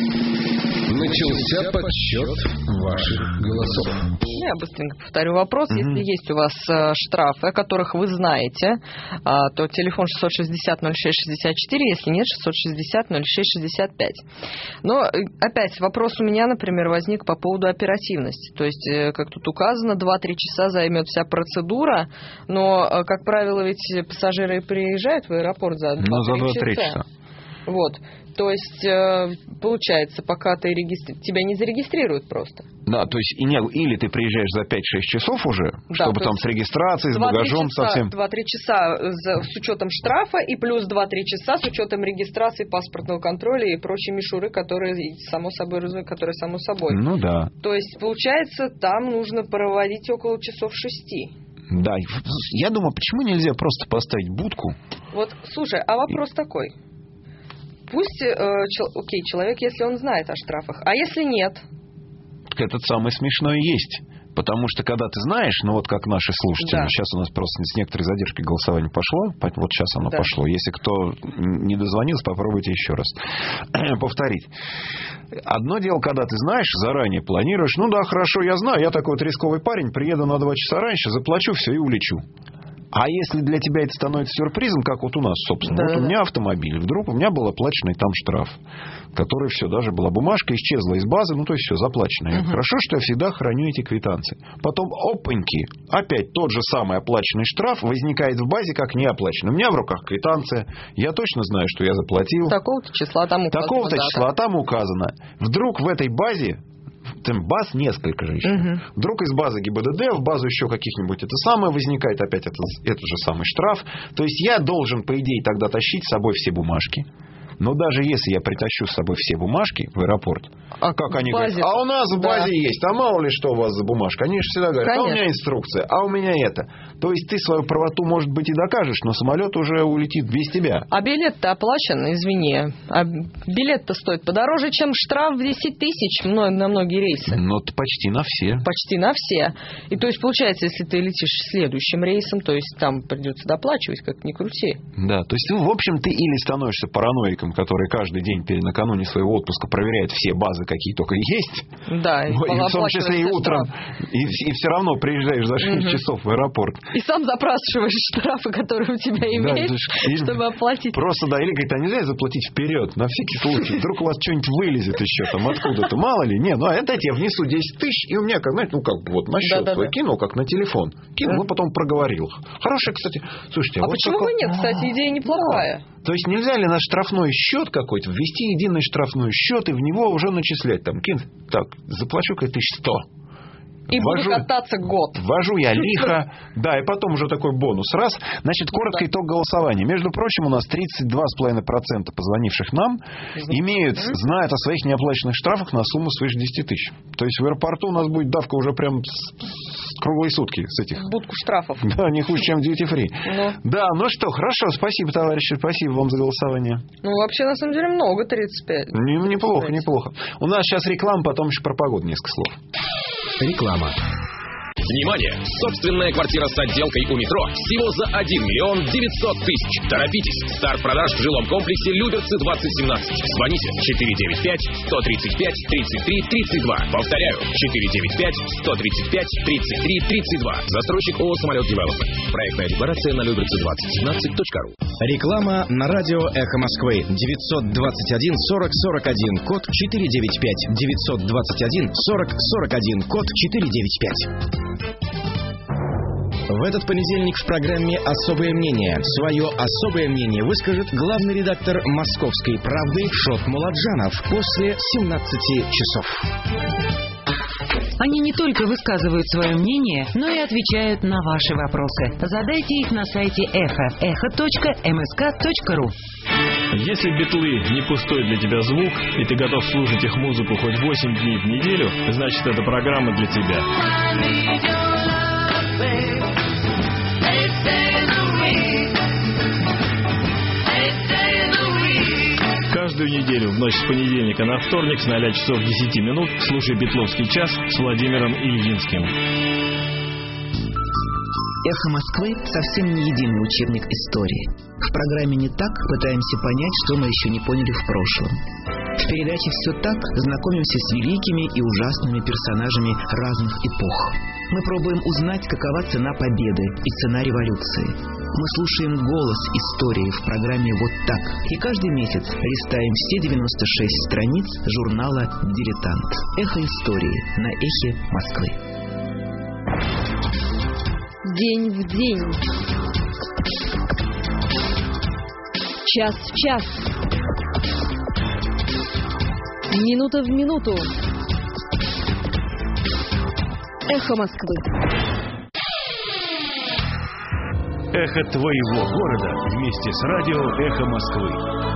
Начался подсчет ваших голосов. Я быстренько повторю вопрос. Mm-hmm. Если есть у вас э, штрафы, о которых вы знаете, э, то телефон шестьсот шестьдесят ноль шесть шестьдесят четыре, если нет, шестьсот шестьдесят ноль шесть шестьдесят пять. Но э, опять вопрос у меня, например, возник по поводу оперативности. То есть, э, как тут указано, два-три часа займет вся процедура, но, э, как правило, ведь пассажиры приезжают в аэропорт за два-три часа. Вот. То есть, получается, пока ты регистри... тебя не зарегистрируют просто. Да, то есть, или ты приезжаешь за пять-шесть часов уже, да, чтобы там с регистрацией, с багажом часа, совсем... два-три часа с учетом штрафа и плюс два-три часа с учетом регистрации, паспортного контроля и прочей мишуры, которые само собой, которые само собой. Ну да. То есть, получается, там нужно проводить около часов шести. Да, я думаю, почему нельзя просто поставить будку? Вот, слушай, а вопрос и... такой... Пусть, э, чел, окей, человек, если он знает о штрафах, а если нет? Этот самый смешной есть. Потому что, когда ты знаешь, ну вот как наши слушатели, да. Сейчас у нас просто с некоторой задержкой голосование пошло, вот сейчас оно да. пошло. Если кто не дозвонился, попробуйте еще раз повторить. Одно дело, когда ты знаешь, заранее планируешь, ну да, хорошо, я знаю, я такой вот рисковый парень, приеду на два часа раньше, заплачу все и улечу. А если для тебя это становится сюрпризом, как вот у нас, собственно, да, вот у меня автомобиль, вдруг у меня был оплаченный там штраф, который все, даже была бумажка, исчезла из базы, ну то есть все заплачено. Угу. Хорошо, что я всегда храню эти квитанции. Потом, опаньки, опять тот же самый оплаченный штраф возникает в базе как неоплаченный. У меня в руках квитанция, я точно знаю, что я заплатил. Такого-то числа там указано. Такого-то числа там указано. Вдруг в этой базе... Там баз несколько же еще. Угу. Вдруг из базы ГИБДД в базу еще каких-нибудь это самое возникает, опять этот, этот же самый штраф. То есть я должен, по идее, тогда тащить с собой все бумажки. Но даже если я притащу с собой все бумажки в аэропорт, а как они базе... говорят, а у нас в базе да. есть, а мало ли что у вас за бумажка. Они же всегда говорят, конечно. А у меня инструкция, а у меня это. То есть ты свою правоту, может быть, и докажешь, но самолет уже улетит без тебя. А билет-то оплачен, извини. А билет-то стоит подороже, чем штраф в десять тысяч на многие рейсы. Ну, почти на все. Почти на все. И то есть, получается, если ты летишь следующим рейсом, то есть там придется доплачивать, как ни крути. Да, то есть, ну, в общем, ты или становишься параноиком, который каждый день перед накануне своего отпуска проверяет все базы, какие только есть. Да, и, и в том числе и утром. И, и все равно приезжаешь за шесть угу. часов в аэропорт. И сам запрашиваешь штрафы, которые у тебя имеешь, да, чтобы оплатить. Просто, да, или говорит, а нельзя заплатить вперед, на всякий случай. Вдруг у вас что-нибудь вылезет еще там откуда-то, мало ли. Не, ну, а это я внесу десять тысяч, и у меня, как, знаете, ну, как бы вот на счет да, да, да. кинул, как на телефон. Кинул, да. ну, потом проговорил. Хорошая, кстати, слушайте. А вот почему такой... бы нет, кстати, идея неплохая. Да. То есть нельзя ли на штрафной счет какой-то ввести единый штрафной счет и в него уже начислять там, кин, так, заплачу-ка тысяч сто. И ввожу, буду кататься год. Ввожу я лихо. Да, и потом уже такой бонус. Раз. Значит, коротко итог голосования. Между прочим, у нас тридцать два и пять десятых процента позвонивших нам имеют, знают о своих неоплаченных штрафах на сумму свыше десять тысяч. То есть в аэропорту у нас будет давка уже прям круглые сутки с этих. Будку штрафов. Да, не хуже, чем duty free. Ну. Да, ну что, хорошо. Спасибо, товарищи. Спасибо вам за голосование. Ну, вообще, на самом деле, много, тридцать пять. Не, неплохо, неплохо. У нас сейчас реклама, потом еще про погоду несколько слов. Реклама. Внимание! Собственная квартира с отделкой у метро всего за один миллион девятьсот тысяч. Торопитесь! Старт продаж в жилом комплексе Люберцы двадцать семнадцать. Звоните четыре девять пять сто тридцать пять тридцать три тридцать два. Повторяю, четыре девять пять сто тридцать пять тридцать три тридцать два. Застройщик ООО «Самолет Девелопмент». Проектная декларация на люберцы двадцать семнадцать точка ру. Реклама на радио «Эхо Москвы». девятьсот двадцать один сорок сорок один, код четыре девять пять. девятьсот двадцать один сорок сорок один, код четыре девять пять. В этот понедельник в программе «Особое мнение» свое особое мнение выскажет главный редактор «Московской правды» Шот Муладжанов после семнадцати часов. Они не только высказывают свое мнение, но и отвечают на ваши вопросы. Задайте их на сайте эхо эхо точка эм эс ка точка ру. Если битлы не пустой для тебя звук, и ты готов слушать их музыку хоть восемь дней в неделю, значит, эта программа для тебя. Каждую неделю в ночь с понедельника на вторник с ноля часов десяти минут слушай «Битловский час» с Владимиром Ильинским. «Эхо Москвы» совсем не единый учебник истории. В программе «Не так» пытаемся понять, что мы еще не поняли в прошлом. В передаче «Все так» знакомимся с великими и ужасными персонажами разных эпох. Мы пробуем узнать, какова цена победы и цена революции. Мы слушаем голос истории в программе «Вот так». И каждый месяц листаем все девяносто шесть страниц журнала «Дилетант». «Эхо истории» на «Эхе Москвы». День в день. Час в час. Минута в минуту. Эхо Москвы. Эхо твоего города вместе с радио «Эхо Москвы».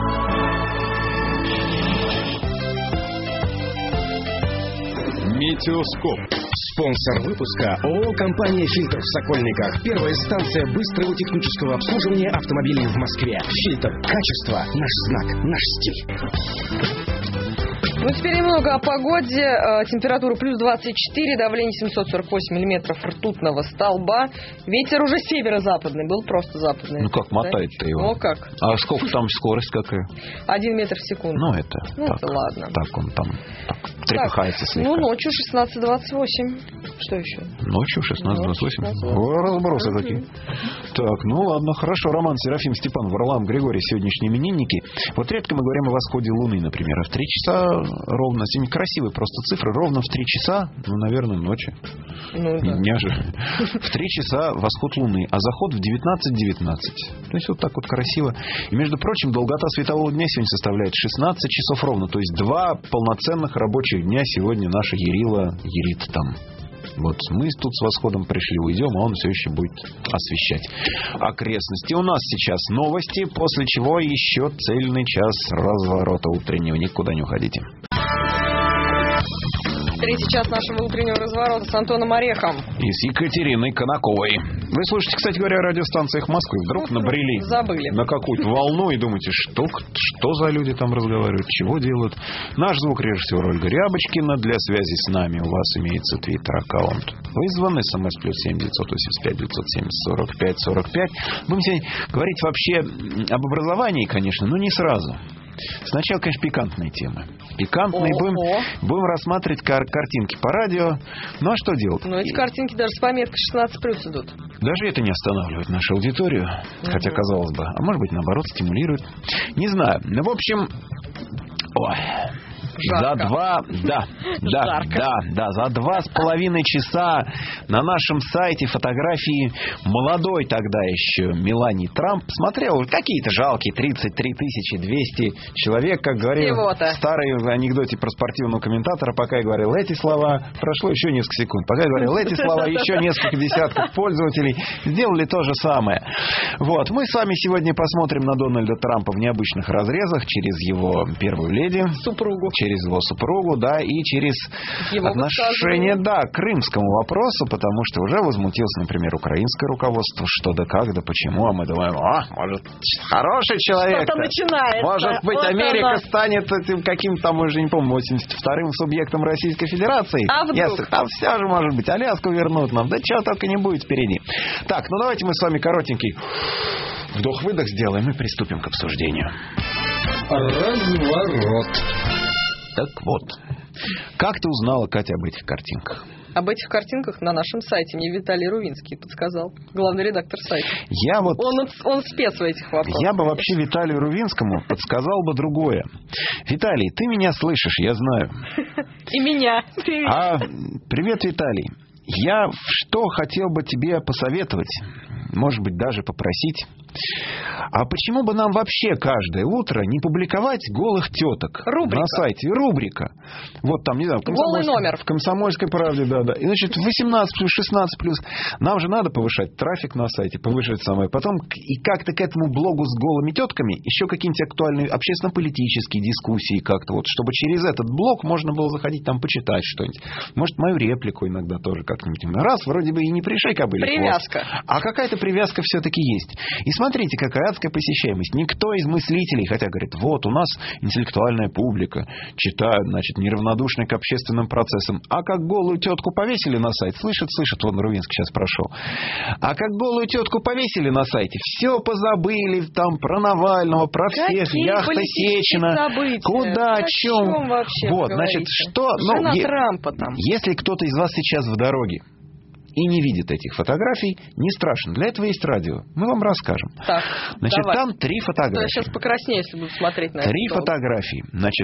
Метеоскоп. Спонсор выпуска ООО «Компания Фильтр» в Сокольниках. Первая станция быстрого технического обслуживания автомобилей в Москве. Фильтр. Качество. Наш знак. Наш стиль. Ну, теперь немного о погоде. Температура плюс двадцать четыре, давление семьсот сорок восемь миллиметров ртутного столба. Ветер уже северо-западный, был просто западный. Ну как, мотает-то да? его. О, как. А сколько там скорость какая? Один метр в секунду. Ну, это Ну, так, это ладно. Так он там так, трепыхается так, слегка. Ну, ночью шестнадцать двадцать восемь. Что еще? Ночью шестнадцать двадцать восемь. О, разбросы угу. такие. Так, ну ладно, хорошо. Роман, Серафим, Степан, Варлам, Григорий, сегодняшние именинники. Вот редко мы говорим о восходе Луны, например. А в три часа ровно, сегодня красивые просто цифры, ровно в три часа, ну, наверное, ночи. Ну, да. Дня же. В три часа восход Луны, а заход в девятнадцать девятнадцать. То есть вот так вот красиво. И, между прочим, долгота светового дня сегодня составляет шестнадцать часов ровно. То есть два полноценных рабочих дня сегодня наша Ярила ярит там. Вот мы тут с восходом пришли, уйдем, а он все еще будет освещать окрестности. У нас сейчас новости, после чего еще цельный час разворота утреннего. Никуда не уходите. Третий час нашего утреннего разворота с Антоном Орехом. И с Екатериной Конаковой. Вы слушаете, кстати говоря, о радиостанциях Москвы. Вдруг ну, набрели забыли. на какую-то волну и думаете, что, что за люди там разговаривают, чего делают. Наш звукорежиссер Ольга Рябочкина. Для связи с нами у вас имеется твиттер-аккаунт. Вызван. СМС плюс семь девятьсот восемьдесят пять девятьсот семьдесят сорок пять сорок пять. Будем сегодня говорить вообще об образовании, конечно, но не сразу. Сначала, конечно, пикантные темы. Пикантные будем, будем рассматривать кар- картинки по радио. Ну а что делать? Ну эти картинки даже с пометкой шестнадцать плюс идут. Даже это не останавливает нашу аудиторию. Угу. Хотя, казалось бы, а может быть, наоборот, стимулирует. Не знаю. Ну, в общем... Ой... Жарко. За два, да, да, Жарко. да, да, за два с половиной часа на нашем сайте фотографии молодой тогда еще Мелании Трамп. Смотрел какие-то жалкие тридцать три тысячи двести человек, как говорил Всего-то. Старый в анекдоте про спортивного комментатора. Пока я говорил эти слова, прошло еще несколько секунд. Пока я говорил эти слова, еще несколько десятков пользователей сделали то же самое. Вот, мы с вами сегодня посмотрим на Дональда Трампа в необычных разрезах через его первую леди. Супругу. Через его супругу, да, и через его отношение, да, к крымскому вопросу, потому что уже возмутилось, например, украинское руководство, что да как, да почему, а мы думаем, а, может, хороший человек. Что-то начинается. Может быть, вот Америка она. станет этим каким-то, там, уже не помню, восемьдесят вторым субъектом Российской Федерации. А вдруг? Если, там все же может быть, Аляску вернут нам, да чего только не будет впереди. Так, ну давайте мы с вами коротенький вдох-выдох сделаем и приступим к обсуждению. Разворот. Так вот, как ты узнала, Катя, об этих картинках? Об этих картинках на нашем сайте мне Виталий Рувинский подсказал, главный редактор сайта. Я вот... Он, он спец в этих вопросах. Я бы вообще Виталию Рувинскому подсказал бы другое. Виталий, ты меня слышишь, я знаю. И меня. Привет. А, привет, Виталий. я что хотел бы тебе посоветовать, может быть, даже попросить. А почему бы нам вообще каждое утро не публиковать голых теток Рубрика. на сайте? Рубрика. Вот там, не знаю, в Голый номер. В «Комсомольской правде», да, да. И, значит, восемнадцать плюс, шестнадцать плюс. Нам же надо повышать трафик на сайте, повышать самое. Потом и как-то к этому блогу с голыми тетками еще какие-нибудь актуальные общественно-политические дискуссии как-то вот, чтобы через этот блог можно было заходить там почитать что-нибудь. Может, мою реплику иногда тоже как-нибудь. Раз, вроде бы и не пришей кобыле. Привязка. Хвост, а какая-то привязка все-таки есть. И смотрите, какая адская посещаемость. Никто из мыслителей, хотя говорит, вот у нас интеллектуальная публика, читают, значит, неравнодушны к общественным процессам. А как голую тетку повесили на сайт, слышит, слышит, вон Рувинск сейчас прошел. А как голую тетку повесили на сайте, все позабыли там про Навального, про всех, Какие яхта Сечина. События? Куда, о чем? О чем вообще вот, вы значит, говорите? что... Жена ну, Трампа там. Если кто-то из вас сейчас в дороге и не видит этих фотографий, не страшно. Для этого есть радио. Мы вам расскажем. Так, значит, давай. там три фотографии. Я сейчас покраснею, если буду смотреть на это. Три фотографии. Значит,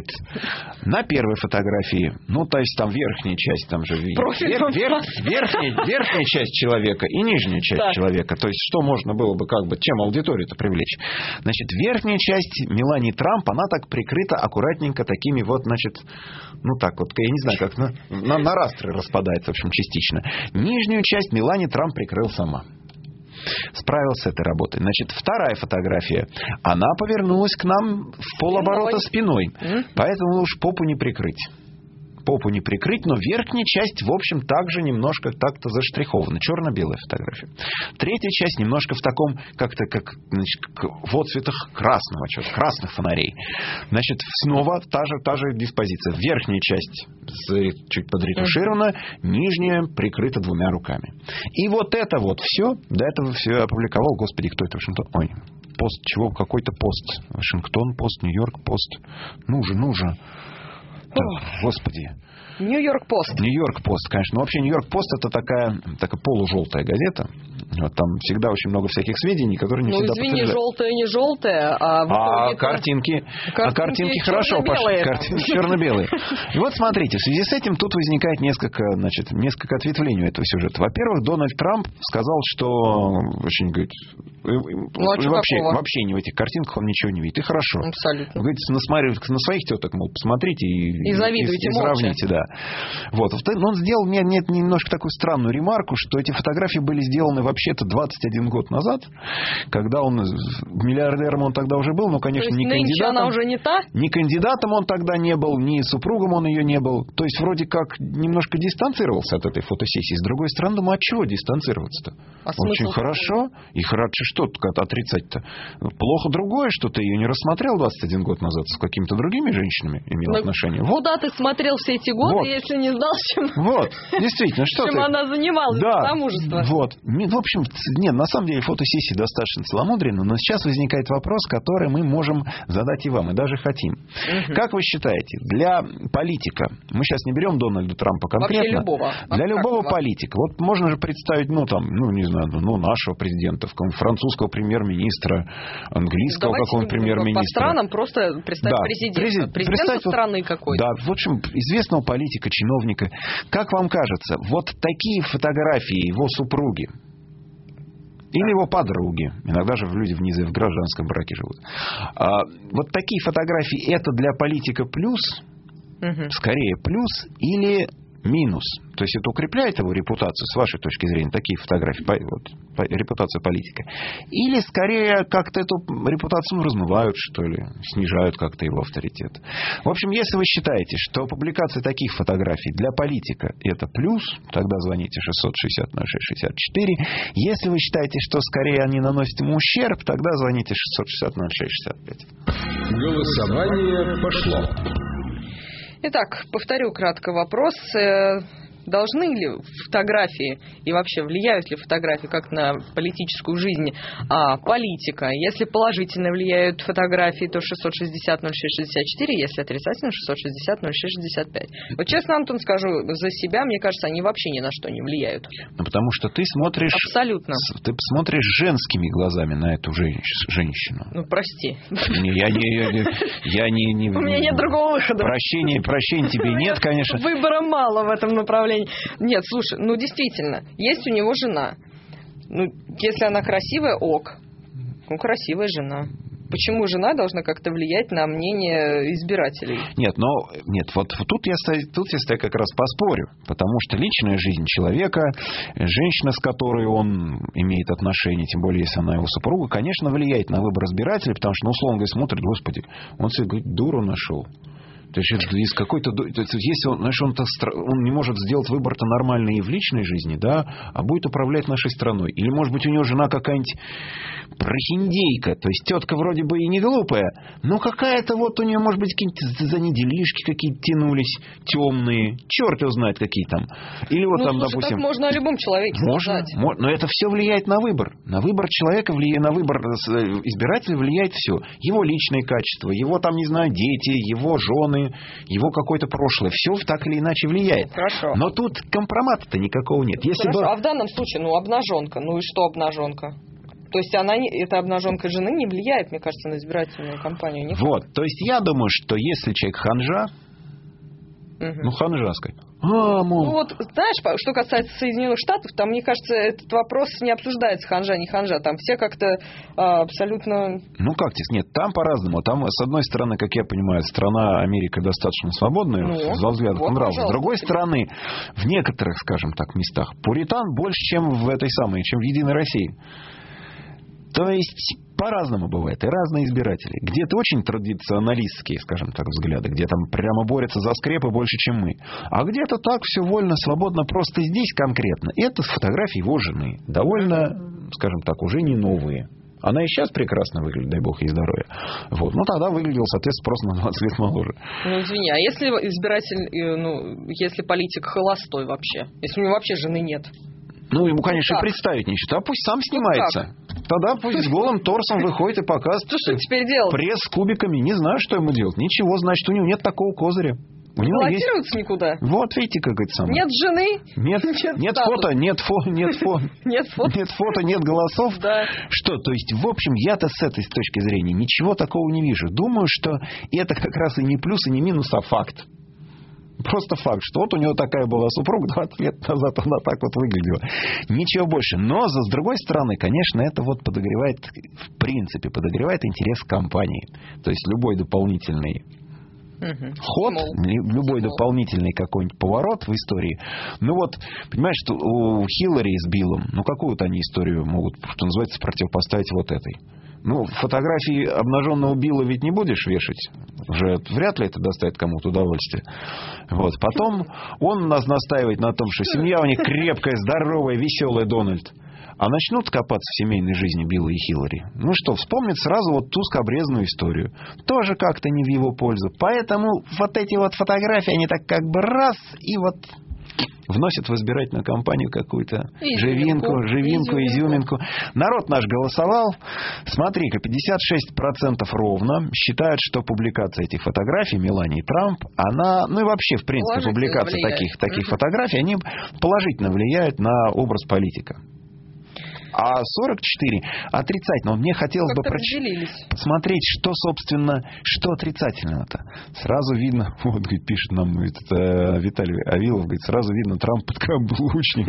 на первой фотографии, ну, то есть там верхняя часть, там же вер, вер, верхняя, верхняя часть человека и нижняя часть так. человека. То есть, что можно было бы, как бы, чем аудиторию-то привлечь. Значит, верхняя часть Мелании Трамп, она так прикрыта аккуратненько такими вот, значит, ну, так вот, я не знаю, как на, на, на растры распадается, в общем, частично. Нижнюю часть Мелании Трамп прикрыл сама. Справился с этой работой. Значит, вторая фотография. Она повернулась к нам в полоборота спиной. Поэтому уж попу не прикрыть. Попу не прикрыть, но верхняя часть, в общем, также немножко так-то заштрихована. Черно-белая фотография. Третья часть немножко в таком, как-то, как, значит, в отцветах красного, что-то, красных фонарей. Значит, снова та же, та же диспозиция. Верхняя часть чуть подретуширована, нижняя прикрыта двумя руками. И вот это вот все, до этого все я опубликовал, господи, кто это, Вашингтон? Ой, пост, чего, какой-то пост. Вашингтон пост, Нью-Йорк пост. Ну же, ну же. Так, господи. Нью-Йорк пост. Нью-Йорк пост, конечно. Но вообще Нью-Йорк пост это такая, такая полужелтая газета. Вот, там всегда очень много всяких сведений, которые не ну, всегда извини, подтверждают. желтая не желтая, а, а картинки, картинки, а картинки хорошо пошли. Картинки черно-белые. И вот смотрите, в связи с этим тут возникает несколько, значит, несколько ответвлений у этого сюжета. Во-первых, Дональд Трамп сказал, что очень, говорит, ну, а вообще, вообще не в этих картинках он ничего не видит. И хорошо. Абсолютно. Говорит, на, на своих теток, мол, посмотрите и, и завидуйте, и, и сравните, да. Вот. Он сделал мне, мне немножко такую странную ремарку, что эти фотографии были сделаны вообще-то двадцать один год назад, когда он миллиардером он тогда уже был, но, конечно, то есть не кандидатом. Она уже не та? Ни кандидатом он тогда не был, ни супругом он ее не был. То есть вроде как немножко дистанцировался от этой фотосессии. С другой стороны, думаю, от чего дистанцироваться-то? А очень хорошо. И хорошо, что отрицать-то? Плохо другое, что ты ее не рассмотрел двадцать один год назад с какими-то другими женщинами имел но отношения. Вот. Куда ты смотрел все эти годы, вот. Если не знал, чем, вот. Действительно, что чем ты... она занималась, да. замужество. Вот. В общем, нет, на самом деле фотосессии достаточно целомудренны, но сейчас возникает вопрос, который мы можем задать и вам, и даже хотим. Угу. Как вы считаете, для политика, мы сейчас не берем Дональда Трампа конкретно, любого. Для любого политика, вот можно же представить, ну там, ну не знаю, ну нашего президента, французского премьер-министра, английского какого-нибудь премьер-министра. По странам просто представить да. президента, Президент, президента страны вот, какой-то. Да, в общем, известного политика, чиновника. Как вам кажется, вот такие фотографии его супруги или его подруги, иногда же люди в гражданском браке живут, а, вот такие фотографии это для политика плюс, угу. скорее плюс или минус? То есть это укрепляет его репутацию, с вашей точки зрения, такие фотографии, вот, репутация политика? Или скорее как-то эту репутацию размывают, что ли, снижают как-то его авторитет? В общем, если вы считаете, что публикация таких фотографий для политика это плюс, тогда звоните шестьсот шестьдесят ноль шесть шестьдесят четыре. Если вы считаете, что скорее они наносят ему ущерб, тогда звоните шестьсот шестьдесят ноль шесть шестьдесят пять. Голосование пошло. Итак, повторю кратко вопрос. Должны ли фотографии и вообще влияют ли фотографии как на политическую жизнь а, политика? Если положительно влияют фотографии, то шестьсот шестьдесят ноль шесть шестьдесят четыре, если отрицательно шестьсот шестьдесят ноль шесть шестьдесят пять. Вот честно, Антон, скажу за себя, мне кажется, они вообще ни на что не влияют. Ну, потому что ты смотришь... Абсолютно. Ты смотришь женскими глазами на эту женщину. Ну, прости. Я не... Я не, не У меня нет другого выхода. Прощения, прощения тебе нет, конечно. Выбора мало в этом направлении. представление. Нет, слушай, ну действительно, есть у него жена. Ну, если она красивая, ок. Ну, красивая жена. Почему жена должна как-то влиять на мнение избирателей? Нет, но нет, вот тут я, тут я с тобой как раз поспорю. Потому что личная жизнь человека, женщина, с которой он имеет отношения, тем более, если она его супруга, конечно, влияет на выбор избирателей, потому что, ну, условно говоря, смотрит, господи, он себе, говорит, дуру нашел. То есть, из какой-то, если он, знаешь, он, он не может сделать выбор-то нормальный и в личной жизни, да, а будет управлять нашей страной. Или, может быть, у него жена какая-нибудь прохиндейка, то есть тетка вроде бы и не глупая, но какая-то вот у нее, может быть, какие-то за неделишки какие-то тянулись темные, черт его знает какие там. Или вот ну, там, слушай, допустим... так можно о любом человеке можно, сказать. Можно, но это все влияет на выбор. На выбор человека, влияет, на выбор избирателя влияет все. Его личные качества, его там, не знаю, дети, его жены, его какое-то прошлое. Все так или иначе влияет. Хорошо. Но тут компромата-то никакого нет. Если Хорошо, бы... а в данном случае, ну, обнаженка. Ну и что обнаженка? То есть она, эта обнаженка жены не влияет, мне кажется, на избирательную кампанию. Никак. Вот. То есть я думаю, что если человек ханжа, угу. ну, ханжа сказать. А, мол. Ну вот, знаешь, что касается Соединенных Штатов, там, мне кажется, этот вопрос не обсуждается, ханжа, не ханжа. Там все как-то а, абсолютно... Ну как здесь? Нет, там по-разному. Там, с одной стороны, как я понимаю, страна Америка достаточно свободная, ну, во взглядах вот, нравов. С другой стороны, в некоторых, скажем так, местах пуритан больше, чем в этой самой, чем в Единой России. То есть по-разному бывает. И разные избиратели. Где-то очень традиционалистские, скажем так, взгляды. Где там прямо борются за скрепы больше, чем мы. А где-то так все вольно, свободно. Просто здесь конкретно. Это фотографии его жены. Довольно, скажем так, уже не новые. Она и сейчас прекрасно выглядит, дай бог ей здоровья. Вот. Ну, тогда выглядел, соответственно, просто на двадцать лет моложе. Ну, извини, а если избиратель, ну, если политик холостой вообще? Если у него вообще жены нет? Ну, ему, конечно, ну, представить нечего. А пусть сам снимается. Ну, тогда пусть с голым торсом выходит и показывает. Что теперь делать? Пресс с кубиками. Не знаю, что ему делать. Ничего, значит, у него нет такого козыря. У него есть... никуда. Вот, видите, как это самое. Нет жены. Нет, нет, нет фото, нет фото, нет фото. Нет фото. Нет фото, нет голосов. Да. Что, то есть, в общем, я-то с этой точки зрения ничего такого не вижу. Думаю, что это как раз и не плюс, и не минус, а факт. Просто факт, что вот у него такая была супруга, двадцать лет назад она так вот выглядела. Ничего больше. Но, с другой стороны, конечно, это вот подогревает, в принципе, подогревает интерес к компании. То есть, любой дополнительный угу. ход, Стимул. любой Стимул. дополнительный какой-нибудь поворот в истории. Ну вот, понимаешь, что у Хиллари с Биллом, ну какую-то они историю могут, что называется, противопоставить вот этой. Ну, фотографии обнаженного Билла ведь не будешь вешать. Уже вряд ли это доставит кому-то удовольствие. Вот. Потом он нас настаивает на том, что семья у них крепкая, здоровая, веселая, Дональд. А начнут копаться в семейной жизни Билла и Хиллари. Ну что, вспомнят сразу вот ту скабрезную историю. Тоже как-то не в его пользу. Поэтому вот эти вот фотографии, они так как бы раз и вот... вносят в избирательную кампанию какую-то живинку, живинку, изюминку. Народ наш голосовал. Смотри-ка, пятьдесят шесть процентов ровно считают, что публикация этих фотографий Мелании Трамп, она, ну и вообще, в принципе, публикация таких, таких фотографий, они положительно влияют на образ политика. А сорок четыре отрицательно. Мне хотелось как-то бы проч... посмотреть, что, собственно, что отрицательного-то. Сразу видно, вот, говорит, пишет нам этот, э, Виталий Авилов, говорит, сразу видно, Трамп под каблучник.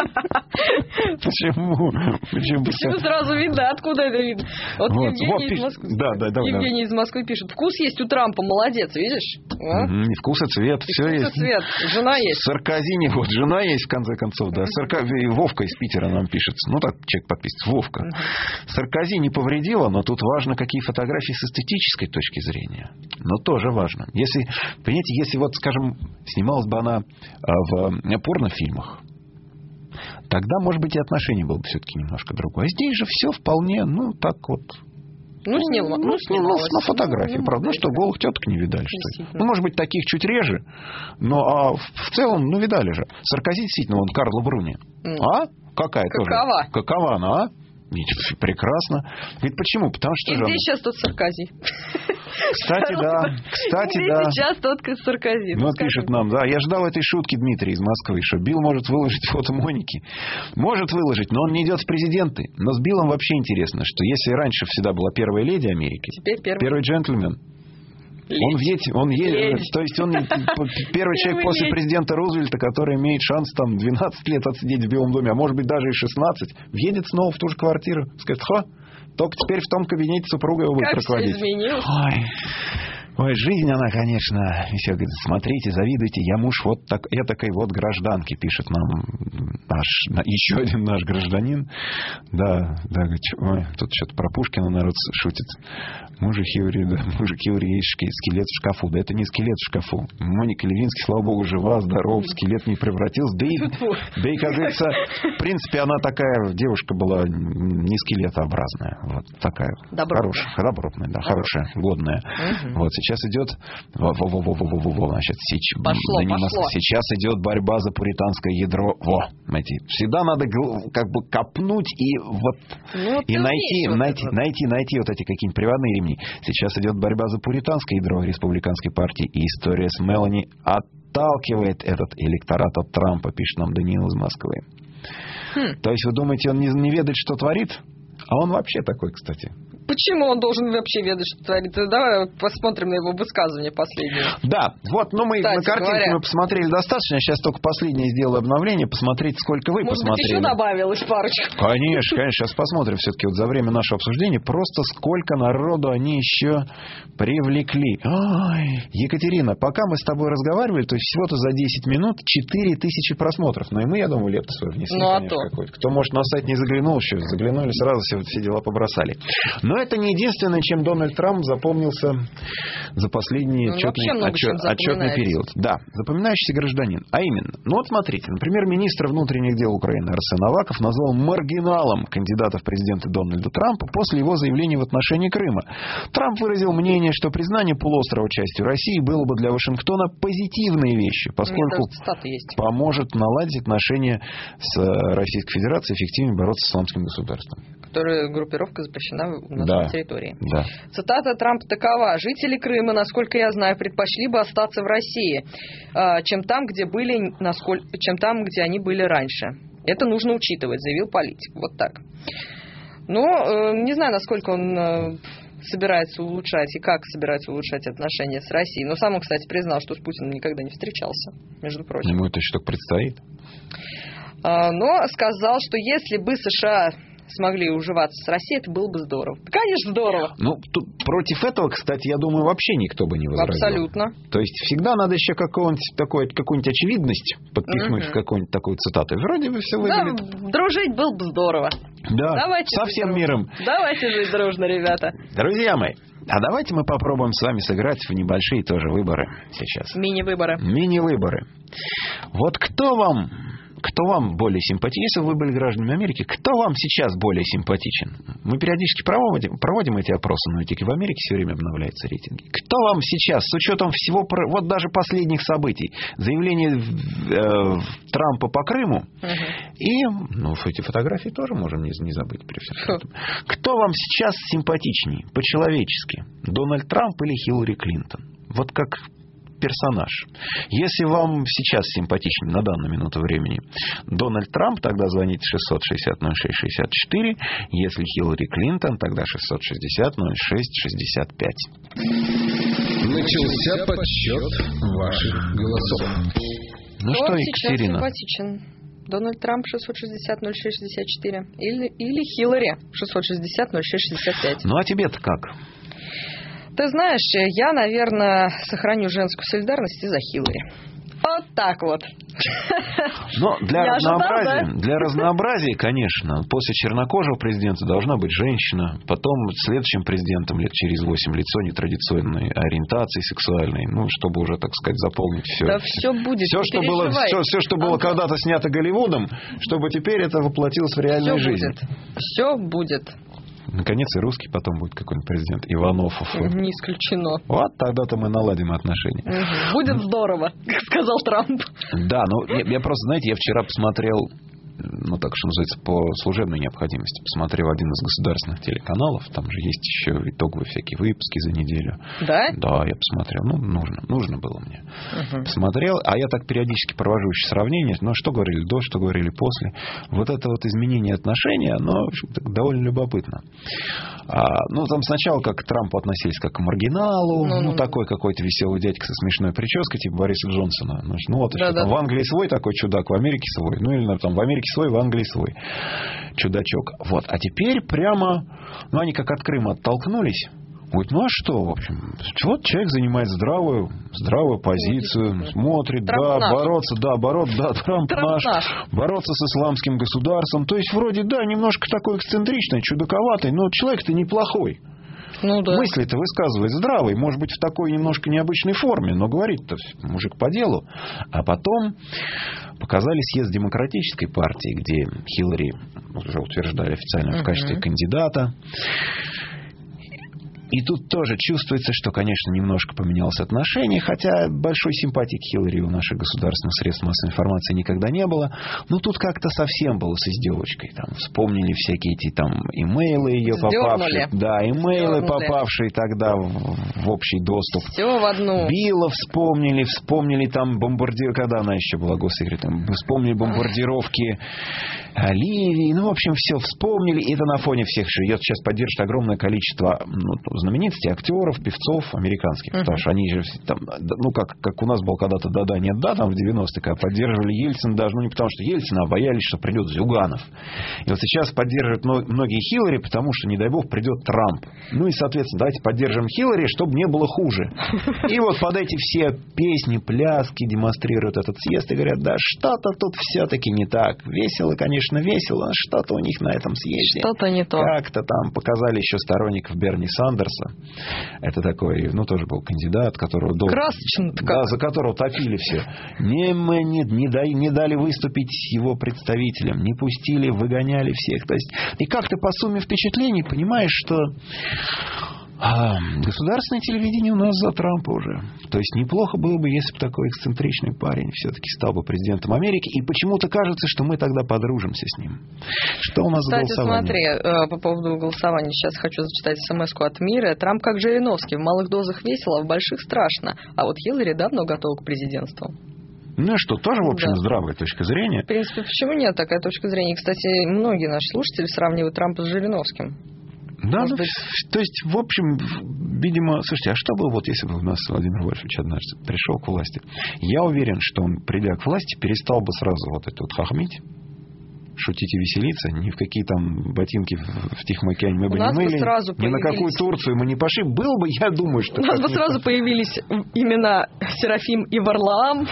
Почему? Почему сразу видно? Откуда это видно? Вот Евгений из Москвы. Да, да, да. Евгений из Москвы пишет. Вкус есть у Трампа, молодец, видишь? И вкус и цвет, все есть. Вкус и цвет, жена есть. Саркози, вот, жена есть, в конце концов, да. Вовка из Питера нам пишет. Ну, так, человек подписывается. Вовка. Саркози не повредила, но тут важно, какие фотографии с эстетической точки зрения. Но тоже важно. Если, понимаете, если вот, скажем, снималась бы она в порнофильмах, тогда, может быть, и отношение было бы все-таки немножко другое. А здесь же все вполне, ну, так вот... Ну, сняла, ну, снималась. На фотографии, ну, правда. Ну, что, голых теток не видали, что ли? Ну, может быть, таких чуть реже. Но а в целом, ну, видали же. Саркози, действительно, вон, Карла Бруни. Mm. А? Какая Какова? тоже? Какова она, а? Прекрасно. Ведь почему? Потому что... И же... где сейчас тот Саркози? Кстати, да. Кстати, где да. сейчас тот Саркози? Ну, пишет нам, да. Я ждал этой шутки Дмитрий из Москвы, что Билл может выложить фото Моники. Может выложить, но он не идет в президенты. Но с Биллом вообще интересно, что если раньше всегда была первая леди Америки, теперь первый, первый джентльмен, Он едет, он едет, то есть он первый человек после президента Рузвельта, который имеет шанс там двенадцать лет отсидеть в Белом доме, а может быть даже и шестнадцать, въедет снова в ту же квартиру, скажет: хо, только теперь в том кабинете супруга его будет руководить. Как все изменилось. Ой. Ой, жизнь, она, конечно, еще говорит: смотрите, завидуйте, я муж вот так, я такой вот гражданки, пишет нам наш, еще один наш гражданин. Да, да, говорит, ой, тут что-то про Пушкина народ шутит. Мужик Хьюри, да, мужик Хьюри есть скелет в шкафу. Да это не скелет в шкафу. Моника Левинский, слава богу, жива, здорова, скелет не превратился. Да и, да и, как говорится, в принципе, она такая девушка была не скелетообразная. Вот такая. Добротная. Хорошая, добротная, да, хорошая, годная. Угу. Вот сейчас идет, во-во-во-во-во-во, значит, сейчас, пошло, да пошло. сейчас идет борьба за пуританское ядро. Во, эти, всегда надо как бы копнуть и вот ну, и найти, вот найти, вот. найти, найти вот эти какие-нибудь приводные ремни. Сейчас идет борьба за пуританское ядро республиканской партии, и история с Мелани отталкивает этот электорат от Трампа, пишет нам Даниил из Москвы. Хм. То есть вы думаете, он не, не ведает, что творит? А он вообще такой, кстати. Почему он должен вообще ведать, что творит? Давай посмотрим на его высказывание последнее. Да, вот, ну мы Кстати, на картинке говоря, мы посмотрели достаточно. Сейчас только последнее сделаю обновление, посмотреть, сколько вы Может посмотрели. Может быть, еще добавилось парочку. Конечно, конечно. Сейчас посмотрим все-таки вот за время нашего обсуждения просто сколько народу они еще привлекли. Ой, Екатерина, пока мы с тобой разговаривали, то есть всего-то за десять минут четыре тысячи просмотров. Ну и мы, я думаю, лепту свою внесли. Ну а конечно, то. Какой-то. Кто, может, на сайт не заглянул еще, заглянули сразу, все, все дела побросали. Но это не единственное, чем Дональд Трамп запомнился за последний отчетный, отчет, отчетный период. Да, запоминающийся гражданин. А именно, ну вот смотрите, например, министр внутренних дел Украины Арсен Аваков назвал маргиналом кандидата в президенты Дональда Трампа после его заявления в отношении Крыма. Трамп выразил мнение, что признание полуострова частью России было бы для Вашингтона позитивной вещью, поскольку поможет наладить отношения с Российской Федерацией, эффективнее бороться с исламским государством. Которая группировка запрещена у нас да. на территории. Да. Цитата Трампа такова: жители Крыма, насколько я знаю, предпочли бы остаться в России, чем там, где были, насколько, чем там, где они были раньше. Это нужно учитывать, заявил политик. Вот так. Но не знаю, насколько он собирается улучшать и как собирается улучшать отношения с Россией. Но сам он, кстати, признал, что с Путиным никогда не встречался, между прочим. Ему это еще только предстоит. Но сказал, что если бы США смогли уживаться с Россией, это было бы здорово. Конечно, здорово. Ну, тут против этого, кстати, я думаю, вообще никто бы не возразил. Абсолютно. То есть всегда надо еще какую-нибудь, такую, какую-нибудь очевидность подпихнуть uh-huh. в какую-нибудь такую цитату. Вроде бы все выглядит. Да, дружить было бы здорово. Да, давайте со всем миром. Давайте жить дружно, ребята. Друзья мои, а давайте мы попробуем с вами сыграть в небольшие тоже выборы сейчас. Мини-выборы. Мини-выборы. Вот кто вам... Кто вам более симпатичен? Если вы были гражданами Америки, кто вам сейчас более симпатичен? Мы периодически проводим, проводим эти опросы, но ведь и в Америке все время обновляются рейтинги. Кто вам сейчас, с учетом всего, вот даже последних событий, заявление э, Трампа по Крыму, uh-huh. и, ну, эти фотографии тоже можем не, не забыть при всем этом. Кто вам сейчас симпатичнее, по-человечески? Дональд Трамп или Хиллари Клинтон? Вот как... персонаж. Если вам сейчас симпатичен на данную минуту времени Дональд Трамп, тогда звоните шестьсот шестьдесят ноль шесть шестьдесят четыре. Если Хиллари Клинтон, тогда шестьсот шестьдесят ноль шесть шестьдесят пять. Начался подсчет ваших голосов. Ну кто что, Екатерина? Симпатичен? Дональд Трамп шестьсот шестьдесят ноль шесть шестьдесят четыре или, или Хиллари шестьсот шестьдесят ноль шесть шестьдесят пять. Ну а тебе-то как? Ты знаешь, я, наверное, сохраню женскую солидарность из-за Хиллари. Вот так вот. Но для я разнообразия, ожидал, да? для разнообразия, конечно, после чернокожего президента должна быть женщина, потом следующим президентом лет через восемь лицо нетрадиционной ориентации сексуальной, ну, чтобы уже, так сказать, заполнить все. Да все будет, все, что было, все, все, что было когда-то снято Голливудом, чтобы теперь это воплотилось в реальную все жизнь. Будет. Все будет. Наконец и русский потом будет какой-нибудь президент. Иванов. Не исключено. Вот тогда-то мы наладим отношения. Угу. Будет здорово, как сказал Трамп. Да, ну я, я просто, знаете, я вчера посмотрел ну, так что называется, по служебной необходимости посмотрел один из государственных телеканалов. Там же есть еще итоговые всякие выпуски за неделю. Да? Да, я посмотрел. Ну, нужно, нужно было мне. Угу. Посмотрел, а я так периодически провожу еще сравнение, ну, что говорили до, что говорили после. Вот это вот изменение отношений, оно, в общем-то, довольно любопытно. А, ну, там сначала как к Трампу относились как к маргиналу, ну, ну такой какой-то веселый дядька со смешной прической, типа Бориса Джонсона. Значит, ну, вот, да, да. Там, в Англии свой такой чудак, в Америке свой. Ну, или там в Америке свой, в Англии свой чудачок. Вот. А теперь прямо, ну, они как от Крыма оттолкнулись. Говорит, ну а что, в общем, вот человек занимает здравую, здравую позицию, смотрит, Трамп да, наш. бороться, да, бороться, да, Трамп, Трамп наш, наш, бороться с исламским государством. То есть, вроде, да, немножко такой эксцентричный, чудаковатый, но человек-то неплохой. Ну, да. Мысли-то высказывает здравый, может быть, в такой немножко необычной форме, но говорит-то мужик по делу. А потом показали съезд Демократической партии, где Хиллари уже утверждали официально в качестве uh-huh. кандидата. И тут тоже чувствуется, что, конечно, немножко поменялось отношение, хотя большой симпатии к Хиллари у наших государственных средств массовой информации никогда не было. Но тут как-то совсем было с издевочкой. Там вспомнили всякие эти там имейлы ее попавшие. Да, имейлы, Сдернули. попавшие тогда в, в общий доступ. Все в одну. Билла вспомнили, вспомнили там бомбардировки, когда она еще была госсекретарем, вспомнили бомбардировки Ливии. Ну, в общем, все вспомнили. И это на фоне всех, что ее сейчас поддержит огромное количество, ну, знаменитостей, актеров, певцов американских. Uh-huh. Потому что они же там, ну, как, как у нас был когда-то да-да, нет да, там в девяностых, а поддерживали Ельцин даже, ну, не потому что Ельцина, а боялись, что придет Зюганов. И вот сейчас поддерживают многие Хиллари, потому что, не дай бог, придет Трамп. Ну, и, соответственно, давайте поддержим Хиллари, чтобы не было хуже. И вот под эти все песни, пляски демонстрируют этот съезд и говорят, да, что-то тут все-таки не так. Весело, конечно, весело, но что-то у них на этом съезде. Что-то не то. Как-то там показали еще сторонников Берни Сандерса. Это такой, ну, тоже был кандидат, которого долго, да, за которого топили все. Не, мы не, не, дали, не дали выступить его представителям, не пустили, выгоняли всех. То есть, и как-то по сумме впечатлений понимаешь, что а, государственное телевидение у нас за Трампа уже. То есть неплохо было бы, если бы такой эксцентричный парень все-таки стал бы президентом Америки. И почему-то кажется, что мы тогда подружимся с ним. Что у нас Кстати, за голосование? смотри, по поводу голосования. Сейчас хочу зачитать смс-ку от Мира. Трамп как Жириновский. В малых дозах весело, а в больших страшно. А вот Хиллари давно готова к президентству. Ну и что, тоже, в общем, да. здравая точка зрения. В принципе, почему нет такая точка зрения? Кстати, многие наши слушатели сравнивают Трампа с Жириновским. Да, ну, то есть, в общем, видимо, слушайте, а что было, вот если бы у нас Владимир Вольфович однажды пришел к власти? Я уверен, что он, придя к власти, перестал бы сразу вот это вот хохмить, шутить и веселиться, ни в какие там ботинки в Тихом океане мы бы не мыли, ни на какую Турцию мы не пошли. Было бы, я думаю, что... У нас бы сразу появились имена Серафим и Варлаам,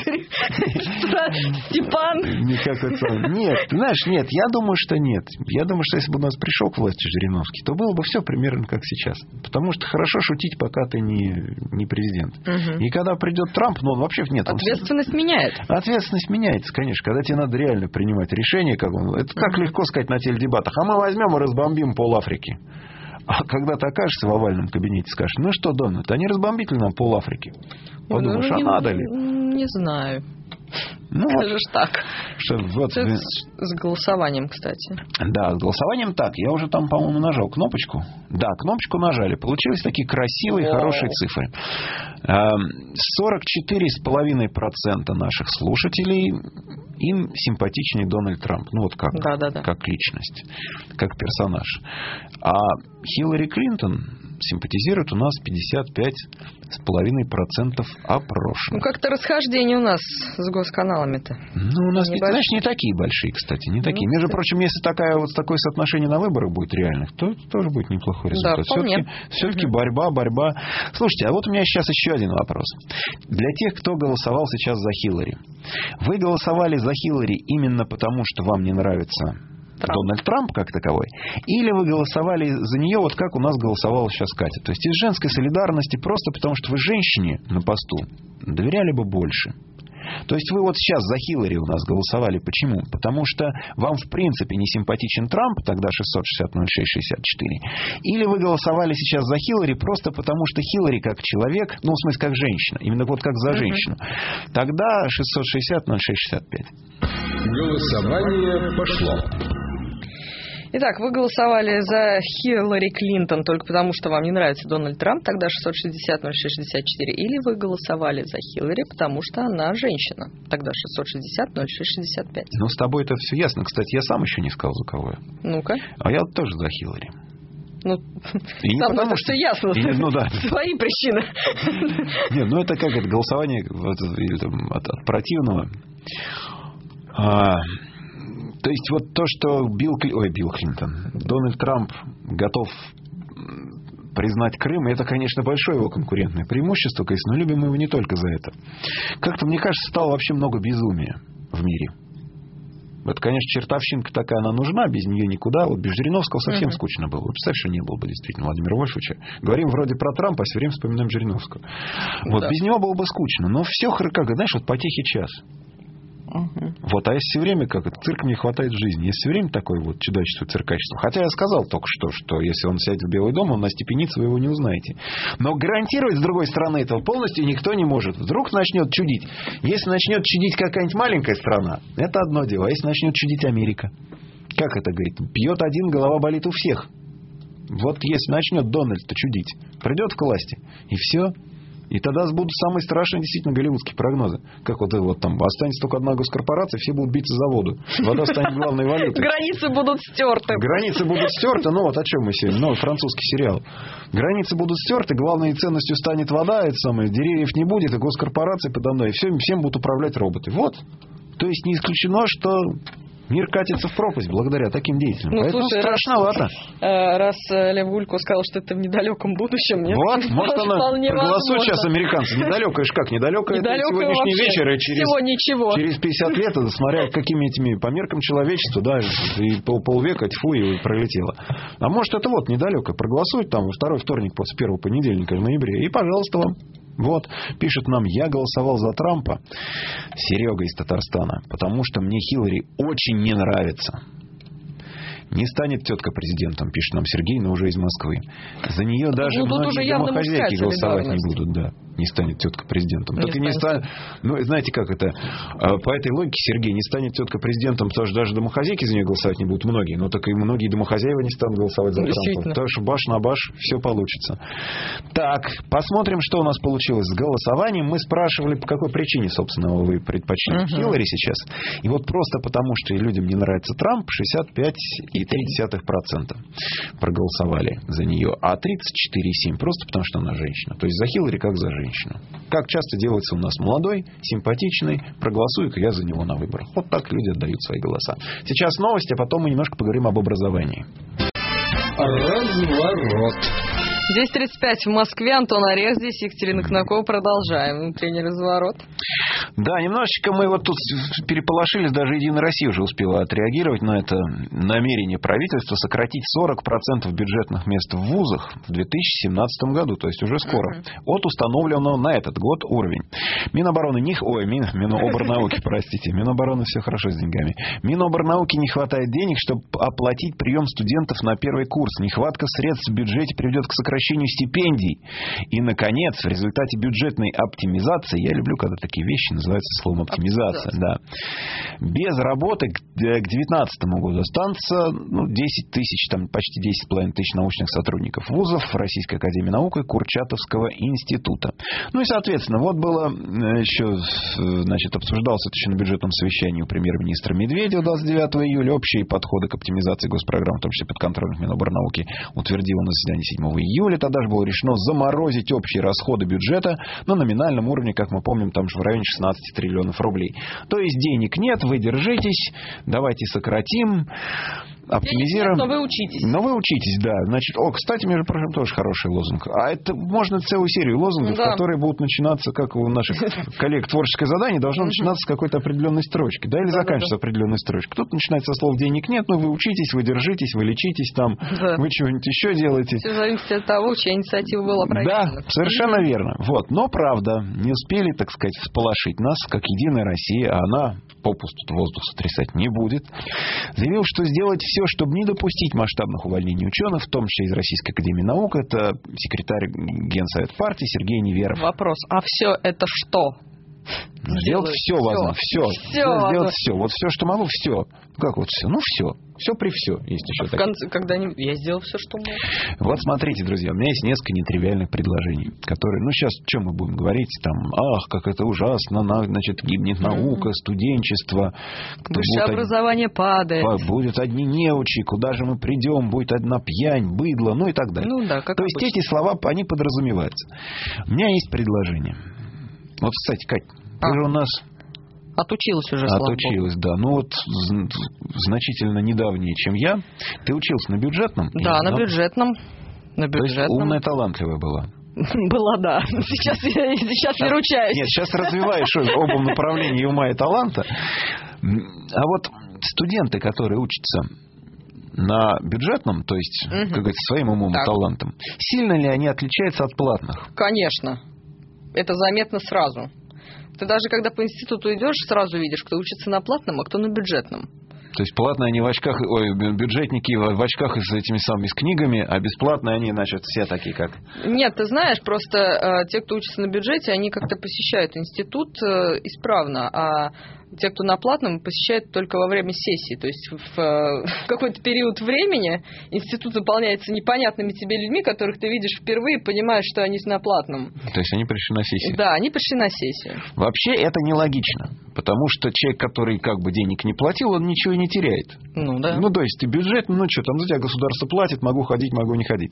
Степан. Нет, знаешь, нет, я думаю, что нет. Я думаю, что если бы у нас пришел к власти Жириновский, то было бы все примерно как сейчас. Потому что хорошо шутить, пока ты не, не президент. Угу. И когда придет Трамп, ну он вообще нет. Ответственность меняет. Ответственность меняется, конечно. Когда тебе надо реально принимать решения, как он, это так легко сказать на теледебатах. А мы возьмем и разбомбим пол Африки. А когда ты окажешься в овальном кабинете, скажешь, ну что, Дональд, а не разбомбить ли нам пол Африки? Подумаешь, ну, а не, надо ли? Не знаю. Ну, скажешь так. Что, вот, с, с голосованием, кстати. Да, с голосованием так. Я уже там, по-моему, нажал кнопочку. Да, кнопочку нажали. Получились такие красивые, О. хорошие цифры. сорок четыре целых пять десятых процента наших слушателей, им симпатичнее Дональд Трамп. Ну, вот как, да, да, да. как личность, как персонаж. А Хиллари Клинтон симпатизирует у нас пятьдесят пять целых пять десятых процента опрошенных. Ну, как-то расхождение у нас с госканалами-то. Ну, у нас, ведь, знаешь, не такие большие, кстати, не такие. Ну, Между кстати. прочим, если такая, вот такое соотношение на выборах будет реальных, то тоже будет неплохой результат. Да, все-таки все-таки угу. борьба, борьба. Слушайте, а вот у меня сейчас еще один вопрос. Для тех, кто голосовал сейчас за Хиллари. Вы голосовали за Хиллари именно потому, что вам не нравится Трамп. Дональд Трамп как таковой, или вы голосовали за нее, вот как у нас голосовала сейчас Катя. То есть из женской солидарности, просто потому что вы женщине на посту доверяли бы больше. То есть вы вот сейчас за Хиллари у нас голосовали. Почему? Потому что вам в принципе не симпатичен Трамп, тогда шестьсот шестьдесят ноль шесть шестьдесят четыре. Или вы голосовали сейчас за Хиллари просто потому, что Хиллари как человек, ну в смысле как женщина, именно вот как за женщину. Тогда шестьсот шестьдесят ноль шесть шестьдесят пять. Голосование пошло. Итак, вы голосовали за Хиллари Клинтон только потому, что вам не нравится Дональд Трамп, тогда шестьсот шестьдесят ноль шесть шестьдесят четыре, или вы голосовали за Хиллари, потому что она женщина, тогда шестьсот шестьдесят ноль шесть шестьдесят пять. Ну, с тобой это все ясно. Кстати, я сам еще не сказал, за кого я. Ну-ка. А я тоже за Хиллари. Ну, со мной это все ясно. И, ну, да. Свои причины. Нет, ну это как это голосование вот, от, от противного. А, то есть вот то, что Билл, ой, Билл Клинтон, Дональд Трамп готов признать Крым, это, конечно, большое его конкурентное преимущество, конечно, но любим мы его не только за это. Как-то, мне кажется, стало вообще много безумия в мире. Это, конечно, чертовщинка такая, она нужна, без нее никуда. Вот без Жириновского совсем uh-huh. скучно было. Вот представь, что не было бы действительно Владимира Вольфовича. Говорим вроде про Трампа, а все время вспоминаем Жириновского. Вот, да. Без него было бы скучно. Но все, как, знаешь, вот потехи час. Uh-huh. Вот, а если все время, как это, цирком не хватает жизни. Если все время такое вот чудачество, циркачество. Хотя я сказал только что, что если он сядет в Белый дом, он остепенится, вы его не узнаете. Но гарантировать, с другой стороны, этого полностью никто не может. Вдруг начнет чудить. Если начнет чудить какая-нибудь маленькая страна, это одно дело. А если начнет чудить Америка? Как это говорит? Пьет один, голова болит у всех. Вот если начнет Дональд-то чудить, придет к власти, и все. И тогда будут самые страшные действительно голливудские прогнозы. Как вот, вот там останется только одна госкорпорация, все будут биться за воду. Вода станет главной валютой. Границы будут стерты. Границы будут стерты. Ну вот о чем мы сегодня. Новый французский сериал. Границы будут стерты, главной ценностью станет вода, это самое, деревьев не будет, и госкорпорации подо мной. И все, всем будут управлять роботы. Вот. То есть не исключено, что мир катится в пропасть благодаря таким деятелям. Ну, поэтому слушай, страшновато. Раз, раз Лев Гулько сказал, что это в недалеком будущем, мне вот, может, она проголосует сейчас американцы. Недалеко, ж как, недалеко, недалеко это сегодняшний вообще. Вечер, и через, всего ничего. Через пятьдесят лет, смотря какими этими, по меркам человечества, да, и пол, полвека, тьфу, и пролетело. А может, это вот недалеко, проголосует там второй вторник после первого понедельника в ноябре, и, пожалуйста, вам. Вот, пишет нам, я голосовал за Трампа, Серега из Татарстана, потому что мне Хиллари очень не нравится. Не станет тетка президентом, пишет нам Сергей, но уже из Москвы. За нее даже ну, многие домохозяйки голосовать не будут, да. Не станет тетка президентом. Не так и не станет. Ну, знаете, как это? По этой логике, Сергей, не станет тетка президентом, потому что даже домохозяйки за нее голосовать не будут многие. Но так и многие домохозяева не станут голосовать за Трампа. Потому что баш на баш все получится. Так, посмотрим, что у нас получилось с голосованием. Мы спрашивали, по какой причине, собственно, вы предпочли uh-huh. Хиллари сейчас. И вот просто потому, что людям не нравится Трамп, шестьдесят пять и три десятых процента проголосовали за нее. А тридцать четыре и семь процента просто потому, что она женщина. То есть за Хиллари как за женщину. Как часто делается у нас молодой, симпатичный, проголосую-ка я за него на выборах. Вот так люди отдают свои голоса. Сейчас новости, а потом мы немножко поговорим об образовании. Разворот. десять тридцать пять в Москве. Антон Орех здесь, Екатерина Кнакова. Продолжаем. Внутренний разворот. Да, немножечко мы вот тут переполошились. Даже Единая Россия уже успела отреагировать на это намерение правительства сократить сорок процентов бюджетных мест в вузах в две тысячи семнадцатом году. То есть уже скоро. Uh-huh. От установленного на этот год уровень. Минобороны не... Ой, Мин... Миноборнауки, простите. Минобороны все хорошо с деньгами. Миноборнауки не хватает денег, чтобы оплатить прием студентов на первый курс. Нехватка средств в бюджете приведет к сокращению стипендий. И, наконец, в результате бюджетной оптимизации, я люблю, когда такие вещи называются словом оптимизация, да. Без работы к две тысячи девятнадцатому году останется ну, десять тысяч, там почти десять с половиной тысяч научных сотрудников вузов, Российской академии наук и Курчатовского института. Ну и, соответственно, вот было еще, значит, обсуждалось это еще на бюджетном совещании у премьер-министра Медведева двадцать девятого июля. Общие подходы к оптимизации госпрограмм, в том числе подконтрольных Миноборнауки, утвердила на заседании седьмого июля. Тогда же было решено заморозить общие расходы бюджета на номинальном уровне, как мы помним, там же в районе шестнадцать триллионов рублей. То есть денег нет, вы держитесь, давайте сократим, оптимизируем. Нет, но вы учитесь. Но вы учитесь, да. Значит, о, кстати, между прочим, тоже хороший лозунг. А это можно целую серию лозунгов, да. которые будут начинаться, как у наших коллег, творческое задание должно начинаться с какой-то определенной строчки, да, или да, заканчиваться да, да. определенной строчкой. Тут начинается со слов «денег нет», но вы учитесь, вы держитесь, вы лечитесь там, да. вы чего-нибудь еще делаете. Все зависит от того, чья инициатива была правильной. Да, совершенно верно. Вот. Но, правда, не успели, так сказать, всполошить нас, как Единая Россия, а она попусту воздух сотрясать не будет, заявил, что сделать все, чтобы не допустить масштабных увольнений ученых, в том числе из Российской академии наук. Это секретарь Генсовета партии Сергей Неверов. Вопрос, а все это что? Сделать все возможно. Все. Все Сделать возможно. все. Вот все, что могу, все. Ну, как вот все? Ну, все. Все при все. Есть еще В такие. конце, когда-нибудь я сделал все, что мог. Вот смотрите, друзья, у меня есть несколько нетривиальных предложений, которые, ну, сейчас, что мы будем говорить, там, ах, как это ужасно, на, значит, гибнет наука, студенчество. Высшее образование падает. Будут одни неучи, куда же мы придем, будет одна пьянь, быдло, ну и так далее. Ну да, как То есть обычно. эти слова, они подразумеваются. У меня есть предложение. Вот, кстати, Кать, ты А. же у нас... Отучилась уже, слава Отучилась, богу. да. Ну вот з- значительно недавнее, чем я. Ты учился на бюджетном? Да, на Ну, бюджетном. На То есть бюджетном. умная, талантливая была. Была, да. Сейчас я сейчас не ручаюсь. Нет, сейчас развиваешь оба направления ума и таланта. А вот студенты, которые учатся на бюджетном, то есть, Мгм. как говорится, своим умом Так. и талантом, сильно ли они отличаются от платных? Конечно. Это заметно сразу. Ты даже когда по институту идешь, сразу видишь, кто учится на платном, а кто на бюджетном. То есть платные они в очках, ой, бюджетники в очках и с этими самыми с книгами, а бесплатные они, значит, все такие как... Нет, ты знаешь, просто э, те, кто учится на бюджете, они как-то посещают институт э, исправно, а те, кто на платном, посещают только во время сессии. То есть в, э, в какой-то период времени институт заполняется непонятными тебе людьми, которых ты видишь впервые и понимаешь, что они на платном. То есть они пришли на сессию. Да, они пришли на сессию. Вообще это нелогично, потому что человек, который как бы денег не платил, он ничего и не теряет. Ну да. Ну, то есть ты бюджет, ну что, там за тебя государство платит, могу ходить, могу не ходить.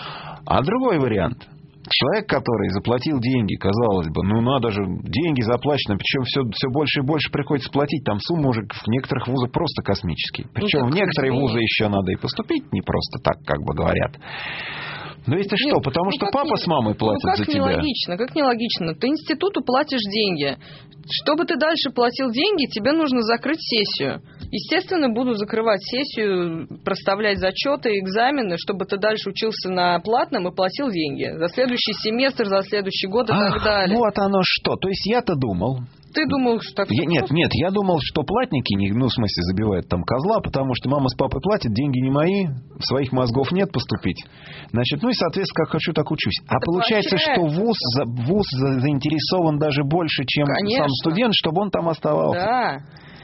А другой вариант. Человек, который заплатил деньги, казалось бы, ну надо же, деньги заплачены, причем все, все больше и больше приходится платить, там суммы уже в некоторых вузах просто космические. Причем Ну, в некоторые извини. вузы еще надо и поступить, не просто так, как бы говорят. Ну если что, Нет, потому ну что как папа не- с мамой платят ну как за тебя. нелогично, как нелогично. Ты институту платишь деньги. Чтобы ты дальше платил деньги, тебе нужно закрыть сессию. Естественно, буду закрывать сессию, проставлять зачеты, экзамены, чтобы ты дальше учился на платном и платил деньги. За следующий семестр, за следующий год и Ах, так далее. вот оно что. То есть я-то думал... Ты думал, что так... Я- нет, нет, я думал, что платники, не- ну, в смысле, забивают там козла, потому что мама с папой платят, деньги не мои, своих мозгов нет поступить. Значит, ну и, соответственно, как хочу, так учусь. А Это получается, вообще- что вуз, за- вуз за- заинтересован даже больше, чем Конечно. сам студент, чтобы он там оставался. Да.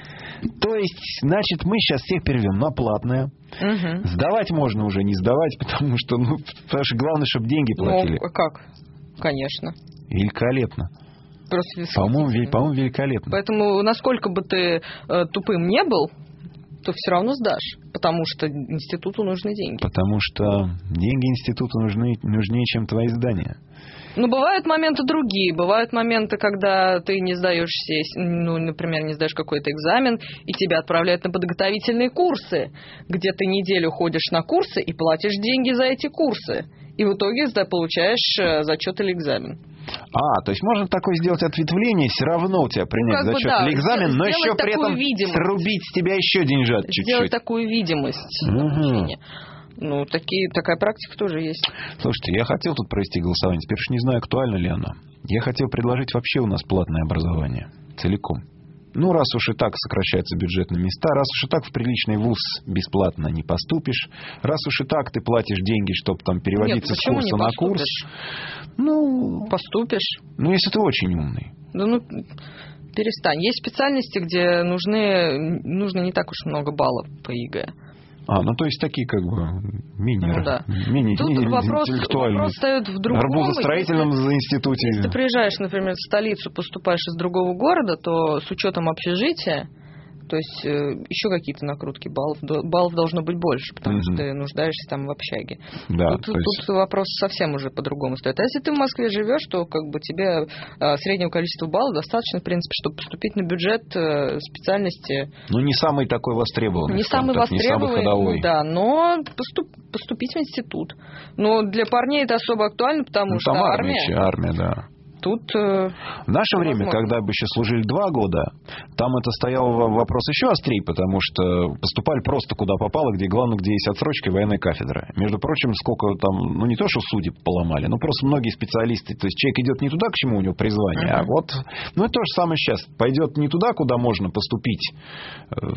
То есть, значит, мы сейчас всех переведем на платное. Мгм. Сдавать можно уже, не сдавать, потому что, ну, потому что главное, чтобы деньги платили. Ну, а как? Конечно. Великолепно. Просто По-моему, ве- по-моему, великолепно. Поэтому, насколько бы ты э, тупым не был, то все равно сдашь. Потому что институту нужны деньги. Потому что деньги институту нужны, нужнее, чем твои здания. Но бывают моменты другие. Бывают моменты, когда ты не сдаешь сессию, ну, например, не сдаешь какой-то экзамен, и тебя отправляют на подготовительные курсы, где ты неделю ходишь на курсы и платишь деньги за эти курсы. И в итоге да, получаешь э, зачет или экзамен. А, то есть можно такое сделать ответвление, все равно у тебя принять как бы зачет да, или экзамен, но сделать еще при такую этом видимость. срубить с тебя еще деньжат Сделать чуть-чуть. такую видимость. Мгм. обучения. Ну, такие, такая практика тоже есть. Слушайте, я хотел тут провести голосование, теперь уж не знаю, актуально ли оно. Я хотел предложить вообще у нас платное образование. Целиком. Ну, раз уж и так сокращаются бюджетные места, раз уж и так в приличный вуз бесплатно не поступишь, раз уж и так ты платишь деньги, чтобы там переводиться Нет, с почему курса не на курс. поступишь? Ну, поступишь. Ну, если ты очень умный. Да ну, перестань. Есть специальности, где нужны, нужно не так уж много баллов по ЕГЭ. А, ну то есть такие как бы менее, Ну, да. менее, Тут менее вопрос, интеллектуальные. вопрос встает в другом. Арбузостроительном Если- институте. Если ты приезжаешь, например, в столицу, поступаешь из другого города, то с учетом общежития, то есть э, еще какие-то накрутки баллов, до- баллов должно быть больше, потому Мгм. что ты нуждаешься там в общаге. Да, тут, то есть- тут вопрос совсем уже по-другому стоит. А если ты в Москве живешь, то как бы тебе э, среднего количества баллов достаточно, в принципе, чтобы поступить на бюджет э, специальности. Ну, не самый такой востребованный. Не скажем самый так, не самый востребованный, ходовой. ну да, но поступ- поступить в институт. Но для парней это особо актуально, потому Ну, что там армия. армия, еще армия, да. Тут э, В наше время, возможно. когда бы еще служили два года, там это стоял в- вопрос еще острее, потому что поступали просто куда попало, где главное, где есть отсрочка и военная кафедра. Между прочим, сколько там, ну не то, что судеб поломали, но просто многие специалисты, то есть человек идет не туда, к чему у него призвание, а вот, ну это то же самое сейчас. Пойдет не туда, куда можно поступить, э,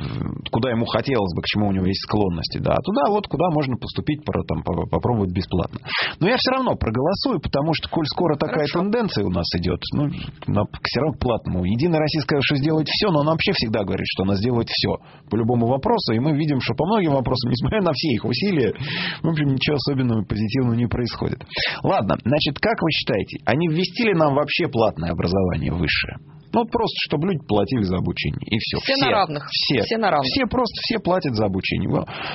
куда ему хотелось бы, к чему у него есть склонности, да, а туда вот, куда можно поступить, там, попробовать бесплатно. Но я все равно проголосую, потому что, коль скоро такая Хорошо. тенденция у нас идет, ну, все равно к платному. Единая Россия сказала, что сделает все, но она вообще всегда говорит, что она сделает все по любому вопросу, и мы видим, что по многим вопросам, несмотря на все их усилия, в общем, ничего особенного позитивного не происходит. Ладно, значит, как вы считаете, они ввести ли нам вообще платное образование высшее? Ну, просто, чтобы люди платили за обучение. И все. Все, все на равных. Все. Все на равных. Все просто, все платят за обучение.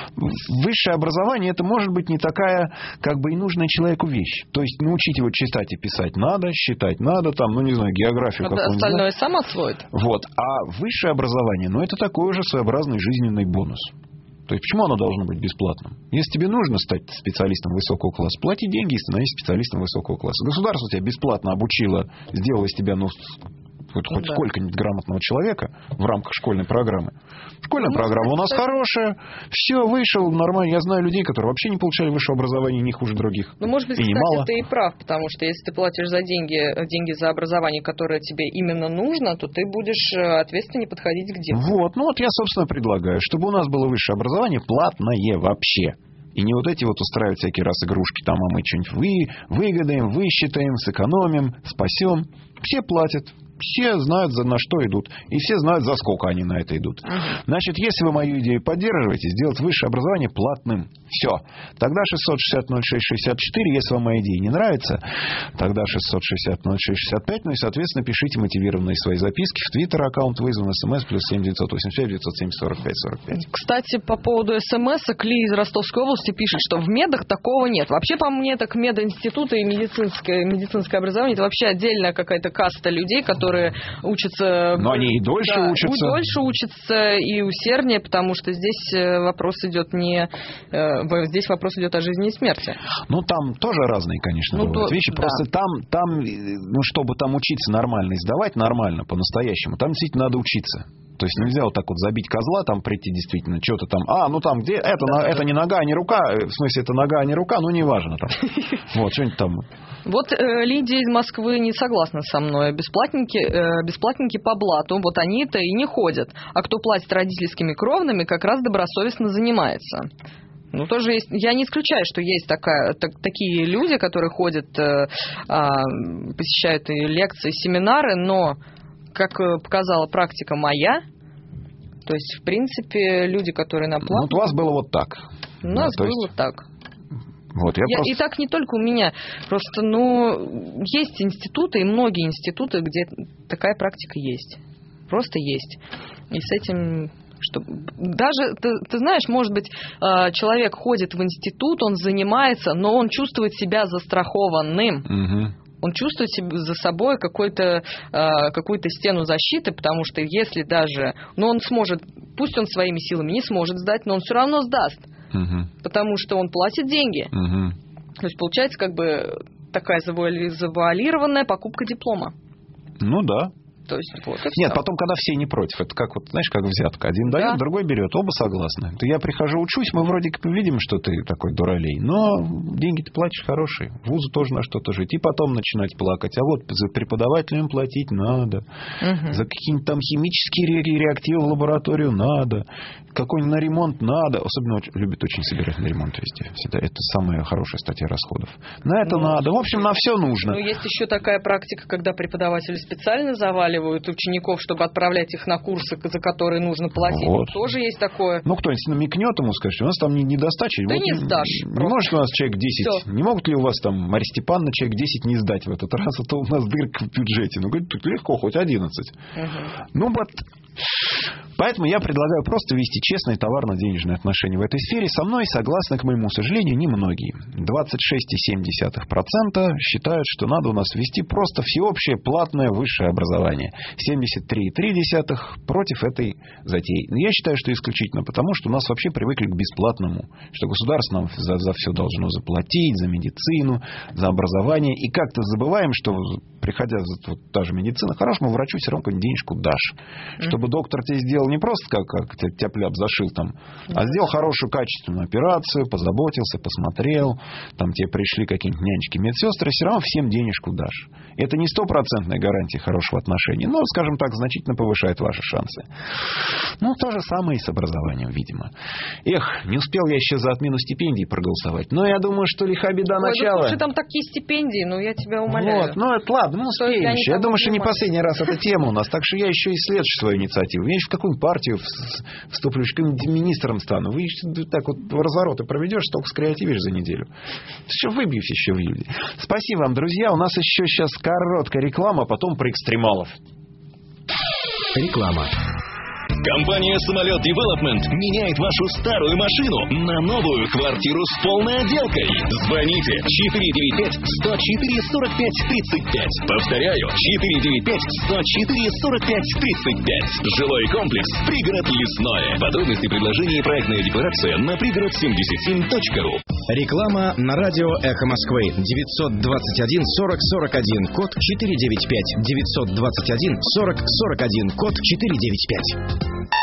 Высшее образование, это может быть не такая, как бы и нужная человеку вещь. То есть, научить его читать и писать надо, считать надо, там, ну, не знаю, географию какую-нибудь. Остальное сам освоит. Вот. А высшее образование, ну, это такой уже своеобразный жизненный бонус. То есть, почему оно должно быть бесплатным? Если тебе нужно стать специалистом высокого класса, плати деньги и становись специалистом высокого класса. Государство тебя бесплатно обучило, сделало из тебя, ну, хоть, ну, хоть да. сколько-нибудь грамотного человека в рамках школьной программы. Школьная ну, программа у нас кстати... хорошая. Все, вышел, нормально. Я знаю людей, которые вообще не получали высшее образование, не хуже других. Ну, может быть, и кстати, немало. ты и прав, потому что если ты платишь за деньги, деньги за образование, которое тебе именно нужно, то ты будешь ответственнее подходить к делу. Вот, ну вот я, собственно, предлагаю, чтобы у нас было высшее образование платное вообще. И не вот эти вот устраивать всякие раз игрушки, там, а мы что-нибудь вы, выгадаем, высчитаем, сэкономим, спасем. Все платят. Все знают, за на что идут. И все знают, за сколько они на это идут. Uh-huh. Значит, если вы мою идею поддерживаете, сделать высшее образование платным. Все. Тогда шестьсот шестьдесят ноль шесть шестьдесят четыре. Если вам моя идея не нравится, тогда шестьсот шестьдесят ноль шесть шестьдесят пять. Ну и, соответственно, пишите мотивированные свои записки в Твиттер, аккаунт вызван, смс, плюс семь девятьсот восемьдесят пять девятьсот семьдесят сорок пять сорок пять. Кстати, по поводу смс, Ли из Ростовской области пишет, что в медах такого нет. Вообще, по мне, так мединституты и медицинское, медицинское образование, это вообще отдельная какая-то каста людей, которые учатся... Но они и дольше да, учатся. И дольше учатся, и усерднее, потому что здесь вопрос идет не... Здесь вопрос идет о жизни и смерти. Ну, там тоже разные, конечно, ну, бывают то, вещи. Да. Просто там, там, ну, чтобы там учиться нормально и сдавать нормально, по-настоящему, там действительно надо учиться. То есть нельзя вот так вот забить козла, там прийти действительно, что-то там, а, ну там где, это, да, это да. не нога, не рука, в смысле, это нога, не рука, ну неважно там. Вот, что-нибудь там. Вот э, Лидия из Москвы не согласна со мной. Бесплатники, э, бесплатники по блату, вот они-то и не ходят. А кто платит родительскими кровными, как раз добросовестно занимается. Ну, тоже есть. Я не исключаю, что есть такая, так, такие люди, которые ходят, э, э, посещают и лекции, и семинары, но, как показала практика моя, то есть, в принципе, люди, которые на плату... Вот у вас было вот так. У нас да, было есть... так. Вот, я я, просто... И так не только у меня. Просто, ну, есть институты, и многие институты, где такая практика есть. Просто есть. И с этим... Что, даже, ты, ты знаешь, может быть, человек ходит в институт, он занимается, но он чувствует себя застрахованным. Угу. Он чувствует за собой какой-то, какую-то стену защиты, потому что если даже... Ну, он сможет... Пусть он своими силами не сможет сдать, но он все равно сдаст. Угу. Потому что он платит деньги. Угу. То есть, получается, как бы такая завуалированная покупка диплома. Ну, да. То есть, вот и Нет, все. потом, когда все не против, это как, вот, знаешь, как взятка. Один да. дает, другой берет, оба согласны. То я прихожу, учусь, мы вроде как видим, что ты такой дуралей, но деньги ты платишь хорошие, вузу тоже на что-то жить. И потом начинать плакать. А вот за преподавателям платить надо, угу. за какие-нибудь там химические реактивы в лабораторию надо, какой-нибудь на ремонт надо. Особенно любят очень собирать на ремонт везде. Всегда. Это самая хорошая статья расходов. На это ну, надо. В общем, на все нужно. Ну, есть еще такая практика, когда преподаватели специально заваливают учеников, чтобы отправлять их на курсы, за которые нужно платить. Вот. Тоже есть такое. Ну, кто-нибудь намекнет ему, скажет, у нас там недостача. Да вот не сдашь. Не просто. Может у нас человек десять. Все. Не могут ли у вас там, Марья Степановна, человек десять не сдать в этот раз? А то у нас дырка в бюджете. Ну, говорит, тут легко, хоть одиннадцать. Угу. Ну, вот... Поэтому я предлагаю просто вести честные товарно-денежные отношения в этой сфере. Со мной согласны, к моему сожалению, немногие. двадцать шесть целых семь десятых процента считают, что надо у нас ввести просто всеобщее платное высшее образование. семьдесят три целых три десятых процента против этой затеи. Но я считаю, что исключительно потому, что у нас вообще привыкли к бесплатному. Что государство нам за, за все должно заплатить, за медицину, за образование. И как-то забываем, что приходя за вот, та же медицина, хорошему врачу все равно какую-нибудь денежку дашь. Чтобы чтобы доктор тебе сделал не просто как, как тяп-ляп зашил там, а сделал хорошую качественную операцию, позаботился, посмотрел, там тебе пришли какие-нибудь нянечки, медсестры, все равно всем денежку дашь. Это не стопроцентная гарантия хорошего отношения, но, скажем так, значительно повышает ваши шансы. Ну, то же самое и с образованием, видимо. Эх, не успел я еще за отмену стипендий проголосовать, но я думаю, что лиха беда Ой, начала. Слушай, там такие стипендии, ну я тебя умоляю. Вот, ну это ладно, мы успеем я еще. Я думаю, что не последний раз эта тема у нас, так что я еще и следующую свою инициативу. Я еще в какую партию вступлю, каким-нибудь министром стану. Вы так вот развороты проведешь, столько скреативишь за неделю. Еще выбьюсь еще в люди. Спасибо вам, друзья. У нас еще сейчас короткая реклама, а потом про экстремалов. Реклама. Компания «Самолет Девелопмент» меняет вашу старую машину на новую квартиру с полной отделкой. Звоните четыре девять пять сто четыре сорок пять тридцать пять. Повторяю, четыре девять пять сто четыре сорок пять тридцать пять. Жилой комплекс «Пригород Лесное». Подробности предложения и проектная декларация на пригород семьдесят семь точка ру. Реклама на радио «Эхо Москвы». девятьсот двадцать один сорок сорок один, код четыре девять пять. девятьсот двадцать один сорок сорок один, код четыре девять пять.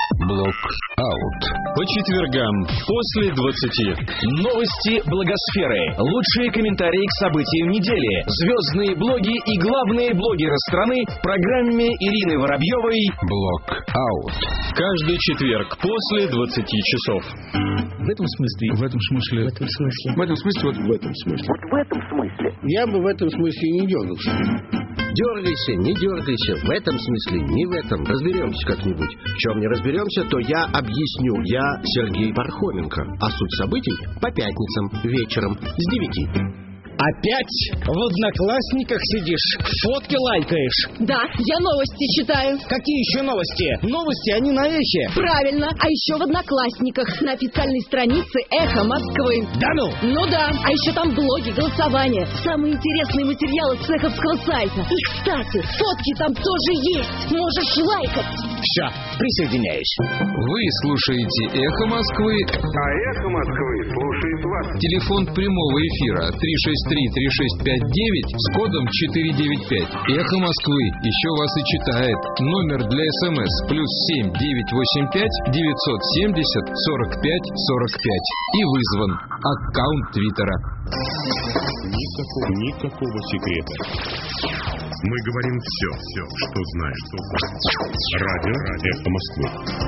Блок-аут. По четвергам после двадцати. Новости благосферы. Лучшие комментарии к событиям недели. Звездные блоги и главные блогеры страны в программе Ирины Воробьевой Блок-аут. Каждый четверг после двадцати часов. В этом смысле. В этом смысле. В этом смысле. В этом смысле. Вот в этом смысле. Вот в этом смысле. Я бы в этом смысле не дергался. Дергайся, не дергайся. В этом смысле, не в этом. Разберемся как-нибудь. В чем не разберемся, то я объясню. Я Сергей Пархоменко. А суть событий по пятницам вечером с девяти. Опять в Одноклассниках сидишь, фотки лайкаешь? Да, я новости читаю. Какие еще новости? Новости, они на Эхе. Правильно, а еще в Одноклассниках, на официальной странице Эхо Москвы. Да ну? Ну да, а еще там блоги, голосования, самые интересные материалы с эховского сайта. И, кстати, фотки там тоже есть, можешь лайкать. Все, присоединяюсь. Вы слушаете Эхо Москвы, а Эхо Москвы слушает вас. Телефон прямого эфира три шесть три три шесть пять девять с кодом четыре девять пять. Эхо Москвы еще вас и читает. Номер для СМС плюс семь девять восемь пять девятьсот семьдесят сорок пять сорок пять. И вызван аккаунт Твиттера. Никакого, никакого секрета. Мы говорим все, все, что знаешь. Что знаешь. Радио, Радио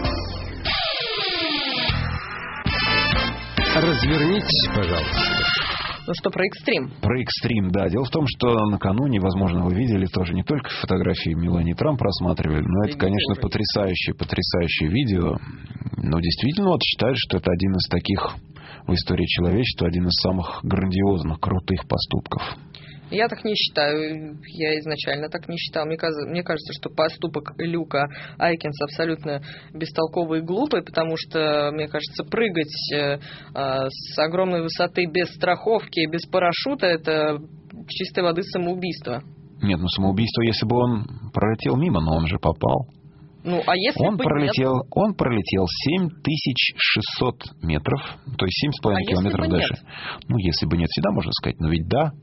Эхо Москвы. Развернитесь, пожалуйста. Ну что, про экстрим? Про экстрим, да. Дело в том, что накануне, возможно, вы видели тоже не только фотографии Мелании Трамп просматривали, но это, конечно, потрясающее, потрясающее видео. Но действительно, вот считают, что это один из таких в истории человечества, один из самых грандиозных, крутых поступков. Я так не считаю. Я изначально так не считал. Мне кажется, мне кажется, что поступок Люка Айкинса абсолютно бестолковый и глупый, потому что, мне кажется, прыгать э, с огромной высоты без страховки, без парашюта — это чистой воды самоубийство. Нет, ну самоубийство, если бы он пролетел мимо, но он же попал. Ну, а если он бы пролетел, нет? Он пролетел семь тысяч шестьсот метров, то есть семь с половиной а километров дальше. Нет? Ну, если бы нет, всегда можно сказать, но ведь да.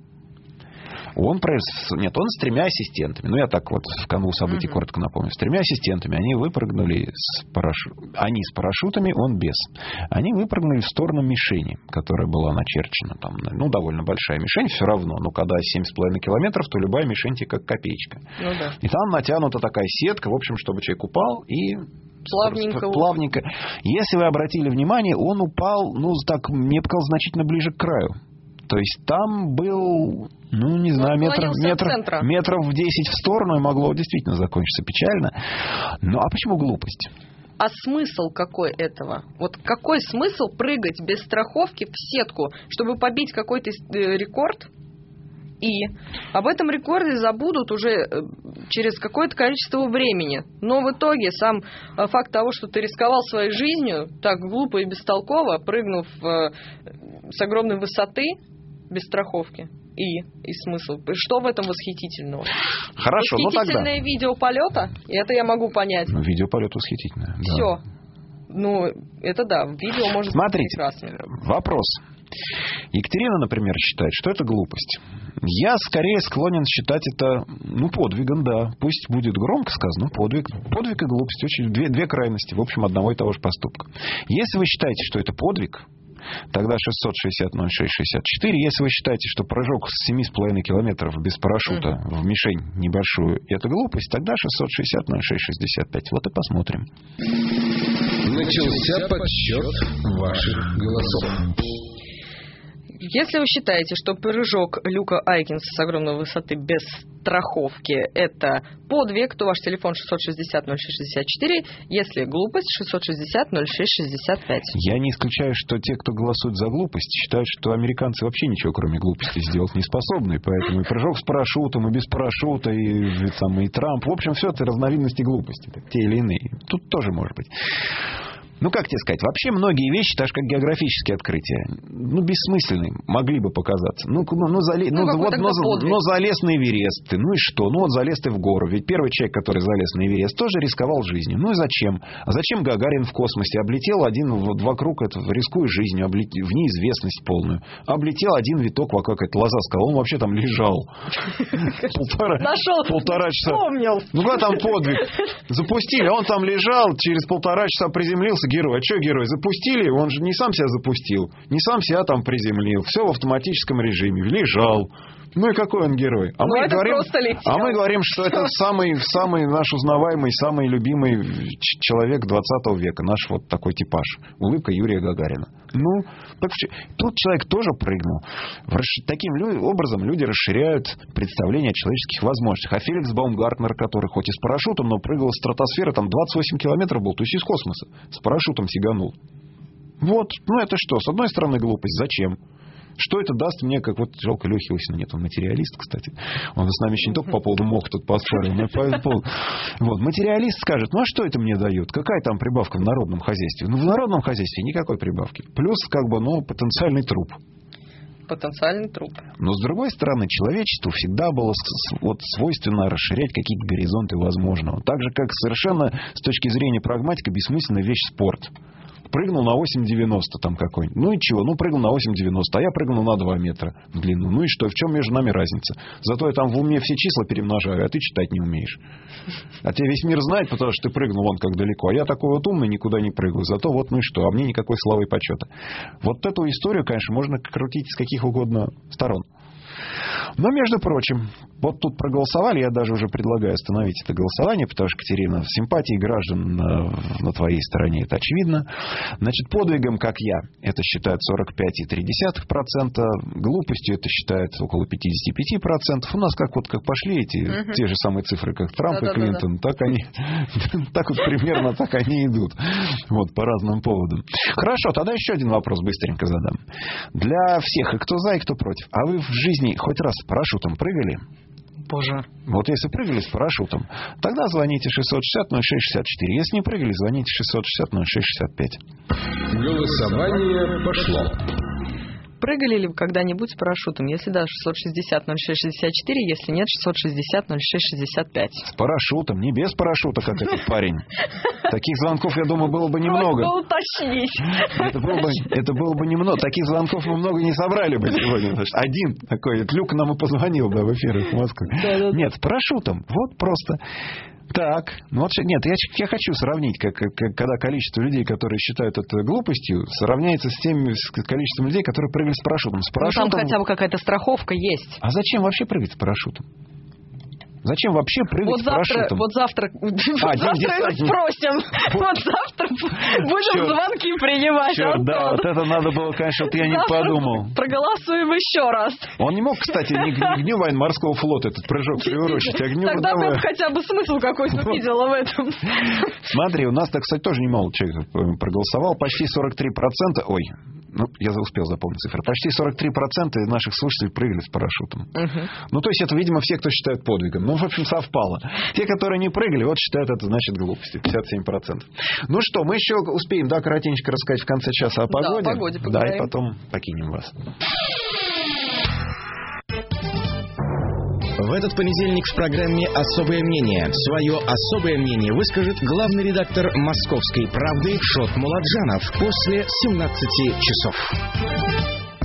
Он, нет, он с тремя ассистентами. Ну, я так вот в канву событий uh-huh. коротко напомню. С тремя ассистентами они выпрыгнули с парашу... Они с парашютами, он без. Они выпрыгнули в сторону мишени, которая была начерчена. Там, ну, довольно большая мишень, все равно. Но когда семь с половиной километров, то любая мишень тебе как копеечка. Ну, да. И там натянута такая сетка, в общем, чтобы человек упал и... Плавненько. Плавненько. Если вы обратили внимание, он упал, ну, так, мне показалось, значительно ближе к краю. То есть там был, ну, не знаю, метров, метров, метров в десять в сторону, и могло действительно закончиться печально. Ну, а почему глупость? А смысл какой этого? Вот какой смысл прыгать без страховки в сетку, чтобы побить какой-то рекорд? И об этом рекорде забудут уже через какое-то количество времени. Но в итоге сам факт того, что ты рисковал своей жизнью так глупо и бестолково, прыгнув с огромной высоты без страховки. И, и смысл. Что в этом восхитительного? Хорошо, ну тогда. Восхитительное видео полета, и это я могу понять. Ну, видео полета восхитительное. Все. Да. Ну, это да, видео может Смотрите, быть прекрасным. Вопрос. Екатерина, например, считает, что это глупость. Я скорее склонен считать это, ну, подвигом, да. Пусть будет громко сказано, подвиг. Подвиг и глупость. Очень две, две крайности, в общем, одного и того же поступка. Если вы считаете, что это подвиг, тогда шестьсот шестьдесят ноль шесть шестьдесят четыре. Если вы считаете, что прыжок с семь с половиной километров без парашюта mm-hmm. в мишень небольшую – это глупость, тогда шестьсот шестьдесят ноль шесть шестьдесят пять. Вот и посмотрим. Начался подсчет ваших голосов. Если вы считаете, что прыжок Люка Айкинса с огромной высоты без страховки – это подвиг, то ваш телефон шестьсот шестьдесят ноль шесть шестьдесят четыре. Если глупость, шестьсот шестьдесят ноль шесть шестьдесят пять. Я не исключаю, что те, кто голосует за глупость, считают, что американцы вообще ничего, кроме глупости, сделать не способны. Поэтому и прыжок с парашютом, и без парашюта, и, и, там, и Трамп. В общем, все это разновидности глупости. Те или иные. Тут тоже может быть. Ну, как тебе сказать, вообще многие вещи, так же как географические открытия, ну, бессмысленные, могли бы показаться. Ну, ну, ну, залез, ну, ну, вот, ну, ну залез на Эверест ты, ну и что? Ну, вот залез ты в гору. Ведь первый человек, который залез на Эверест, тоже рисковал жизнью. Ну и зачем? А зачем Гагарин в космосе? Облетел один вот, вокруг, это, рискуя жизнью, облет... в неизвестность полную. Облетел один виток вокруг, какая-то лоза сказала, он вообще там лежал. Полтора часа. Ну, когда там подвиг? Запустили, он там лежал, через полтора часа приземлился. Герой. А что герой? Запустили, он же не сам себя запустил, не сам себя там приземлил. Все в автоматическом режиме. Лежал. Ну и какой он герой? А, мы говорим, а мы говорим, что это самый, самый наш узнаваемый, самый любимый человек двадцатого века. Наш вот такой типаж. Улыбка Юрия Гагарина. Ну, так, тут человек тоже прыгнул. Таким образом люди расширяют представление о человеческих возможностях. А Феликс Баумгартнер, который хоть и с парашютом, но прыгал из стратосферы, там двадцать восемь километров был, то есть из космоса. С парашютом сиганул. Вот, ну это что? С одной стороны глупость. Зачем? Что это даст мне, как вот жалко Лехи Осина нет, он материалист, кстати. Он с нами еще не только по поводу МОК тут поспорил, но по поводу... Вот, материалист скажет, ну а что это мне дает? Какая там прибавка в народном хозяйстве? Ну в народном хозяйстве никакой прибавки. Плюс, как бы, ну, потенциальный труп. Потенциальный труп. Но, с другой стороны, человечеству всегда было вот, свойственно расширять какие-то горизонты возможного. Так же, как совершенно с точки зрения прагматика бессмысленная вещь спорт. Прыгнул на восемь девяносто там какой-нибудь. Ну и чего? Ну, прыгнул на восемь девяносто, а я прыгнул на два метра в длину. Ну и что? В чем между нами разница? Зато я там в уме все числа перемножаю, а ты читать не умеешь. А тебя весь мир знает, потому что ты прыгнул вон как далеко. А я такой вот умный, никуда не прыгаю. Зато вот ну и что? А мне никакой славы и почета. Вот эту историю, конечно, можно крутить с каких угодно сторон. Но, между прочим, вот тут проголосовали, я даже уже предлагаю остановить это голосование, потому что, Катерина, симпатии граждан на, на твоей стороне, это очевидно. Значит, подвигом, как я, это считают сорок пять и три десятых процента, глупостью это считают около пятьдесят пять процентов. У нас как вот как пошли эти, угу. те же самые цифры, как Трамп да, и Клинтон, да, да. так они, так вот примерно так они идут. Вот, по разным поводам. Хорошо, тогда еще один вопрос быстренько задам. Для всех, и кто за, и кто против. А вы в жизни хоть раз с парашютом прыгали? Боже. Вот если прыгали с парашютом, тогда звоните шестьсот шестьдесят ноль шесть шестьдесят четыре. Если не прыгали, звоните шестьсот шестьдесят ноль шесть шестьдесят пять. Голосование пошло. Прыгали ли вы когда-нибудь с парашютом? Если да, шестьсот шестьдесят ноль шесть шестьдесят четыре, если нет, шестьсот шестьдесят ноль шесть шестьдесят пять. С парашютом, не без парашюта, как этот парень. Таких звонков, я думаю, было бы немного. Это было бы, это было бы немного. Таких звонков мы много не собрали бы сегодня. Один такой, Люк нам и позвонил, да, в эфире в Москве. Нет, с парашютом. Вот просто... Так, ну вот нет, я, я хочу сравнить, как, как, когда количество людей, которые считают это глупостью, сравняется с тем с количеством людей, которые прыгали с парашютом. С парашютом... Ну, там хотя бы какая-то страховка есть. А зачем вообще прыгать с парашютом? Зачем вообще прыгать вот с завтра, парашютом? Вот завтра, а, вот завтра спросим. Вот, вот завтра будем Черт. звонки принимать. Черт, да, вот это надо было, конечно, вот я не подумал. Проголосуем еще раз. Он не мог, кстати, ни к дню военно-морского флота этот прыжок приурочить. Огню Тогда бы хотя бы смысл какой-то видела в этом. Смотри, у нас-то, кстати, тоже немало человек проголосовал. Почти сорок три процента. Ой, ну, я успел запомнить цифры. Почти сорок три процента наших слушателей прыгали с парашютом. Угу. Ну, то есть, это, видимо, все, кто считает подвигом. Ну, в общем, совпало. Те, которые не прыгали, вот считают это, значит, глупостью. пятьдесят семь процентов. Ну что, мы еще успеем, да, коротенько рассказать в конце часа о погоде? Да, о погоде поговорим. Да, и потом покинем вас. В этот понедельник в программе «Особое мнение» свое особое мнение выскажет главный редактор «Московской правды» Шот Муладжанов после семнадцати часов.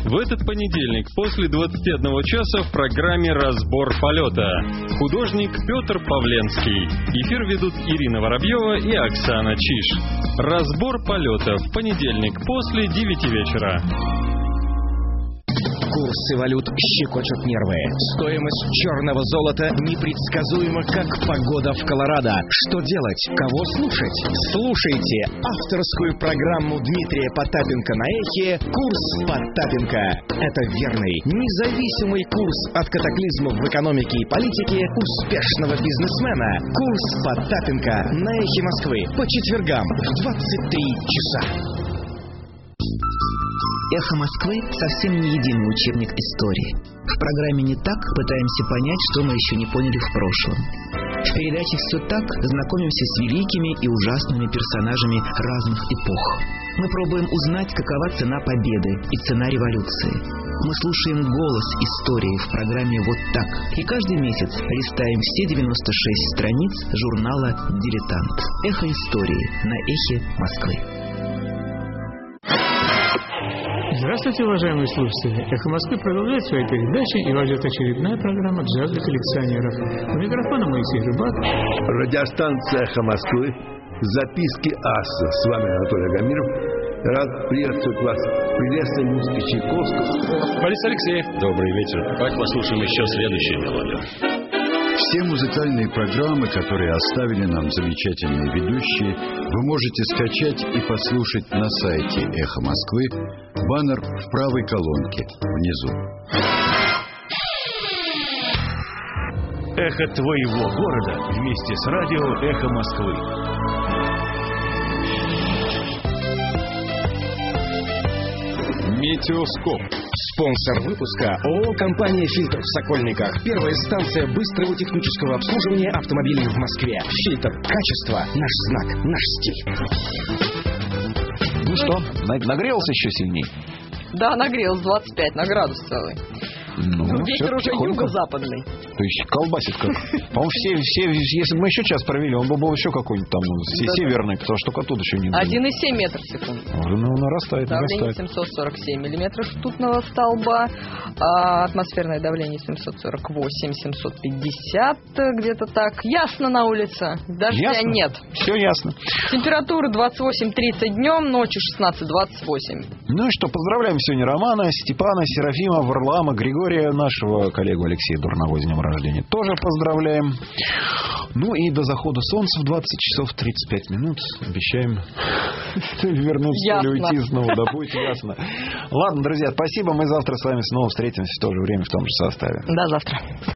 В этот понедельник после двадцати одного часа в программе «Разбор полета». Художник Петр Павленский. Эфир ведут Ирина Воробьева и Оксана Чиш. «Разбор полета» в понедельник после девяти вечера. Курсы валют щекочут нервы. Стоимость черного золота непредсказуема, как погода в Колорадо. Что делать? Кого слушать? Слушайте авторскую программу Дмитрия Потапенко на Эхе «Курс Потапенко». Это верный, независимый курс от катаклизмов в экономике и политике успешного бизнесмена. Курс Потапенко на Эхе Москвы по четвергам в двадцать три часа. «Эхо Москвы» — совсем не единый учебник истории. В программе «Не так» пытаемся понять, что мы еще не поняли в прошлом. В передаче «Все так» знакомимся с великими и ужасными персонажами разных эпох. Мы пробуем узнать, какова цена победы и цена революции. Мы слушаем голос истории в программе «Вот так». И каждый месяц листаем все девяносто шесть страниц журнала «Дилетант». «Эхо истории» на Эхе Москвы. Здравствуйте, уважаемые слушатели! «Эхо Москвы» продолжает свои передачи, и вас ждет очередная программа «Джаз для коллекционеров». У микрофона Моисей Рыбак. Радиостанция «Эхо Москвы». Записки аса. С вами Анатолий Агамиров. Рад приветствовать вас в прелестной музыке Чайковского. Борис Алексеев. Добрый вечер. Давайте послушаем еще следующую мелодию. Все музыкальные программы, которые оставили нам замечательные ведущие, вы можете скачать и послушать на сайте «Эхо Москвы». Баннер в правой колонке внизу. Эхо твоего города вместе с радио «Эхо Москвы». Метеоскоп. Спонсор выпуска ООО «Компания Фильтр» в Сокольниках. Первая станция быстрого технического обслуживания автомобилей в Москве. Фильтр. Качество. Наш знак. Наш стиль. Ну что, нагрелся еще сильнее? Да, нагрелся двадцать пять на градус целый. Ну, ветер уже юго-западный. То есть колбасит как. По-моему, все, все, если бы мы еще час провели, он бы был еще какой-нибудь там да, северный, потому что только тут еще не было. один и семь метров в секунду. Ну, нарастает, давление нарастает. семьсот сорок семь миллиметров ртутного столба. А атмосферное давление семьсот сорок восемь - семьсот пятьдесят, где-то так. Ясно на улице. Дождя ясно. Нет. Все ясно. Температура двадцать восемь - тридцать днем, ночью шестнадцать - двадцать восемь. Ну и что, поздравляем сегодня Романа, Степана, Серафима, Варлама, Григория, нашего коллегу Алексея Дурнового с днем рождения. Тоже поздравляем. Ну и до захода солнца в двадцать часов тридцать пять минут обещаем вернуться или уйти снова. Да будет ясно. Ладно, друзья, спасибо. Мы завтра с вами снова встретимся в то же время, в том же составе. До завтра.